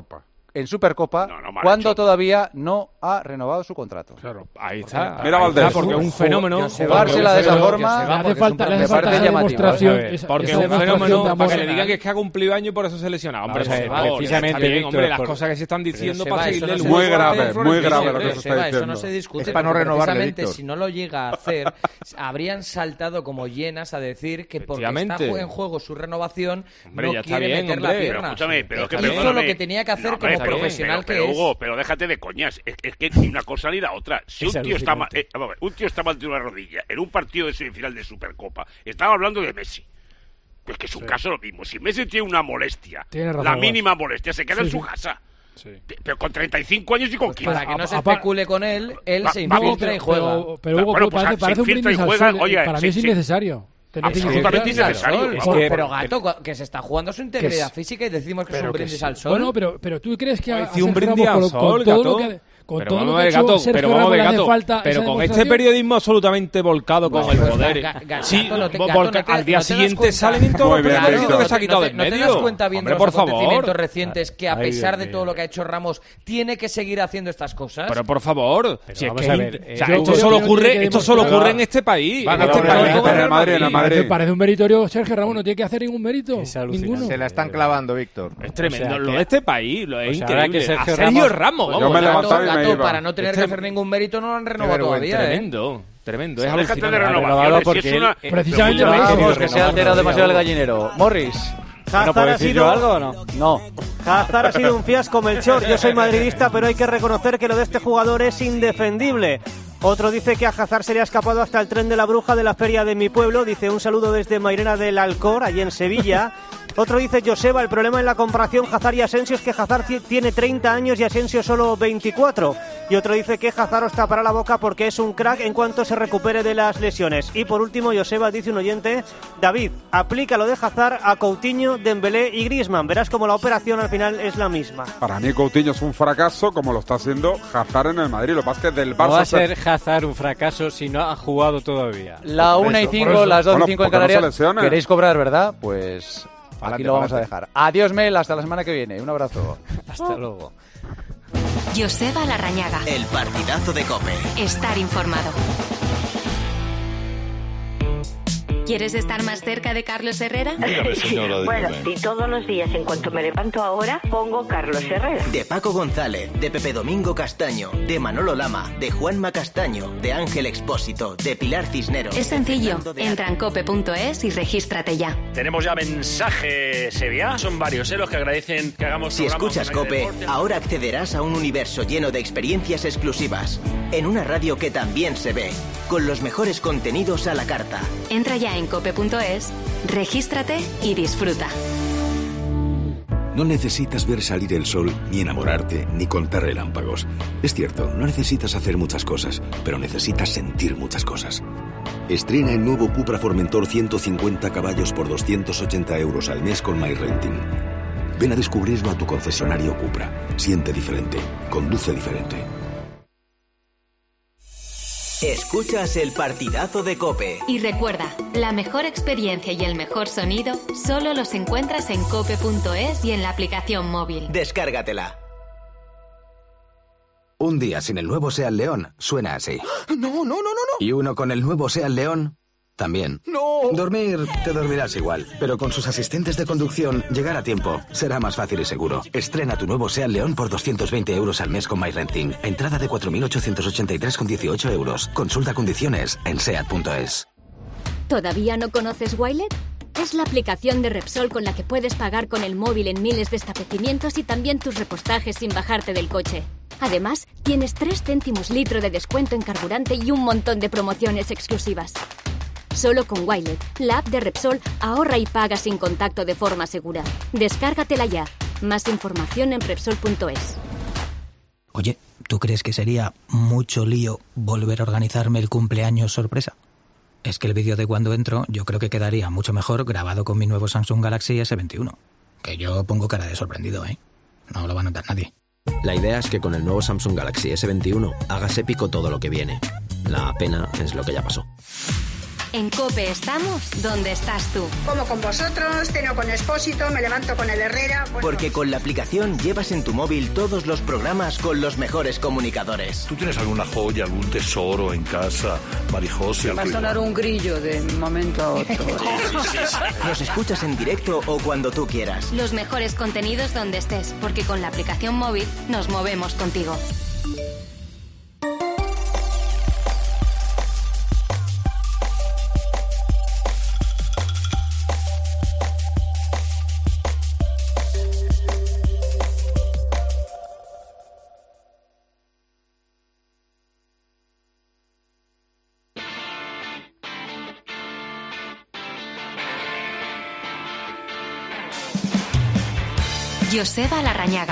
en Supercopa No, no, mal cuando hecho. todavía no ha renovado su contrato. Claro, ahí está. Mira ahí Valdés. está, porque es un fenómeno. Llevársela de esa Pero forma le hace falta, le hace me falta parece esa llamativo. demostración. Vamos a ver, esa- porque es esa un demostración fenómeno de para amor. que le digan que es que ha cumplido año y por eso se lesiona. Hombre, Vamos a por ver, favor, precisamente, está bien, Víctor, hombre, las por- cosas que se están diciendo Pero para Seba, seguirle eso el no Muy se- grave, Florentino, muy grave Seba, lo que se está Seba, Eso diciendo. no se discute. Es para no porque renovarle, precisamente, Víctor. si no lo llega a hacer, habrían saltado como llenas a decir que porque está Efectivamente. en juego su renovación Hombre, no ya está quiere bien, meter hombre. la Pero pierna. escúchame, pero es que Hizo perdóname. lo que tenía que hacer No, hombre, como pero- profesional pero, pero, que es. Hugo, pero déjate de coñas. Es, es que ni una cosa ni la otra. Si Es un tío está mal, alucinante. eh, vamos a ver, un tío está mal de una rodilla en un partido de semifinal de Supercopa. Estaba hablando de Messi. Pues que es un caso lo mismo. Si Messi tiene una molestia, Tiene razón, la Guas. mínima molestia, se queda Sí, en su sí. casa. Sí. Pe- Pero con treinta y cinco años y con quince. Para que no se Apa- especule con él, él Va- se va- infiltra y pero, juega. pero, pero Hugo, Bueno, pues, parece, se parece un infiltra y brindis al juega, sol. oye, Para mí sí, es sí. innecesario. Tener que Absolutamente infiltrar. innecesario. Es Vamos, que, pero por- gato, que se está jugando su integridad física y decimos que es un brindis al sol. Bueno, pero, pero tú crees que a, a Decía un Sergio brindis Ramos, al con, con sol, todo gato. lo que, con Pero todo vamos lo a que ha ver, hecho gato, Sergio pero vamos a Ramos, ver, le hace gato, falta pero esa con este demostración. periodismo absolutamente volcado con No, el pues, poder. ga- ga- gato, Sí, no te- porque gato, no te- al día no te das siguiente cuenta. salen en todos Muy los bien, periódicos Víctor. que se ha quitado ¿No de te, en no te medio. das cuenta viendo Hombre, los por favor. acontecimientos recientes que a Ay, pesar Dios de todo mío. lo que ha hecho Ramos, tiene que seguir haciendo estas cosas? Pero por favor, Pero si es vamos que a es ver, in- eh, o sea, yo esto creo solo que ocurre, tiene que esto solo demostrar- ocurre en este país. Va, en no, este pero- país pero- como pero en en el Madrid, en el Parece, Madrid. parece un meritorio Sergio Ramos, no tiene que hacer ningún mérito. Es alucinante. Ninguno. Se la están clavando, Víctor. Es tremendo. O sea, lo que- de este país, lo es o sea, ahora increíble. que Sergio a Sergio Ramos- Ramos, Yo vamos. me Gato, levantaba y me gato, iba. para no tener que Este- hacer ningún mérito no lo han Qué renovado vergüenza, todavía, ¿eh? Tremendo, tremendo. Es Déjate de alucinante. renovaciones. renovado Si porque es una... él- Precisamente Pero, por eso. Vamos, que se ha alterado demasiado el gallinero. Morris. ¿No Hazard puedo ha decir sido, yo algo o no? No. Hazard ha sido un fiasco, Melchor. Yo soy madridista, pero hay que reconocer que lo de este jugador es indefendible. Otro dice que a Hazard se le ha escapado hasta el tren de la bruja de la feria de mi pueblo. Dice un saludo desde Mairena del Alcor, allí en Sevilla. Otro dice Joseba, el problema en la comparación Hazard y Asensio es que Hazard ti- tiene treinta años y Asensio solo veinticuatro. Y otro dice que Hazard os tapará la boca porque es un crack en cuanto se recupere de las lesiones. Y por último, Joseba, dice un oyente, David, aplica lo de Hazard a Coutinho, Dembélé y Griezmann. Verás como la operación al final es la misma. Para mí Coutinho es un fracaso como lo está haciendo Hazard en el Madrid. Lo que pasa es que del No va Barça... a ser Hazard un fracaso si no ha jugado todavía. La Por una y eso, por cinco, eso. las dos Bueno, y cinco en porque no se Canarias. lesione. ¿Queréis cobrar, verdad? Pues aquí Pa'lante, lo vamos a pa'lante. dejar. Adiós, Mel, hasta la semana que viene. Un abrazo. Hasta luego. Joseba Larrañaga. El partidazo de COPE. Estar informado. ¿Quieres estar más cerca de Carlos Herrera? Bueno, y todos los días, en cuanto me levanto ahora, pongo Carlos Herrera. De Paco González, de Pepe Domingo Castaño, de Manolo Lama, de Juanma Castaño, de Ángel Expósito, de Pilar Cisneros. Es sencillo. Entra en cope punto es y regístrate ya. Tenemos ya mensaje Sevilla. Son varios, ¿eh? Los que agradecen que hagamos Si programas escuchas con aire de COPE, deporte. ahora accederás a un universo lleno de experiencias exclusivas. En una radio que también se ve, con los mejores contenidos a la carta. Entra ya en cope punto es, regístrate y disfruta. No necesitas ver salir el sol, ni enamorarte, ni contar relámpagos. Es cierto, no necesitas hacer muchas cosas, pero necesitas sentir muchas cosas. Estrena el nuevo Cupra Formentor ciento cincuenta caballos por doscientos ochenta euros al mes con MyRenting. Ven a descubrirlo a tu concesionario Cupra. Siente diferente, conduce diferente. Escuchas el partidazo de COPE. Y recuerda, la mejor experiencia y el mejor sonido solo los encuentras en cope punto es y en la aplicación móvil. Descárgatela. Un día sin el nuevo Seat León suena así. No, no, no, no, no. Y uno con el nuevo Seat León también. No. Dormir, te dormirás igual. Pero con sus asistentes de conducción, llegar a tiempo será más fácil y seguro. Estrena tu nuevo Seat León por doscientos veinte euros al mes con MyRenting. Entrada de cuatro mil ochocientos ochenta y tres con dieciocho euros. Consulta condiciones en seat punto es. ¿Todavía no conoces Wilet? Es la aplicación de Repsol con la que puedes pagar con el móvil en miles de establecimientos y también tus repostajes sin bajarte del coche. Además, tienes tres céntimos litro de descuento en carburante y un montón de promociones exclusivas. Solo con Wilet, la app de Repsol, ahorra y paga sin contacto de forma segura. Descárgatela ya. Más información en Repsol punto es. Oye, ¿tú crees que sería mucho lío volver a organizarme el cumpleaños sorpresa? Es que el vídeo de cuando entro yo creo que quedaría mucho mejor grabado con mi nuevo Samsung Galaxy ese veintiuno. Que yo pongo cara de sorprendido, ¿eh? No lo va a notar nadie. La idea es que con el nuevo Samsung Galaxy ese veintiuno hagas épico todo lo que viene. La pena es lo que ya pasó. En COPE estamos donde estás tú. Como con vosotros, ceno con Expósito, me levanto con el Herrera... Bueno. Porque con la aplicación llevas en tu móvil todos los programas con los mejores comunicadores. ¿Tú tienes alguna joya, algún tesoro en casa, Marijose? Va a sonar un grillo de un momento a otro. Nos escuchas en directo o cuando tú quieras. Los mejores contenidos donde estés, porque con la aplicación móvil nos movemos contigo. Joseba Larrañaga.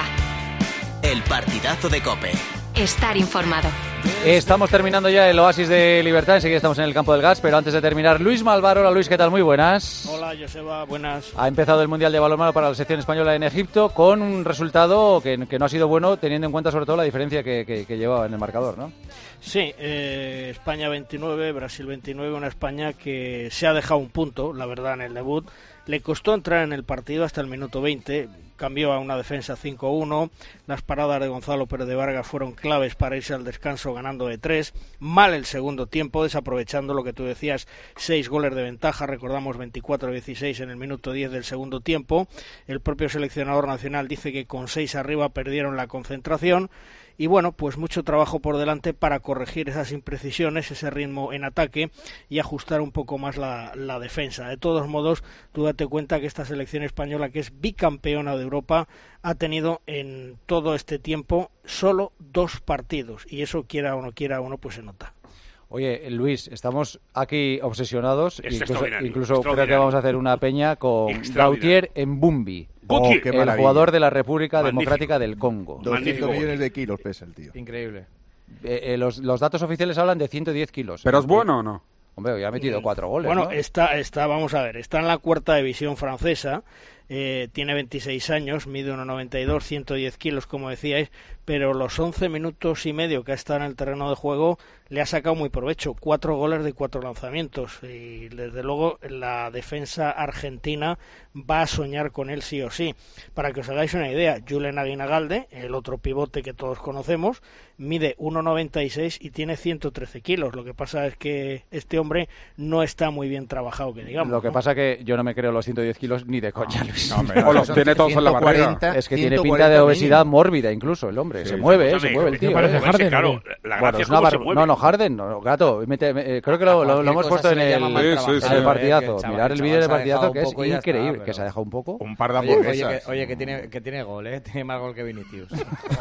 El partidazo de COPE. Estar informado. Estamos terminando ya el Oasis de Libertad, enseguida estamos en el campo del gas, pero antes de terminar, Luis Malvar. Hola Luis, ¿qué tal? Muy buenas. Hola Joseba, buenas. Ha empezado el Mundial de Balonmano para la sección española en Egipto con un resultado que, que no ha sido bueno, teniendo en cuenta sobre todo la diferencia que, que, que llevaba en el marcador, ¿no? Sí, eh, España veintinueve, Brasil veintinueve, una España que se ha dejado un punto, la verdad, en el debut. Le costó entrar en el partido hasta el minuto veinte, cambió a una defensa cinco uno, las paradas de Gonzalo Pérez de Vargas fueron claves para irse al descanso ganando de tres, mal el segundo tiempo, desaprovechando lo que tú decías, seis goles de ventaja, recordamos veinticuatro a dieciséis en el minuto diez del segundo tiempo, el propio seleccionador nacional dice que con seis arriba perdieron la concentración. Y bueno, pues mucho trabajo por delante para corregir esas imprecisiones, ese ritmo en ataque y ajustar un poco más la, la defensa. De todos modos, tú date cuenta que esta selección española, que es bicampeona de Europa, ha tenido en todo este tiempo solo dos partidos. Y eso, quiera o no quiera uno, pues se nota. Oye, Luis, estamos aquí obsesionados, Es incluso, extraordinario, incluso creo que extraordinario. vamos a hacer una peña con Gautier Mbumbi, Oh, qué el maravilla. jugador de la República Magnífico. Democrática del Congo. doscientos millones de kilos pesa el tío. Increíble. Eh, eh, los, los datos oficiales hablan de ciento diez kilos. ¿Pero es bueno o no? Hombre, ya ha metido cuatro goles, Bueno, ¿no? está, está, vamos a ver, está en la cuarta división francesa, eh, tiene veintiséis años, mide uno noventa y dos, ciento diez kilos, como decíais, pero los once minutos y medio que ha estado en el terreno de juego le ha sacado muy provecho, cuatro goles de cuatro lanzamientos, y desde luego la defensa argentina va a soñar con él sí o sí. Para que os hagáis una idea, Julen Aguinagalde, el otro pivote que todos conocemos, mide uno noventa y seis y tiene ciento trece kilos, lo que pasa es que este hombre no está muy bien trabajado, que digamos. Lo que ¿no? pasa que yo no me creo los ciento diez kilos ni de coña, Luis. No, hombre, o los tiene todos en la barriga. Es que tiene pinta de obesidad mórbida incluso el hombre. Sí, se sí. mueve, eh, se Escúchame, mueve el tío. parece eh. Harden, claro, ¿no? la Bueno, gracia es es cómo una se bar- mueve. No, no, Harden, no, gato. mete- me- eh, creo que lo, lo- lo hemos Cualquier puesto cosa en se le el, llama mal Sí, sí, trabajado, sí. en el ¿eh? partidazo. Que el chaval- Mirar el el vídeo del chaval se ha partidazo dejado que un es poco y ya está, increíble. Que pero- se ha dejado un poco. Un par de Oye, oye, hamburguesas. que, oye, que tiene, que tiene gol, ¿eh? Tiene más gol que Vinicius.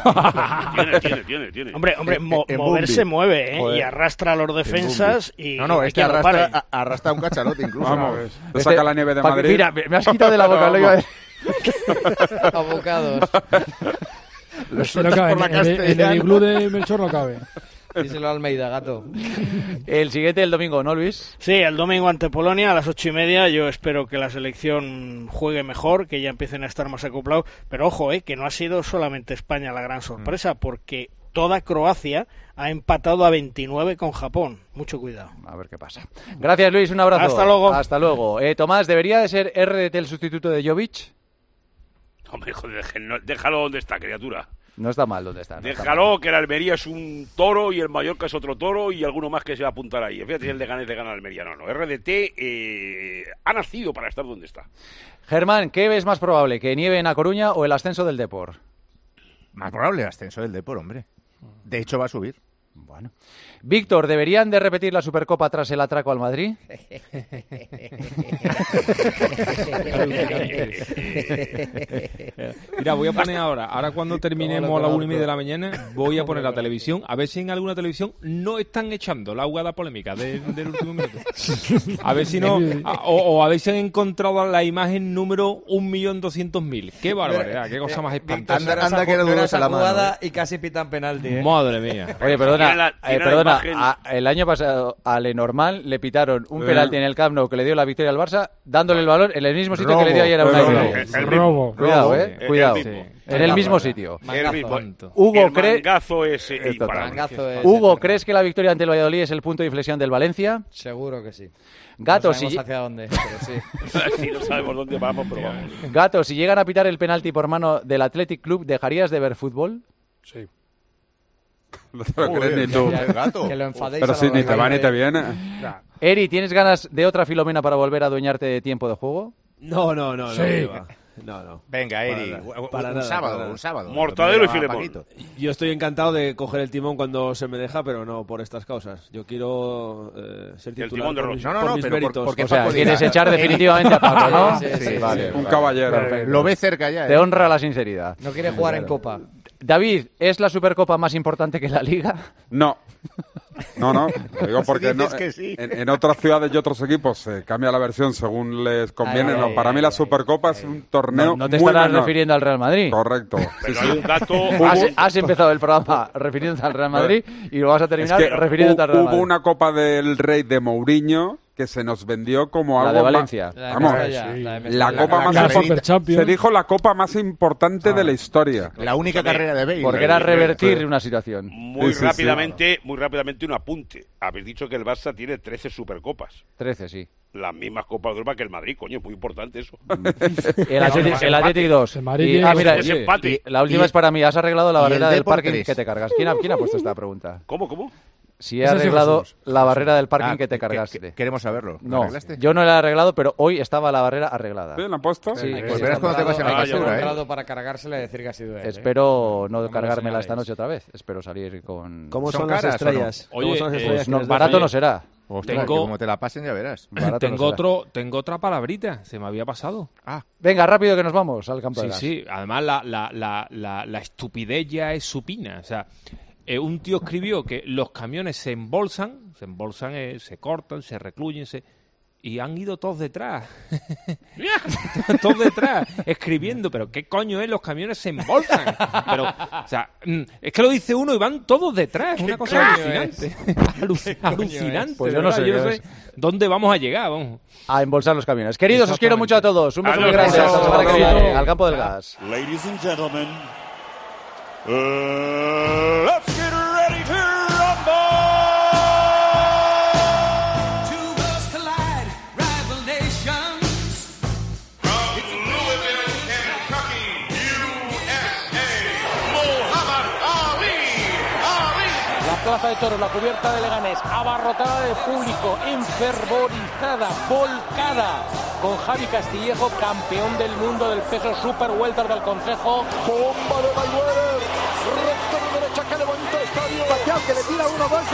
Tiene, tiene, tiene, tiene. Hombre, hombre, En- mo- en moverse Bumbi. mueve, ¿eh? Joder. Y arrastra a los defensas y No, no, hay este quien lo pare. arrastra, a- arrastra un cachalote incluso. Vamos, te Este- saca la nieve de pa' que- Madrid. Mira, me me has quitado de la boca. lo iba a decir. Abocados. Lo No sueltas cabe, por la en, el- en el castellana. iglú de Melchor no cabe. Díselo a Almeida, gato. El siguiente el domingo, ¿no, Luis? Sí, el domingo ante Polonia a las ocho y media. Yo espero que la selección juegue mejor, que ya empiecen a estar más acoplados. Pero ojo, eh, que no ha sido solamente España la gran sorpresa, porque toda Croacia ha empatado a veintinueve con Japón. Mucho cuidado. A ver qué pasa. Gracias, Luis. Un abrazo. Hasta luego. Hasta luego. Eh, Tomás, ¿debería de ser R D T el sustituto de Jovic? Hombre, joder, déjenlo- déjalo donde está, criatura. No está mal donde está. no está mal. Déjalo, que el Almería es un toro y el Mallorca es otro toro y alguno más que se va a apuntar ahí. Fíjate si el de Ganes le gana al Almería. No, no. R D T eh, ha nacido para estar donde está. Germán, ¿qué ves más probable? ¿Que nieve en A Coruña o el ascenso del Depor? Más probable el ascenso del Depor, hombre. De hecho, va a subir. Bueno. Víctor, ¿deberían de repetir la Supercopa tras el atraco al Madrid? Mira, voy a poner ahora, ahora cuando terminemos a las una y media de la mañana, voy a poner la televisión, a ver si en alguna televisión no están echando la jugada polémica de- del último minuto. A ver si no, a- o, o a ver si han encontrado la imagen número un millón doscientos mil. Qué barbaridad, qué cosa más espantosa. Anda, anda que era no era dudosa esa la mano, jugada y casi pitan penalti, ¿eh? Madre mía. Oye, perdona, perdona, tiene la- eh, tiene la perdona imagen- a- el año pasado a Lenormand le pitaron un Eh. penalti en el Camp Nou que le dio la victoria al Barça, dándole el balón en el mismo sitio Robo, que le dio ayer a una robo. United. El- el mismo. Cuidado, Robo. eh, El- cuidado. el mismo. En el mismo sitio. El mismo. Hugo, el cree- mangazo es eh, Es total. imparable. Mangazo es Hugo, eterno. ¿crees que la victoria ante el Valladolid es el punto de inflexión del Valencia? Seguro que sí. Gato, no si, sabemos hacia dónde, pero sí. Sí, no sabemos dónde vamos, pero vamos. Gato, si llegan a pitar el penalti por mano del Athletic Club, ¿dejarías de ver fútbol? Sí. No te lo Joder, crees ni tú. ya, ya, gato. Que lo enfadéis Pero a si los ni te va ni rivales. te viene. Eri, ¿tienes ganas de otra Filomena para volver a adueñarte de tiempo de juego? No, no, no. Sí. No, que va. no, no. Venga, Para Eri, nada. un, Para un nada, sábado, para nada. un sábado. Mortadelo y Lo primero a Filemón. Paquito. Yo estoy encantado de coger el timón cuando se me deja, pero no por estas causas. Yo quiero eh, ser El titular timón de por Ross. mis, No, no, por no, mis pero por- méritos. porque O sea, Paco quieres diga- echar definitivamente a Paco, ¿no? Sí, sí, sí, vale, sí. Un vale. caballero. Perfecto. Lo ve cerca ya. Te ¿eh? honra la sinceridad. No quiere jugar en Copa. David, ¿es la Supercopa más importante que la Liga? No. No, no. Lo digo porque no, dices que sí. en, en otras ciudades y otros equipos se cambia la versión según les conviene. Ay, No, ay, para mí ay, la ay, Supercopa es un torneo No, no te muy estarás menor. refiriendo al Real Madrid. Correcto. Sí, Pero sí. hay un dato. Has, has empezado el programa refiriéndote al Real Madrid y lo vas a Es terminar que refiriéndote al hu- Real hubo Madrid. una Copa del Rey de Mourinho que se nos vendió como La algo de ma- Valencia. La de Vamos, Mestalla, sí. la de la Mestalla. copa La- más la importante. Super Champions. Se dijo la copa más importante de la historia. La única carrera de Bale. Porque era Sí, revertir sí. una situación. Muy Sí, sí, sí. rápidamente, muy rápidamente un apunte. Habéis dicho que el Barça tiene trece Supercopas. trece, sí. Las mismas Copas de Europa que el Madrid, coño, muy importante eso. El Athletic, el Athletic dos. El Madrid Y- tiene ah, dos. mira, Ese y- empate. y la última Y- es para mí. ¿Has arreglado la y el barrera del Depor parking tres. que te cargas? ¿Quién ha, quién ha puesto esta pregunta? ¿Cómo, cómo? Si he Ese sí, arreglado Jesús. la barrera del parking Ah, que te que- cargaste. que- Queremos saberlo. ¿Lo No, arreglaste? yo no la he arreglado, pero hoy estaba la barrera arreglada. ¿Sí? ¿La han puesto? Sí, Pues sí, verás está cuando te vas en la Ah, ya basura, veo. ¿eh? Comprado para cargársela y decir que ha sido él. ¿eh? Espero no me lo cargármela esta señaléis. noche otra vez. Espero salir con... ¿Cómo ¿Son son las caras o no? estrellas? ¿Cómo Oye, son las eh, estrellas Pues que no, les barato dejan? no será. Ostras, Tengo- que como te la pasen ya verás. Barato no Tengo será. otro, tengo otra palabrita, se me había pasado. Ah, Venga, rápido que nos vamos al campo de Sí, gas. sí, además la, la, la, la, la estupidez ya es supina. O sea, eh, un tío escribió que los camiones se embolsan, se embolsan, eh, se cortan, se recluyen, se... y han ido todos detrás. todos detrás, escribiendo, pero ¿qué coño es? Los camiones se embolsan. Pero, o sea, mm, es que lo dice uno y van todos detrás. Es una cosa alucinante. Alu- alucinante. Pues de yo no verdad, sé yo no qué sé es. dónde vamos a llegar, vamos. A embolsar los camiones. Queridos, os quiero mucho a todos. Un beso muy Adiós. grande. Hasta la semana que Adiós. viene. Al campo del gas. Ladies and gentlemen, uh, let's get ready to rumble! Two worlds collide, rival nations. From Louisville, Kentucky, U S A, Muhammad Ali, Ali. La plaza de toros, la cubierta de Leganés, abarrotada de público, enfervorizada, volcada, con Javi Castillejo, campeón del mundo del peso super welter del Consejo. Bomba de Mayweather, recto de derecha que levanta el estadio. Pacquiao que le tira uno, dos.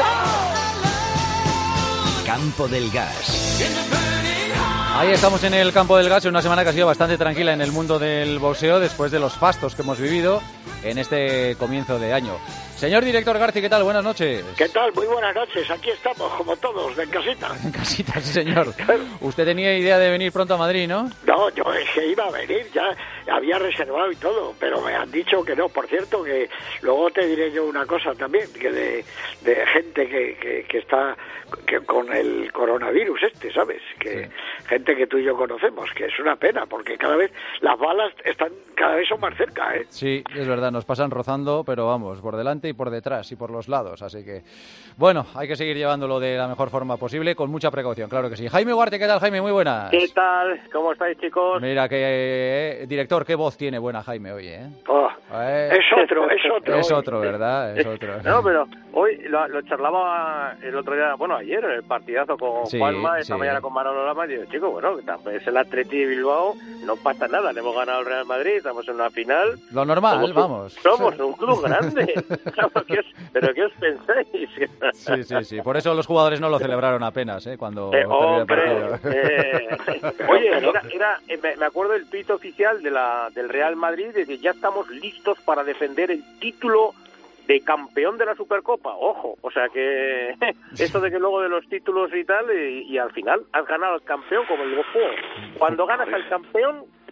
Campo del Gas. Ahí estamos en el campo del gas, en una semana que ha sido bastante tranquila en el mundo del boxeo después de los fastos que hemos vivido en este comienzo de año. Señor director Garci, ¿qué tal? Buenas noches. ¿Qué tal? Muy buenas noches. Aquí estamos, como todos, de casita. En casita, sí señor. Usted tenía idea de venir pronto a Madrid, ¿no? No, yo es que iba a venir, ya había reservado y todo, pero me han dicho que no. Por cierto, que luego te diré yo una cosa también, que de, de gente que, que, que está que con el coronavirus este, ¿sabes? Que sí. Gente que tú y yo conocemos, que es una pena, porque cada vez las balas están cada vez son más cerca, ¿eh? Sí, es verdad, nos pasan rozando, pero vamos, por delante y por detrás y por los lados, así que, bueno, hay que seguir llevándolo de la mejor forma posible, con mucha precaución, claro que sí. Jaime Huarte, ¿qué tal, Jaime? Muy buenas. ¿Qué tal? ¿Cómo estáis, chicos? Mira que, eh, director, qué voz tiene buena Jaime hoy, ¿eh? Oh, eh es otro, es otro. Es otro, ¿verdad? Es otro. No, pero hoy lo, lo charlaba el otro día, bueno, ayer, en el partidazo con Sí, Juanma, esta sí. mañana con Manolo Lama, y digo, chico, bueno, es el Atleti de Bilbao, no pasa nada, le hemos ganado al Real Madrid, estamos en una final. Lo normal, somos un- vamos. Somos un club grande. ¿Pero qué os, pero qué os pensáis? Sí, sí, sí. Por eso los jugadores no lo celebraron apenas, ¿eh? Cuando Eh, terminó el hombre, partido. eh, oye, era, era, eh, me, me acuerdo del tuit oficial de la, del Real Madrid de que ya estamos listos para defender el título de campeón de la Supercopa. Ojo, o sea que eso de que luego de los títulos y tal, y, y al final has ganado al campeón como el juego. Cuando ganas al campeón,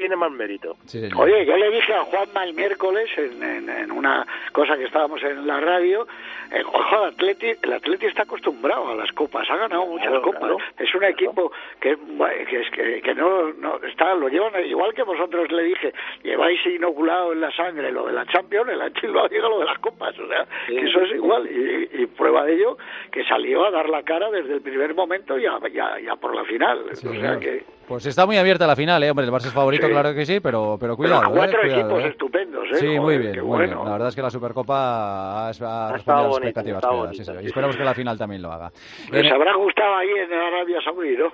tiene más mérito. Sí, Oye, yo le dije a Juanma el miércoles en, en, en una cosa que estábamos en la radio, eh, ojo, el Atleti, el Atleti está acostumbrado a las copas, ha ganado muchas Claro, copas, claro. es un equipo que, que, es- que, que no, no está, lo llevan igual que vosotros le dije, lleváis inoculado en la sangre lo de la Champions, el Atleti lo llega lo de las copas, o sea, Sí, que eso es sí, igual, y, y prueba de ello que salió a dar la cara desde el primer momento y a, ya, ya por la final, Sí, o sea señor. que Pues está muy abierta la final, ¿eh? Hombre, el Barça es favorito, Sí. claro que sí, pero, pero Pero cuidado, a cuatro ¿eh? Cuidado, equipos ¿eh? estupendos, ¿eh? Sí, muy Joder, bien, qué muy bueno. bien. La verdad es que la Supercopa ha, ha respondido estado a las bonita, expectativas está creadas, bonita, sí, señor. sí, Y esperamos sí. que la final también lo haga. Les En- habrá gustado ahí en Arabia Saudí, ¿no?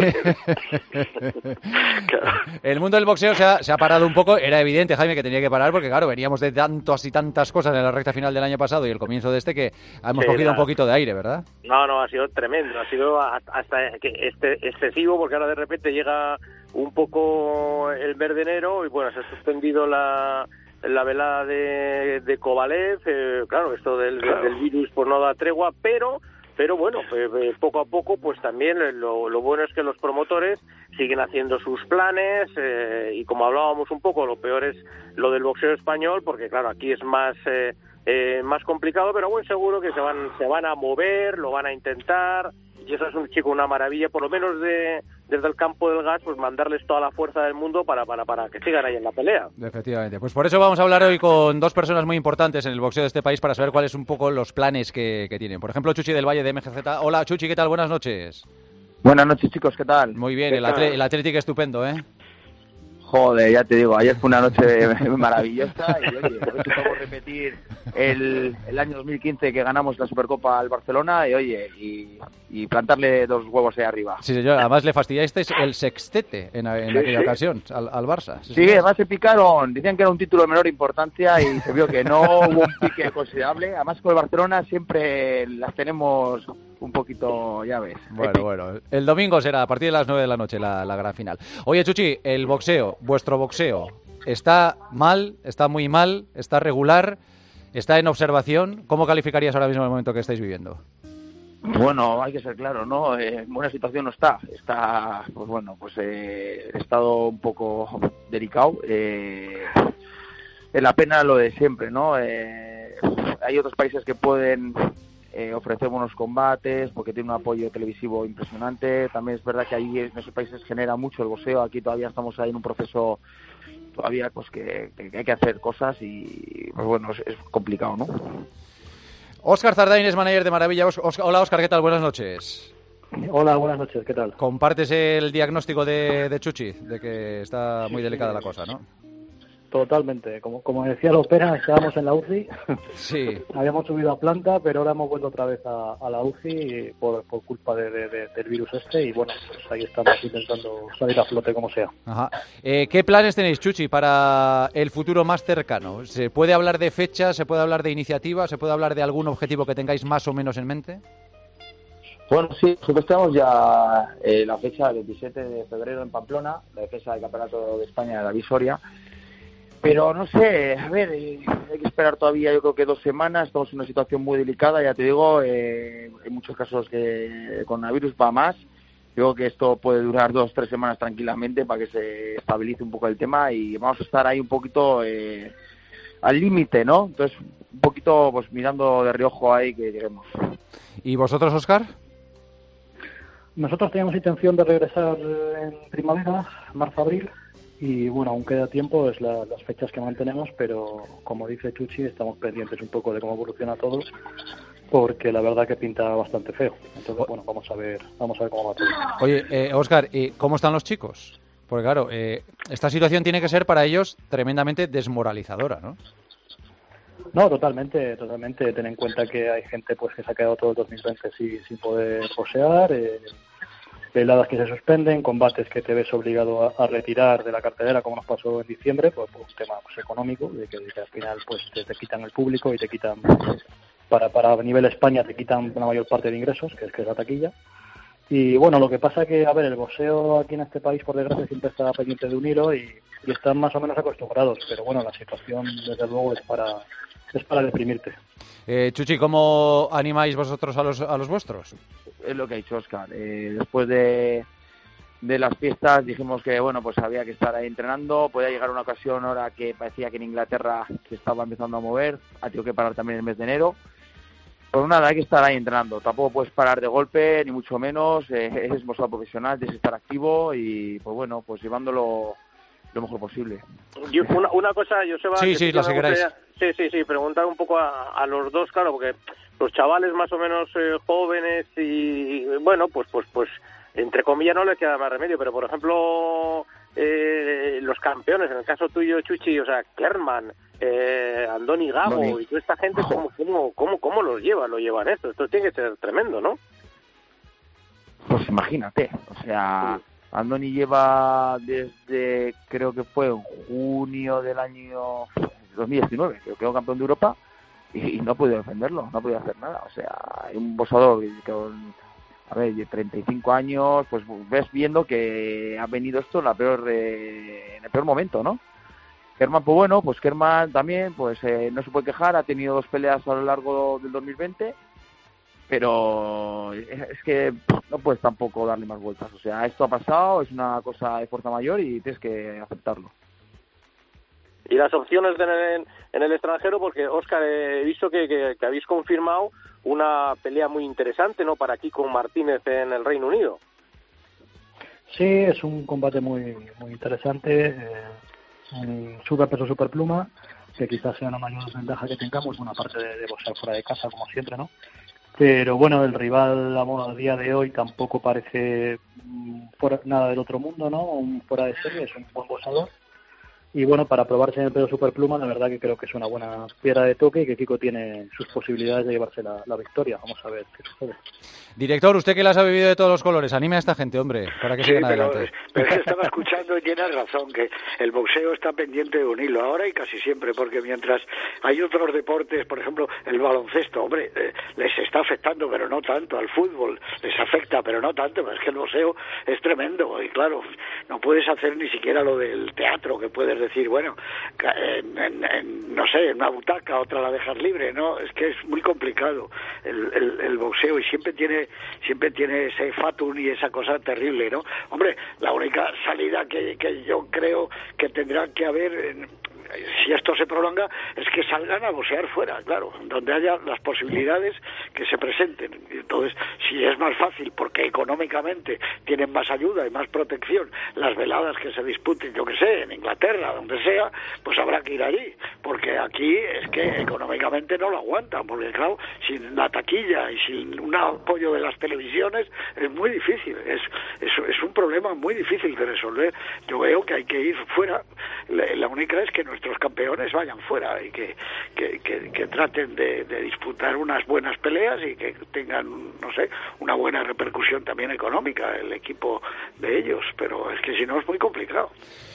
El mundo del boxeo se ha, se ha parado un poco. Era evidente, Jaime, que tenía que parar porque, claro, veníamos de tantas y tantas cosas en la recta final del año pasado y el comienzo de este que hemos Sí, cogido un nada. poquito de aire, ¿verdad? No, no, ha sido tremendo, ha sido hasta hasta que este excesivo porque ahora de repente llega un poco el mes de enero y bueno, se ha suspendido la la velada de, de Kovalev, eh, claro, esto del, Claro. del virus pues no da tregua, pero pero bueno, eh, eh, poco a poco pues también eh, lo, lo bueno es que los promotores siguen haciendo sus planes eh, y como hablábamos un poco, lo peor es lo del boxeo español porque claro, aquí es más eh, eh, más complicado, pero bueno, seguro que se van se van a mover, lo van a intentar y eso es un chico una maravilla, por lo menos de desde el campo del gas, pues mandarles toda la fuerza del mundo para para para que sigan ahí en la pelea. Efectivamente. Pues por eso vamos a hablar hoy con dos personas muy importantes en el boxeo de este país para saber cuáles son un poco los planes que, que tienen. Por ejemplo, Chuchi del Valle de M G Z. Hola, Chuchi, ¿qué tal? Buenas noches. Buenas noches, chicos, ¿qué tal? Muy bien, ¿Qué el, tal? atle- el Athletic estupendo, ¿eh? Joder, ya te digo, ayer fue una noche maravillosa y oye, a ver si podemos repetir el, el año dos mil quince que ganamos la Supercopa al Barcelona y oye, y, y plantarle dos huevos ahí arriba. Sí, señor. Además le fastidiasteis el sextete en, en Sí, aquella sí. ocasión al, al Barça. Sí, Sí, señor. además se picaron, decían que era un título de menor importancia y se vio que no hubo un pique considerable. Además con el Barcelona siempre las tenemos un poquito, ya ves. Bueno, bueno. El domingo será a partir de las nueve de la noche la, la gran final. Oye, Chuchi, el boxeo, vuestro boxeo, ¿está mal? ¿Está muy mal? ¿Está regular? ¿Está en observación? ¿Cómo calificarías ahora mismo el momento que estáis viviendo? Bueno, hay que ser claro, ¿no? Eh, en buena situación no está. Está, pues bueno, pues eh, el estado un poco delicado. Eh, es la pena lo de siempre, ¿no? Eh, hay otros países que pueden eh, ofrecer buenos combates porque tiene un apoyo televisivo impresionante. También es verdad que ahí en esos países genera mucho el boxeo. Aquí todavía estamos ahí en un proceso todavía pues que, que hay que hacer cosas y pues bueno, es, es complicado, ¿no? Óscar Zardain es manager de Maravilla. Os- Os- Hola, Óscar, ¿qué tal? Buenas noches. Hola, buenas noches, ¿qué tal? ¿Compartes el diagnóstico de, de Chuchi? De que está muy delicada la cosa, ¿no? Totalmente. Como, como decía Lopera, estábamos en la U C I. Sí. Habíamos subido a planta, pero ahora hemos vuelto otra vez a, a la U C I por, por culpa de, de- de- del virus este. Y bueno, pues ahí estamos intentando salir a flote como sea. Ajá. Eh, ¿Qué planes tenéis, Chuchi, para el futuro más cercano? ¿Se puede hablar de fechas? ¿Se puede hablar de iniciativas? ¿Se puede hablar de algún objetivo que tengáis más o menos en mente? Bueno, sí, nosotros tenemos ya eh, la fecha del veintisiete de febrero en Pamplona, la defensa del Campeonato de España de la Visoria. Pero no sé, a ver, eh, hay que esperar todavía, yo creo que dos semanas. Estamos en una situación muy delicada, ya te digo, eh, hay muchos casos que el coronavirus va más. Digo que esto puede durar dos, tres semanas tranquilamente para que se estabilice un poco el tema y vamos a estar ahí un poquito eh, al límite, ¿no? Entonces, un poquito pues mirando de reojo ahí que lleguemos. ¿Y vosotros, Óscar? Nosotros teníamos intención de regresar en primavera, marzo-abril. Y bueno, aún queda tiempo, es la- las fechas que mantenemos, pero como dice Chuchi, estamos pendientes un poco de cómo evoluciona todo, porque la verdad que pinta bastante feo. Entonces, bueno, vamos a ver, vamos a ver cómo va todo. Oye, eh, Óscar, ¿y cómo están los chicos? Porque claro, eh, esta situación tiene que ser para ellos tremendamente desmoralizadora, ¿no? No, totalmente, totalmente. Ten en cuenta que hay gente pues que se ha quedado todo el dos mil veinte sin, sin poder boxear, eh, veladas que se suspenden, combates que te ves obligado a, a retirar de la cartelera, como nos pasó en diciembre, pues por un tema pues, económico, de que, de que al final pues te, te quitan el público y te quitan, para para nivel España, te quitan la mayor parte de ingresos, que es que es la taquilla. Y bueno, lo que pasa que, a ver, el boxeo aquí en este país, por desgracia, siempre está pendiente de un hilo y, y están más o menos acostumbrados, pero bueno, la situación, desde luego, es para es para deprimirte. Eh, Chuchi, ¿cómo animáis vosotros a los, a los vuestros? Es lo que ha dicho Óscar. Eh, después de, de las fiestas dijimos que bueno, pues había que estar ahí entrenando. Podía llegar una ocasión ahora que parecía que en Inglaterra se estaba empezando a mover, ha tenido que parar también el mes de enero. Pues nada, hay que estar ahí entrenando, tampoco puedes parar de golpe, ni mucho menos, eh, eres boxeador profesional, tienes que estar activo y pues bueno, pues llevándolo lo mejor posible. Yo, una, una cosa, Joseba... Sí, que sí, sí lo que me que queráis. gustaría- Sí, sí, sí, preguntar un poco a, a los dos, claro, porque los chavales más o menos eh, jóvenes y, bueno, pues, pues, pues, entre comillas no les queda más remedio, pero por ejemplo, eh, los campeones, en el caso tuyo, Chuchi, o sea, Kerman, eh, Andoni Gabo Andoni. y toda esta gente, ¿cómo, cómo, cómo, cómo los llevan? Lo llevan esto, esto tiene que ser tremendo, ¿no? Pues imagínate, o sea, Andoni lleva desde, creo que fue en junio del año dos mil diecinueve, que quedó campeón de Europa y, y no ha podido defenderlo, no ha podido hacer nada. O sea, hay un boxeador con, a ver, de treinta y cinco años, pues ves viendo que ha venido esto en, la peor, eh, en el peor momento, ¿no? Kerman, pues bueno, pues Kerman también, pues eh, no se puede quejar, ha tenido dos peleas a lo largo del dos mil veinte, pero es que no puedes tampoco darle más vueltas. O sea, esto ha pasado, es una cosa de fuerza mayor y tienes que aceptarlo. Y las opciones de en, el, en el extranjero, porque, Óscar, he visto que, que, que habéis confirmado una pelea muy interesante, ¿no?, para Kiko Martínez en el Reino Unido. Sí, es un combate muy muy interesante, eh, en superpeso superpluma, que quizás sea la mayor desventaja que tengamos, una parte de, de boxear fuera de casa, como siempre, ¿no? Pero bueno, el rival a, a día de hoy tampoco parece mm, fuera, nada del otro mundo, ¿no? Un fuera de serie, es un buen boxeador. Y bueno, para probarse en el peso superpluma, la verdad que creo que es una buena piedra de toque y que Kiko tiene sus posibilidades de llevarse la, la victoria. Vamos a ver qué sucede. Director, usted que las ha vivido de todos los colores, anime a esta gente, hombre, para que Sí, sigan pero, adelante. pero es que estaba escuchando y tienes razón, que el boxeo está pendiente de un hilo, ahora y casi siempre, porque mientras hay otros deportes, por ejemplo, el baloncesto, hombre, eh, les está afectando, pero no tanto, al fútbol les afecta, pero no tanto, pero es que el boxeo es tremendo, y claro, no puedes hacer ni siquiera lo del teatro, que puedes decir, bueno, en, en, en, no sé, en una butaca, otra la dejas libre, ¿no? Es que es muy complicado el, el, el boxeo y siempre tiene siempre tiene ese fatum y esa cosa terrible, ¿no? Hombre, la única salida que, que yo creo que tendrá que haber, en, si esto se prolonga, es que salgan a boxear fuera, claro, donde haya las posibilidades que se presenten. Entonces, si es más fácil, porque económicamente tienen más ayuda y más protección, las veladas que se disputen, yo que sé, en Inglaterra, donde sea, pues habrá que ir allí, porque aquí es que económicamente no lo aguantan, porque claro, sin la taquilla y sin un apoyo de las televisiones es muy difícil, es, es, es un problema muy difícil de resolver. Yo veo que hay que ir fuera, la, la única es que nuestros campeones vayan fuera y que, que, que, que traten de, de disputar unas buenas peleas y que tengan, no sé, una buena repercusión también económica el equipo de ellos, pero es que si no es muy complicado.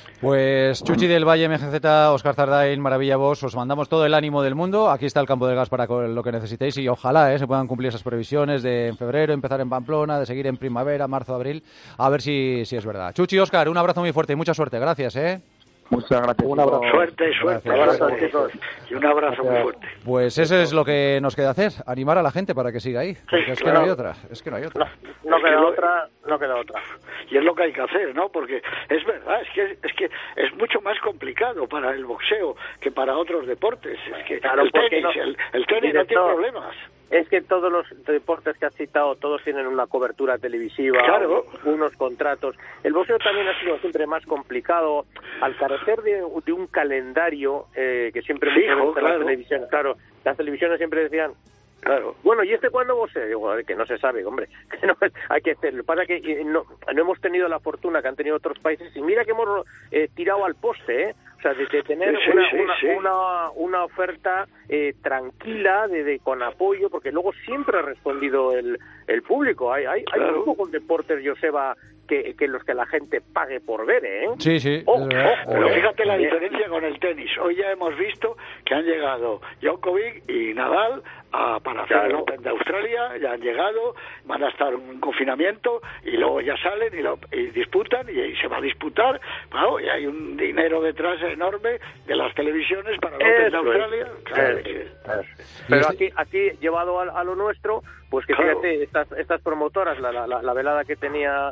Pues Chuchi del Valle, M G Z, Óscar Zardain, Maravilla Box, os mandamos todo el ánimo del mundo. Aquí está el campo del gas para lo que necesitéis y ojalá eh, se puedan cumplir esas previsiones de en febrero empezar en Pamplona, de seguir en primavera, marzo, abril, a ver si, si es verdad. Chuchi, Óscar, un abrazo muy fuerte y mucha suerte. Gracias, ¿eh? Muchas gracias. Un abrazo. Suerte, suerte. Un abrazo, chicos. Y un abrazo muy fuerte. Pues eso es lo que nos queda hacer, animar a la gente para que siga ahí. Porque es que no hay otra, es que no hay otra. No Es que queda lo- otra, no queda otra. Y es lo que hay que hacer, ¿no? Porque es verdad, es que es que es mucho más complicado para el boxeo que para otros deportes. Es que Claro, el porque tenis, no- el, el tenis no tiene Director, problemas. Es que todos los deportes que has citado, todos tienen una cobertura televisiva, Claro. unos contratos. El boxeo también ha sido siempre más complicado, al carecer de, de un calendario eh, que siempre Fijo, muchas veces claro. las televisiones, claro, las televisiones siempre decían, claro, bueno, ¿y este cuándo boxea? Digo, que no se sabe, hombre, que no, hay que hacerlo. Lo que pasa es que eh, no, no hemos tenido la fortuna que han tenido otros países y mira que hemos eh, tirado al poste, ¿eh? O sea, de, de tener Sí, sí, una, sí, una, sí. una, una oferta eh, tranquila, de, de con apoyo, porque luego siempre ha respondido el, el público. Hay, hay, hay Claro. muy pocos deportes, Joseba, que, que los que la gente pague por ver, ¿eh? Sí, sí. Ojo, es verdad, ojo, es Pero verdad. fíjate la Eh, diferencia con el tenis. Hoy ya hemos visto que han llegado Djokovic y Nadal a, para hacer Claro. el Open de Australia, ya han llegado, van a estar en confinamiento y luego ya salen y, lo, y disputan y, y se va a disputar. Claro, y hay un dinero detrás enorme de las televisiones para el Open de Eso es, Australia. Claro, eso que- es. Pero aquí, aquí llevado a, a lo nuestro, pues que Claro. fíjate, estas, estas promotoras, la, la, la velada que tenía eh,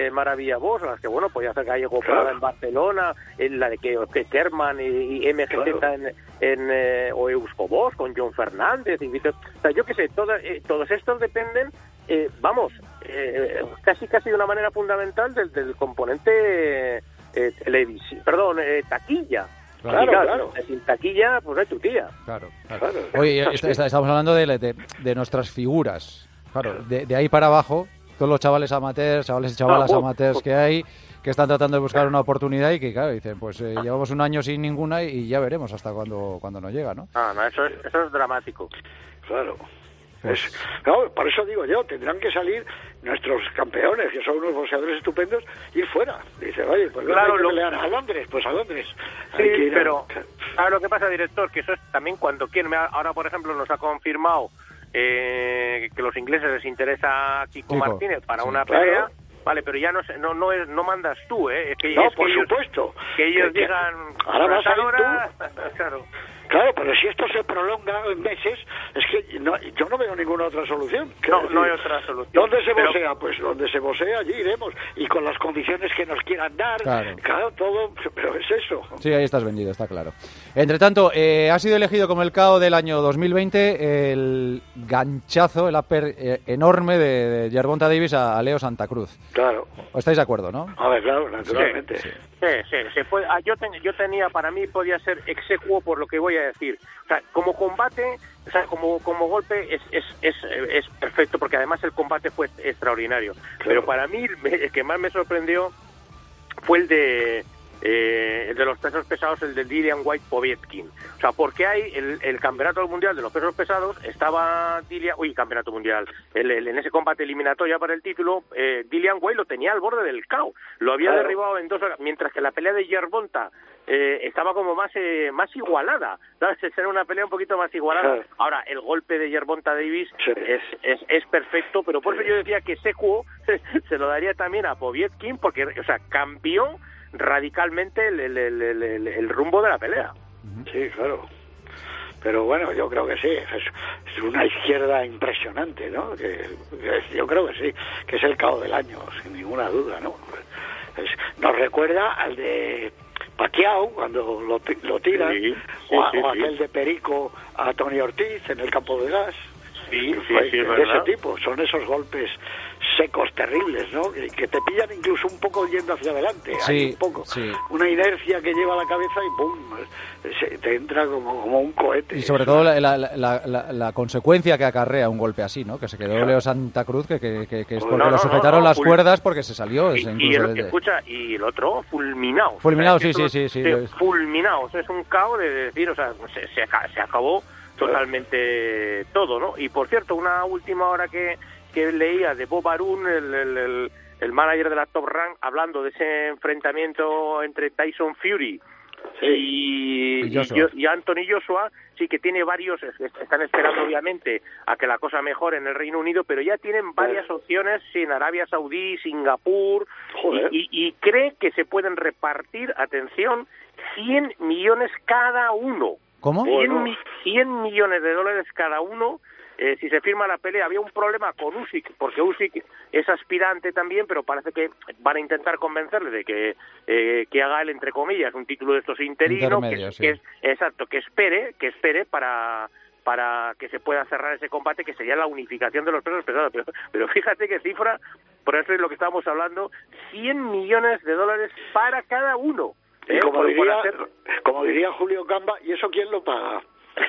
de Maravilla Bosch, las que, bueno, podía hacer Gallego Prada en Barcelona, en la de que, que Kerman y, y M G Z claro. en, en eh, o Eusko Bosch con John Fernández, y, o sea, yo qué sé, todo, eh, todos estos dependen, eh, vamos, eh, casi casi de una manera fundamental del, del componente eh, televisión, perdón, eh, taquilla. Claro, claro, claro. Sin taquilla, pues no es tu tía. Claro, claro. Oye, est- est- estamos hablando de, de, de nuestras figuras. Claro, de, de ahí para abajo, todos los chavales amateurs, chavales y chavalas Ah, oh, amateurs oh. que hay, que están tratando de buscar una oportunidad y que, claro, dicen, pues eh, llevamos un año sin ninguna y ya veremos hasta cuándo, cuándo nos llega, ¿no? Ah, no, eso es, eso es dramático. Claro. Es, no, por eso digo yo, tendrán que salir nuestros campeones, que son unos boxeadores estupendos, ir fuera. Dice, oye, pues Claro, hay que lo- pelear a Londres, pues a Londres. Sí, Hay que ir a- pero ¿sabes lo que pasa, director? Que eso es también cuando quieren. Ahora, por ejemplo, nos ha confirmado eh, que los ingleses les interesa a Kiko, Kiko, Martínez para sí, una claro. pelea. Vale, pero ya no sé, no no es no mandas tú, ¿eh? Es que, No, es por que ellos, supuesto. que ellos Que- que digan ahora vas a ir "Ahora", claro. Claro, pero si esto se prolonga en meses, es que no, yo no veo ninguna otra solución. No, Quiero no hay decir, otra solución. ¿Dónde se Pero- bosea? Pues donde se bosea, allí iremos. Y con las condiciones que nos quieran dar. Claro. Claro, todo, pero es eso. Sí, ahí estás vendido, está claro. Entre tanto, eh, ha sido elegido como el K O del año dos mil veinte el ganchazo, el upper eh, enorme de, de Gervonta Davis a, a Leo Santa Cruz. Claro. ¿Estáis de acuerdo, no? A ver, claro, naturalmente. Sí, sí, se puede, ah, yo, ten- yo tenía, para mí podía ser execuo por lo que voy a decir. O sea, como combate, o sea, como, como golpe es, es, es, es perfecto, porque además el combate fue extraordinario. Pero para mí me- el que más me sorprendió fue el de eh, el de los pesos pesados, el de Dillian White Povetkin. O sea, porque hay el, el campeonato mundial de los pesos pesados, estaba Dillian, uy, campeonato mundial, el, el- en ese combate eliminatorio para el título, eh, Dillian White lo tenía al borde del K O, lo había Claro. derribado en dos horas, mientras que la pelea de Gervonta eh, estaba como más eh, más igualada, ¿sabes? Era una pelea un poquito más igualada. Claro. Ahora, el golpe de Gervonta Davis es, es, es perfecto, pero por eso yo decía que Secuo se lo daría también a Povetkin, porque, o sea, cambió radicalmente el, el, el, el, el rumbo de la pelea. Sí, claro. Pero bueno, yo creo que sí. Es, es una izquierda impresionante, ¿no? Que, que es- yo creo que sí, que es el K O del año, sin ninguna duda, ¿no? Es- nos recuerda al de Pacquiao cuando lo, ti- lo tiran, Sí, sí, o, a- sí, o sí. aquel de Perico a Tony Ortiz en el campo de gas. Sí, sí, Fue sí, es de verdad. ese tipo, son esos golpes secos, terribles, ¿no? Que, que te pillan incluso un poco yendo hacia adelante. Hay Sí, un poco, sí. una inercia que lleva la cabeza y ¡pum! Se, te entra como, como un cohete. Y sobre todo la, la, la, la- la consecuencia que acarrea un golpe así, ¿no? Que se quedó Leo Santa Cruz, que, que, que, que es No, porque no, lo no, sujetaron no, las ful- cuerdas porque se salió. Y, ese y incluso el, desde- escucha, y el otro, fulminado. Fulminado, O sea, sí, que sí, esto- sí, sí, sí, fulminado, eso es un caos de decir, o sea, se, se, aca- se acabó totalmente todo, ¿no? Y por cierto, una última hora que, que leía de Bob Arum, el, el, el, el manager de la Top Rank, hablando de ese enfrentamiento entre Tyson Fury y, Y Joshua. y, y Anthony Joshua, sí que tiene varios, es- es- están esperando obviamente a que la cosa mejore en el Reino Unido, pero ya tienen varias opciones en Arabia Saudí, Singapur, Joder. y, y, y cree que se pueden repartir, atención, cien millones cada uno. ¿Cómo? cien, Bueno. mi- cien millones de dólares cada uno. Eh, si se firma la pelea, había un problema con Usyk, porque Usyk es aspirante también, pero parece que van a intentar convencerle de que eh, que haga él, entre comillas, un título de estos interinos, que, Intermedio, sí. que es, exacto, que espere, que espere para para que se pueda cerrar ese combate, que sería la unificación de los pesos pesados. Pero, pero fíjate qué cifra, por eso es lo que estábamos hablando, cien millones de dólares para cada uno. Y ¿eh? como Por- por diría, hacer- como diría Julio Gamba, ¿y eso quién lo paga?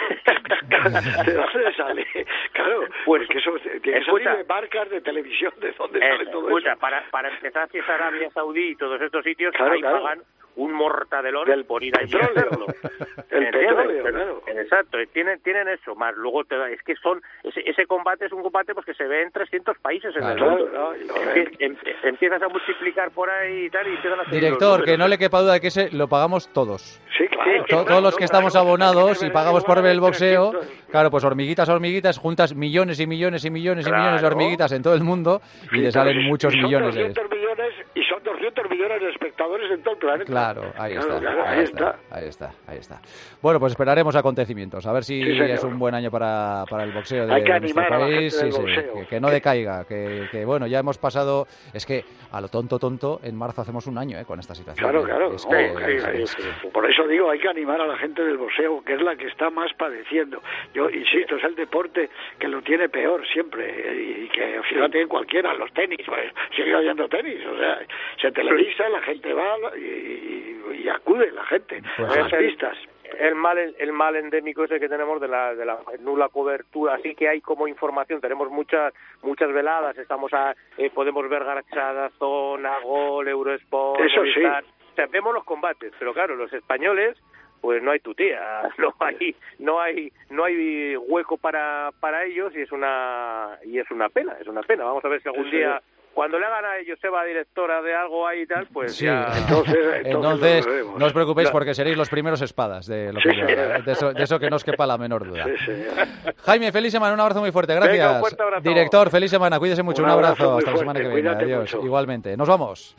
¿De dónde sale? Claro, pues que eso tiene que escucha. salir de marcas de televisión, ¿de dónde Eh, sale todo escucha, eso? para, para empezar, si es Arabia Saudí y todos estos sitios, Claro, ahí claro. pagan un mortadelón Del por ir allí a petróleo. hacerlo. El ¿Entiendes? petróleo, Pero- claro. Exacto, y tienen, tienen eso, más luego te da- es que son, ese, ese combate es un combate pues que se ve en trescientos países en el Claro, mundo. claro, y lo Empie- em- empiezas a multiplicar por ahí y tal, y empiezan a salir los Director, números. que no le quepa duda de que ese lo pagamos todos. Sí, claro. To- todos los que estamos abonados y pagamos por ver el boxeo, claro, pues hormiguitas, hormiguitas, juntas millones y millones y millones y millones de Claro. hormiguitas en todo el mundo y le salen muchos Y son millones de... doscientos millones y son doscientos millones de espectadores en todo el planeta. Claro, ahí Claro, está, claro, ahí ahí está, está. ahí está, ahí está. Bueno, pues esperaremos acontecimientos, a ver si Sí, señor. es un buen año para, para el boxeo de Hay que nuestro animar a la país, gente del sí, sí, boxeo. que, que no decaiga, que, que bueno, ya hemos pasado, es que a lo tonto tonto, en marzo hacemos un año, ¿eh? Con esta situación. Claro, ¿eh? claro. Es Oh, que- sí, es- sí, sí. Por eso digo, hay que animar a la gente del boxeo, que es la que está más padeciendo. Yo insisto, es el deporte que lo tiene peor siempre. Y que, fíjate, en cualquiera, los tenis, pues, sigue habiendo tenis. O sea, se televisa, la gente va y, y- y acude la gente Pues a es las el- pistas. El mal, el mal endémico ese que tenemos de la, de la nula cobertura, así que hay como información, tenemos muchas muchas veladas, estamos a, eh, podemos ver Garchada, Zona, Gol, Eurosport, Eso sí. Movistar. O sea, vemos los combates, pero claro, los españoles, pues no hay tutía, no hay, no hay, no hay hueco para, para ellos y es una, y es una pena, es una pena. Vamos a ver si algún Sí, sí. día, cuando le hagan a Joseba directora de algo ahí y tal, pues Sí, ya. entonces, lo veremos. no os preocupéis No. porque seréis los primeros espadas de lo Sí, que yo señor. haga, de eso, de eso que no os quepa la menor duda. Sí, señor. Jaime, feliz semana, un abrazo muy fuerte, gracias. Venga, un fuerte abrazo. Director, feliz semana, cuídese mucho, Un un abrazo, abrazo muy hasta la semana fuerte, que viene. cuídate Adiós, mucho. igualmente. Nos vamos.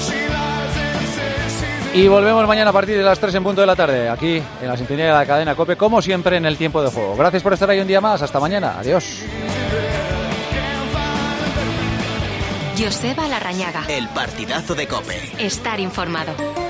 Y volvemos mañana a partir de las tres en punto de la tarde, aquí en la sintonía de la cadena COPE, como siempre en el tiempo de juego. Gracias por estar ahí un día más, hasta mañana, adiós. Joseba Larrañaga. El partidazo de COPE. Estar informado.